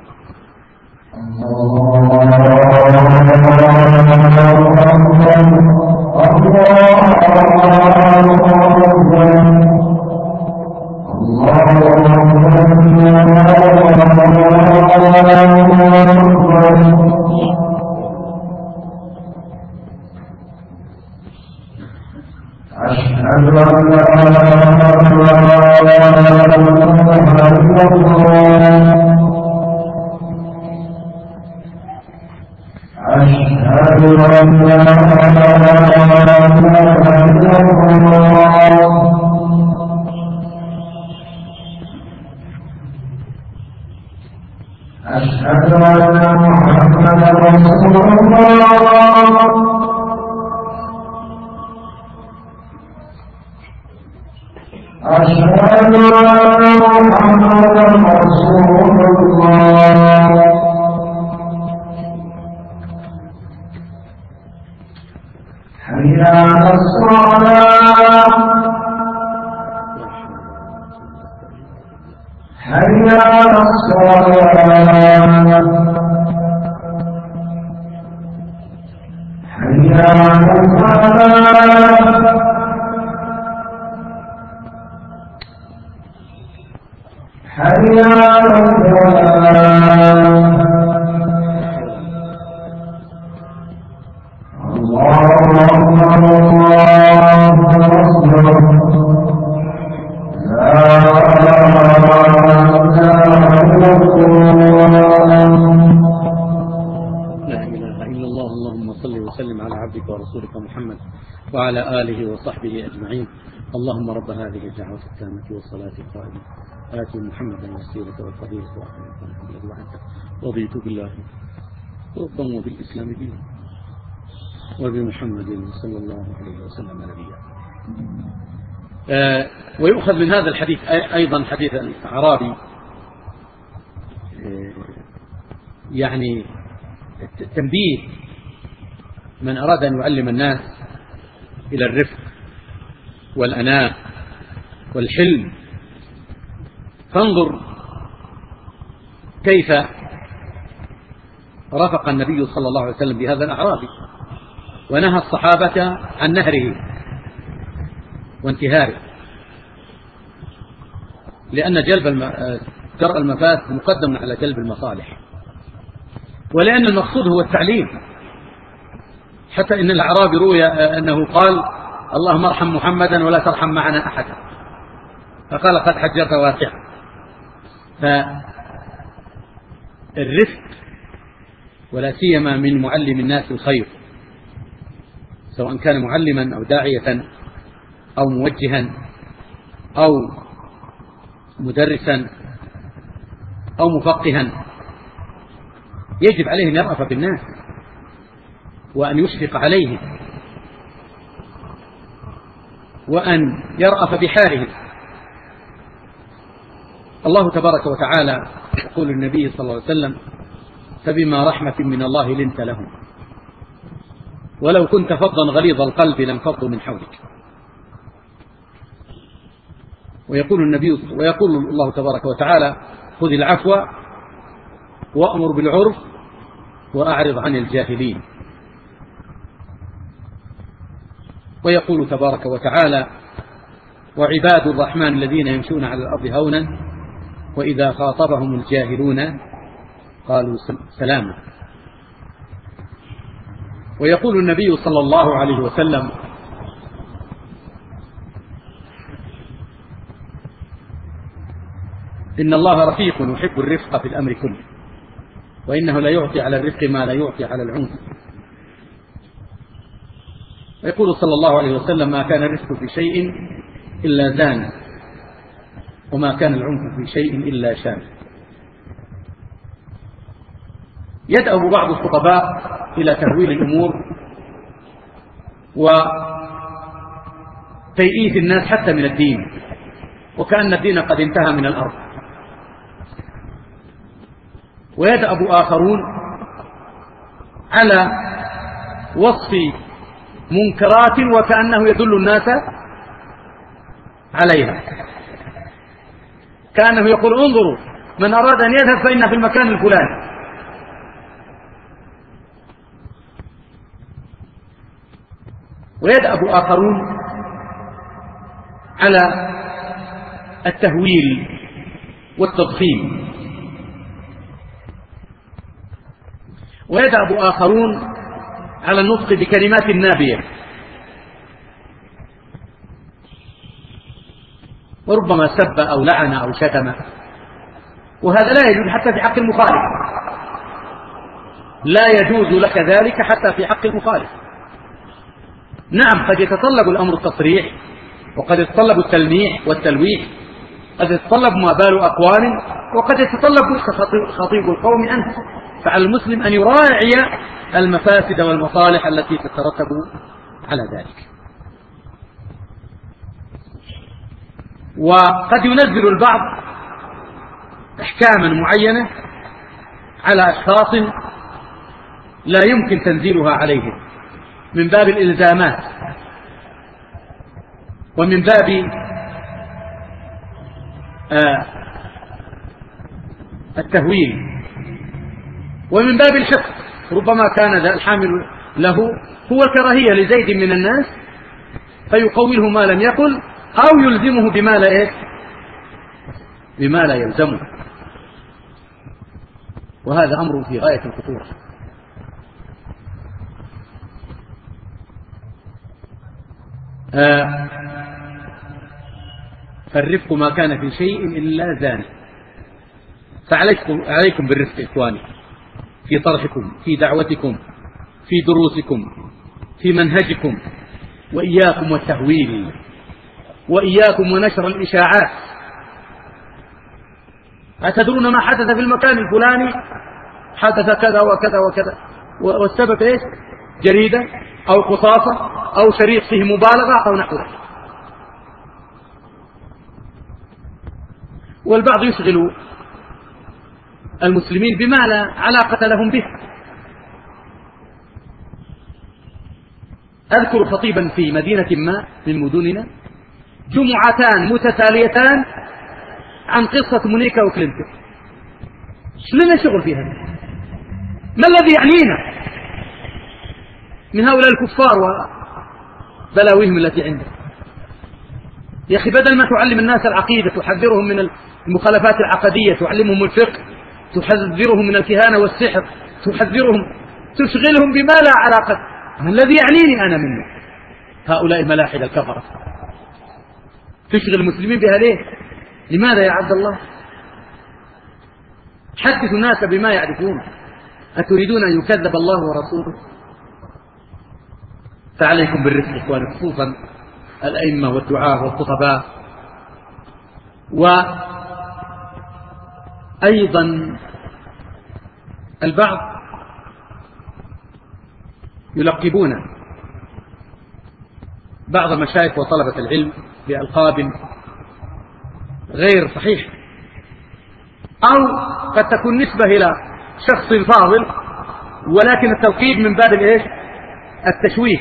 وعلى آله وصحبه أجمعين. اللهم رب هذه الدعوة التامة والصلاة القائمة آت محمدا الوسيلة والفضيلة وأعطه رضيت بالله ربا وبالإسلام دينا وبمحمد صلى الله عليه وسلم نبيا. ويؤخذ من هذا الحديث أيضا حديث الأعرابي يعني تنبيه من أراد أن يعلم الناس إلى الرفق والأناة والحلم فانظر كيف رفق النبي صلى الله عليه وسلم بهذا الأعرابي، ونهى الصحابة عن نهره وانتهاره، لأن درء المفاسد مقدم على جلب المصالح، ولأن المقصود هو التعليم. حتى إن الأعرابي روي أنه قال: اللهم ارحم محمدا ولا ترحم معنا أحدا، فقال: قد حجرت واسعا. فالرفق ولا سيما من معلم الناس الخير، سواء كان معلما أو داعية أو موجها أو مدرسا أو مفقها، يجب عليه أن يرأف بالناس وأن يشفق عليهم وأن يرأف بحالهم. الله تبارك وتعالى يقول النبي صلى الله عليه وسلم: فبما رحمة من الله لنت لهم ولو كنت فظا غليظ القلب لانفضوا من حولك. ويقول الله تبارك وتعالى: خذ العفو وأمر بالعرف وأعرض عن الجاهلين. ويقول تبارك وتعالى: وعباد الرحمن الذين يمشون على الأرض هونا وإذا خاطبهم الجاهلون قالوا سلاما. ويقول النبي صلى الله عليه وسلم: إن الله رفيق يحب الرفق في الأمر كله، وإنه لا يعطي على الرفق ما لا يعطي على العنف. ويقول صلى الله عليه وسلم: ما كان الرفق في شيء إلا زان، وما كان العنف في شيء إلا شان. يدأب بعض الخطباء إلى تهويل الأمور وتيئيس الناس حتى من الدين، وكأن الدين قد انتهى من الأرض. ويدأب آخرون على وصف منكرات وكأنه يدل الناس عليها، كأنه يقول: انظروا من أراد أن يذهب فإن في المكان الفلاني. ويدأب آخرون على التهويل والتضخيم. ويدأب آخرون على النطق بكلمات نابية، وربما سب أو لعن أو شتم، وهذا لا يجوز حتى في حق المخالف، لا يجوز لك ذلك حتى في حق المخالف. نعم، قد يتطلب الأمر التصريح، وقد يتطلب التلميح والتلويح، قد يتطلب ما بال أقوال، وقد يتطلب خطيب القوم أنت. فعلى المسلم أن يراعي المفاسد والمصالح التي تترتب على ذلك. وقد ينزل البعض أحكاما معينة على أشخاص لا يمكن تنزيلها عليهم، من باب الإلزامات، ومن باب التهويل، ومن باب الحقد. ربما كان ذا الحامل له هو الكراهية لزيد من الناس فيقوله ما لم يقل، أو يلزمه بما لا يلزمه، وهذا أمر في غاية الخطورة. فالرفق ما كان في شيء إلا زان. فعليكم بالرفق إخواني، في طرحكم، في دعوتكم، في دروسكم، في منهجكم، وإياكم والتهويل، وإياكم ونشر الإشاعات. أتدرون ما حدث في المكان الفلاني؟ حدث كذا وكذا وكذا، والسبب إيش؟ جريدة أو قصاصة أو شريط فيه مبالغة أو نحو ذلك. والبعض يشغل المسلمين بما لا علاقة لهم به. أذكر خطيبا في مدينة ما من مدننا، جمعتان متتاليتان عن قصة مونيكا وكلينتون. لنا شغل فيها؟ ما الذي يعنينا من هؤلاء الكفار وبلاويهم التي عندهم؟ يا أخي بدل ما تعلم الناس العقيدة، تحذرهم من المخالفات العقدية، تعلمهم الفقه، تحذرهم من الكهانة والسحر، تحذرهم، تشغلهم بما لا علاقة. ما الذي يعنيني أنا منه؟ هؤلاء الملاحدة الكفرة تشغل المسلمين بها ليه؟ لماذا يا عبد الله؟ حدثوا الناس بما يعرفون. أتريدون أن يكذب الله ورسوله؟ فعليكم بالرفق إخواني، خصوصا الأئمة والدعاة والخطباء. وأيضا البعض يلقبون بعض المشايخ وطلبة العلم بألقاب غير صحيح، أو قد تكون نسبة إلى شخص فاضل، ولكن التلقيب من باب الإيش؟ التشويه،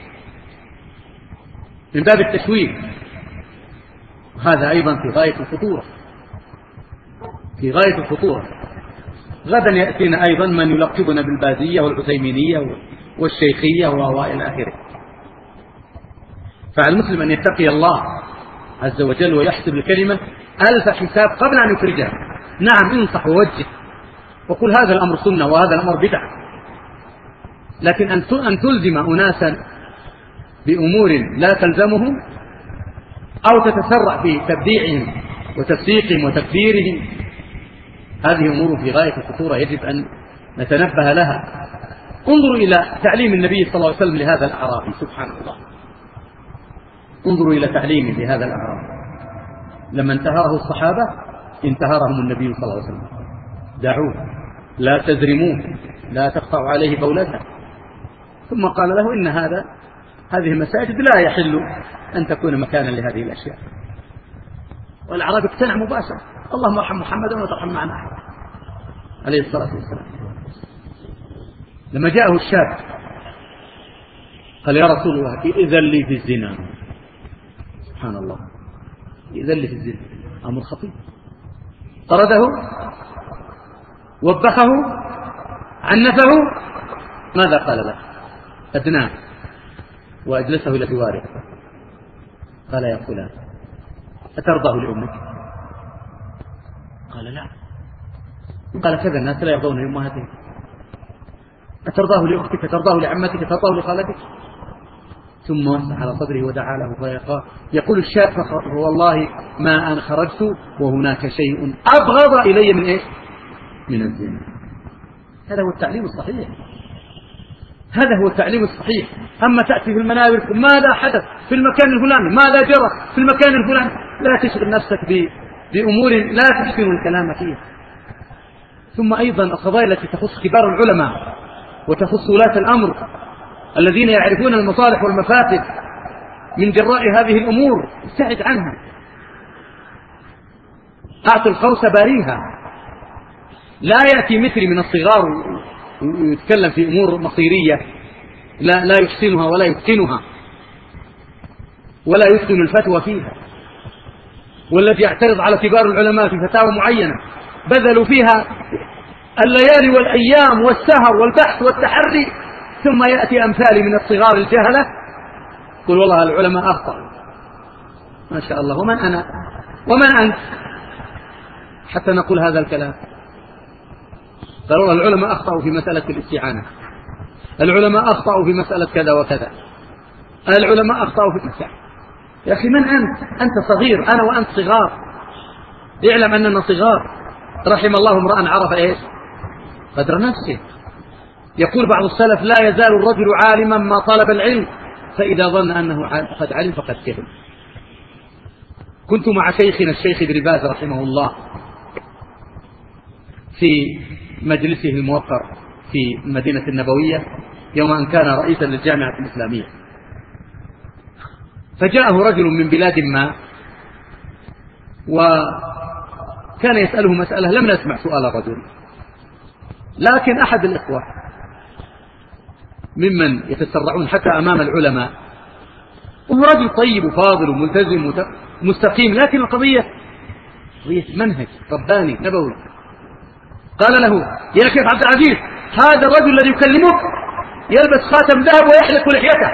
من باب التشويه. وهذا أيضا في غاية الخطورة، في غاية الخطورة. غدا يأتينا أيضا من يلقبنا بالبازية والعثيمينية والشيخية وإلى آخره. فعلى المسلم أن يتقي الله عز وجل ويحسب الكلمة ألف حساب قبل أن يخرجها. نعم، انصح ووجه وقل هذا الأمر سنة وهذا الأمر بدعة، لكن أن تلزم أناسا بأمور لا تلزمهم، أو تتسرع في تبديعهم وتفسيقهم وتكفيرهم، هذه أمور في غاية الخطورة يجب أن نتنبه لها. انظروا إلى تعليم النبي صلى الله عليه وسلم لهذا الأعرابي، سبحان الله، انظروا إلى تعليمه لهذا الأعرابي. لما انتهره الصحابة انتهرهم النبي صلى الله عليه وسلم: دعوه، لا تزرموه، لا تقطعوا عليه بولته. ثم قال له: إن هذه المساجد لا يحل أن تكون مكانا لهذه الأشياء. والأعرابي اقتنع مباشرة: اللهم ارحم محمدا ولا ترحم معنا أحد، عليه الصلاة والسلام. لما جاءه الشاب قال: يا رسول الله، إذن لي في الزنا. سبحان الله، إذن لي في الزنا، أمر خطير. طرده، وبخه، عنفه. ماذا قال له؟ أدناه وأجلسه إلى جواره. قال: يا فلان، أترضاه لأمك؟ قال: لا. قال: كذا الناس لا يرضون لأمهاتهم. أترضاه لأختك؟ ترضاه لعمتك؟ ترضاه لخالتك؟ ثم وسع على صدره ودعا له يقول الشاب: والله ما أنا خرجت وهناك شيء أبغض إلي من إيش؟ من الزنا. هذا هو التعليم الصحيح، هذا هو التعليم الصحيح. أما تأتي في المنابر: ماذا حدث في المكان الفلاني، ماذا جرى في المكان الفلاني، لا تشغل نفسك بأمور لا تحسن الكلام فيها. ثم أيضا القضايا التي تخص كبار العلماء وتخص ولاة الأمر الذين يعرفون المصالح والمفاسد من جراء هذه الأمور، ابتعد عنها. أعطي القوس باريها. لا يأتي مثلي من الصغار ويتكلم في أمور مصيرية لا يحسنها ولا يتقنها ولا يتقن الفتوى فيها، والذي يعترض على كبار العلماء في فتاوى معينة بذلوا فيها الليالي والأيام والسهر والبحث والتحري، ثم يأتي أمثالي من الصغار الجهلة يقول: والله العلماء أخطأوا. ما شاء الله، ومن أنا ومن أنت حتى نقول هذا الكلام؟ قال: والله العلماء أخطأوا في مسألة الاستعانة، العلماء أخطأوا في مسألة كذا وكذا، العلماء أخطأوا في مسألة. يا أخي من أنت؟ أنت صغير، أنا وأنت صغار. اعلم أننا صغار. رحم الله امرأ عرف إيش؟ قدر نفسه. يقول بعض السلف: لا يزال الرجل عالما ما طلب العلم، فإذا ظن أنه قد علم فقد كذب. كنت مع شيخنا الشيخ ابن باز رحمه الله في مجلسه الموقر في المدينة النبوية يوم أن كان رئيسا للجامعة الإسلامية، فجاءه رجل من بلاد ما وكان يسأله مسألة لم نسمع سؤال الرجل، لكن أحد الإخوة ممن يتسرعون حتى أمام العلماء، وهو رجل طيب وفاضل وملتزم ومستقيم، لكن القضية منهج رباني نبوي. قال له: يا شيخ عبد العزيز، هذا الرجل الذي يكلمك يلبس خاتم ذهب ويحلق لحيته.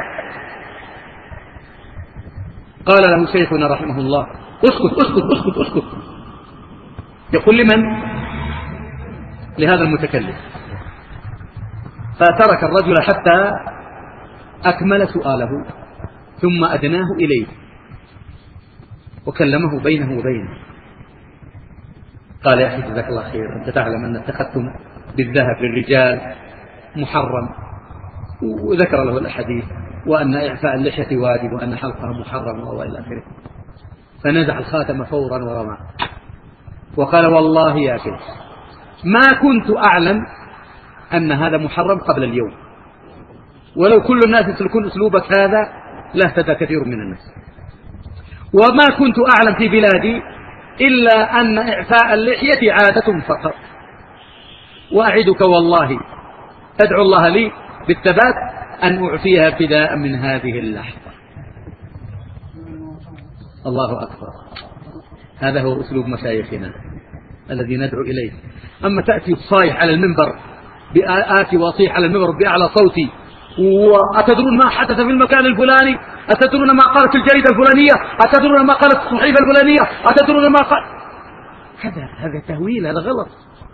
قال له شيخنا رحمه الله: اسكت اسكت اسكت اسكت. يقول: لمن؟ لهذا المتكلم. فترك الرجل حتى أكمل سؤاله، ثم أدناه إليه وكلمه بينه وبينه. قال: يا أخي جزاك الله خير، أنت تعلم أن التختم بالذهب للرجال محرم، وذكر له الأحاديث، وأن إعفاء اللحية واجب، وأن حلقها محرم، وإلى آخره. فنزع الخاتم فورا ورماه وقال: والله يا شيخ ما كنت أعلم أن هذا محرم قبل اليوم، ولو كل الناس يسلكون أسلوبك هذا لاهتدى كثير من الناس. وما كنت أعلم في بلادي إلا أن إعفاء اللحية عادة فقط. وأعدك والله أدعو الله لي بالثبات أن أعفيها ابتداء من هذه اللحظة. الله أكبر. هذا هو أسلوب مشايخنا الذي ندعو إليه. أما تأتي الصايح على المنبر، آتي وأصيح على المنبر بأعلى صوتي، وأتدرون ما حدث في المكان الفلاني، أتدرون ما قالت الجريدة الفلانية، أتدرون ما قالت الصحيفة الفلانية، أتدرون ما قال. هذا تهويل، هذا غلط.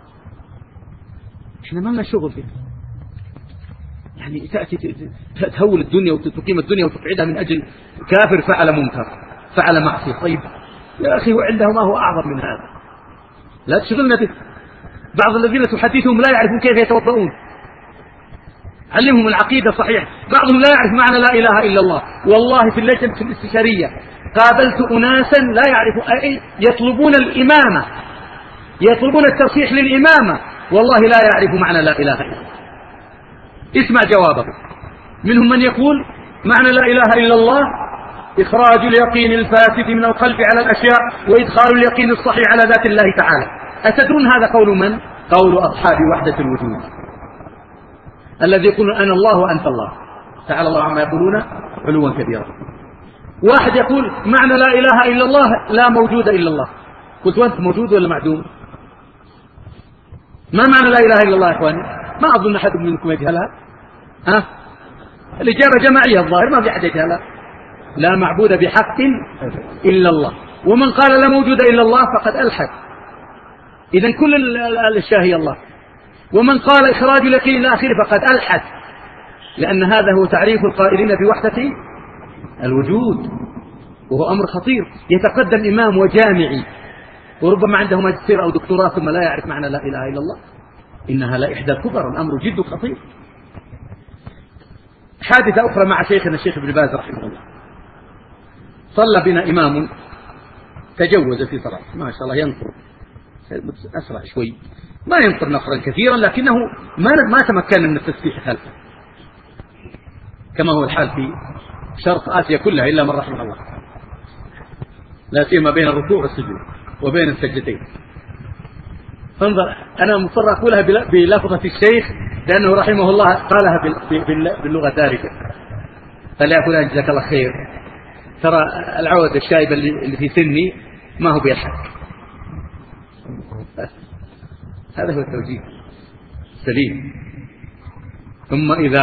احنا ما لنا شغل فيه. يعني تأتي تهول الدنيا وتقيم الدنيا وتقعدها من أجل كافر فعل منكر، فعل معصية. طيب يا أخي، وعنده ما هو أعظم من هذا. لا تشغلنا به. بعض الذين تحدثهم لا يعرفون كيف يتوضؤون، علمهم العقيدة صحيح. بعضهم لا يعرف معنى لا إله إلا الله. والله في اللجنة الاستشارية قابلت أناسا لا يعرفون، يطلبون الإمامة، يطلبون التصحيح للإمامة، والله لا يعرف معنى لا إله إلا الله. اسمع جوابه. منهم من يقول: معنى لا إله إلا الله إخراج اليقين الفاسد من القلب على الأشياء، وإدخال اليقين الصحيح على ذات الله تعالى. أتدرون هذا قول من؟ قول أصحاب وحدة الوجود، الذي يقولون أنا الله وأنت الله، تعالى الله عما يقولون علوا كبيرا. واحد يقول: معنى لا إله إلا الله لا موجود إلا الله. قلت: وأنت موجود ولا معدوم؟ ما معنى لا إله إلا الله يا إخواني؟ ما أظن أحد منكم يجهلها. الإجابة جماعية الظاهر، ما في أحد يجهلها. لا معبود بحق إلا الله. ومن قال لا موجود إلا الله فقد ألحد. إذن كل الأشياء هي الله. ومن قال إخراج اليقين إلى آخره فقد ألحد، لأن هذا هو تعريف القائلين بوحدة الوجود، وهو أمر خطير. يتقدم إمام وجامعي وربما عنده ماجستير أو دكتوراه ثم لا يعرف معنى لا إله إلا الله. إنها لا إحدى الكبر، الأمر جد خطير. حادثة أخرى مع شيخنا الشيخ ابن باز رحمه الله. صلى بنا إمام تجوز في صلاة، ما شاء الله ينقر أسرع شوي، ما ينقر نقرا كثيرا، لكنه ما تمكن من التسبيح خلفه، كما هو الحال في شرق آسيا كلها إلا من رحمه الله، لا سيما بين الركوع والسجود وبين السجدتين. فانظر، أنا مضطر أقولها بلفظة الشيخ لأنه رحمه الله قالها باللغة الدارجة. قال: يا فلان جزاك الله خير، ترى العود الشايب اللي في سني ما هو بيضحك. هذا هو التوجيه السليم. ثم إذا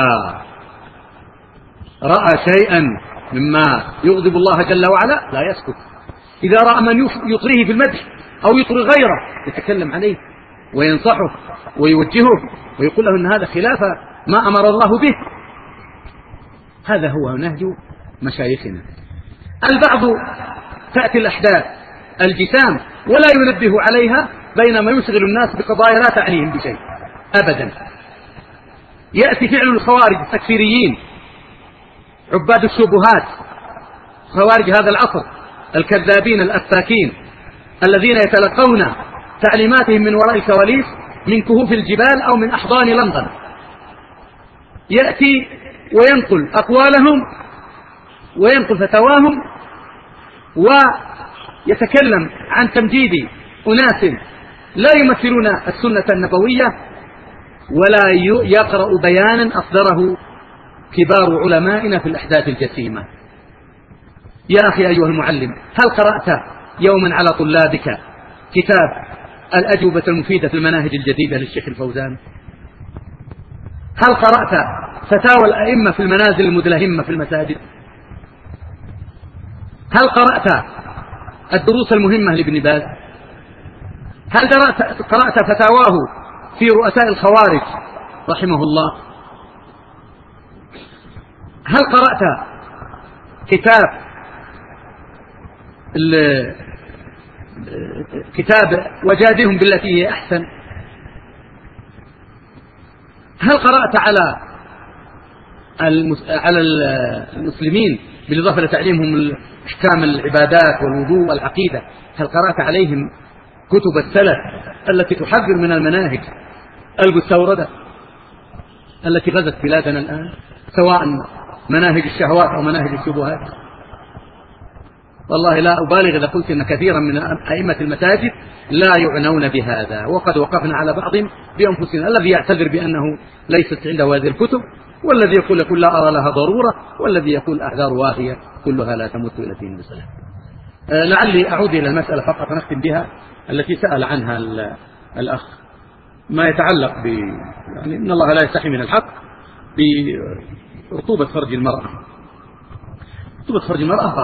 رأى شيئا مما يغضب الله جل وعلا لا يسكت. إذا رأى من يطريه في المدح أو يطري غيره يتكلم عليه وينصحه ويوجهه ويقول له أن هذا خلاف ما أمر الله به. هذا هو نهج مشايخنا. البعض تأتي الأحداث الجسام ولا ينبه عليها، بينما يشغل الناس بقضايا لا تعنيهم بشيء أبدا. يأتي فعل الخوارج التكفيريين عباد الشبهات، خوارج هذا العصر الكذابين الأفاكين الذين يتلقون تعليماتهم من وراء الكواليس من كهوف الجبال أو من أحضان لندن. يأتي وينقل أقوالهم وينقل فتواهم ويتكلم عن تمجيد أناس لا يمثلون السنة النبوية، ولا يقرأ بيانا أصدره كبار علمائنا في الأحداث الجسيمة. يا أخي أيها المعلم، هل قرأت يوما على طلابك كتاب الأجوبة المفيدة في المناهج الجديدة للشيخ الفوزان؟ هل قرأت فتاوى الأئمة في المنازل المدلهمة في المساجد؟ هل قرأت الدروس المهمة لابن باز؟ هل قرأت فتاواه في رؤساء الخوارج رحمه الله؟ هل قرأت كتاب وجادلهم بالتي هي أحسن؟ هل قرأت على المسلمين بالإضافة لتعليمهم أحكام العبادات والوضوء والعقيدة، هل قرأت عليهم كتب السلف التي تحذر من المناهج المستوردة التي غزت بلادنا الآن، سواء مناهج الشهوات أو مناهج الشبهات؟ والله لا أبالغ إذا قلت إن كثيرا من أئمة المساجد لا يعنون بهذا، وقد وقفنا على بعضهم بأنفسنا، الذي يعتذر بأنه ليست عنده هذه الكتب، والذي يقول لا أرى لها ضرورة، والذي يقول أعذار واهية كلها لا تمت إلى دين الإسلام. لعلي أعود إلى المسألة فقط نختم بها التي سأل عنها الأخ، ما يتعلق يعني إن الله لا يستحي من الحق برطوبة فرج المرأة. رطوبة فرج المرأة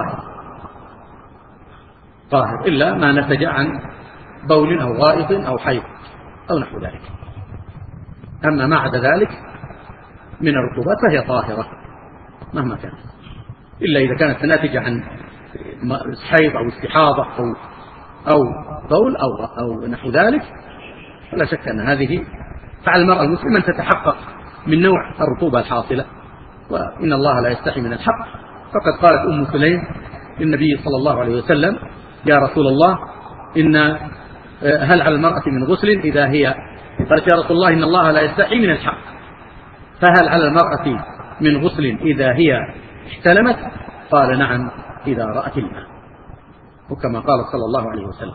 طاهر إلا ما نتج عن بول أو غائط أو حيض أو نحو ذلك، أما ما عدا ذلك من الرطوبات فهي طاهرة مهما كانت، إلا إذا كانت ناتجة عن حيض أو استحاضة أو بول أو نحو ذلك، فلا شك أن هذه فعلى المرأة المسلمة أن تتحقق من نوع الرطوبة الحاصلة، وإن الله لا يستحي من الحق. فقد قالت أم سليم للنبي صلى الله عليه وسلم: يا رسول الله هل على المرأة من غسل إذا هي، قالت: يا رسول الله إن الله لا يستحي من الحق، فهل على المرأة من غسل إذا هي احتلمت؟ قال: نعم إذا رأت الماء، وكما قال صلى الله عليه وسلم.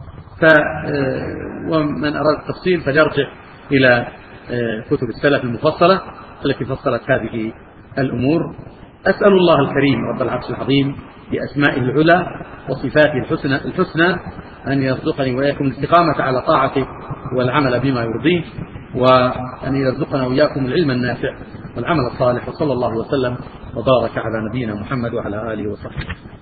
ومن أراد التفصيل فليرجع إلى كتب السلف المفصلة التي فصلت هذه الأمور. أسأل الله الكريم رب العرش العظيم بأسمائه العلى وصفاته الحسنى أن يرزقني وإياكم الاستقامة على طاعته والعمل بما يرضيه، وأن يرزقنا وإياكم العلم النافع والعمل الصالح، وصلى الله وسلم وبارك على نبينا محمد وعلى آله وصحبه.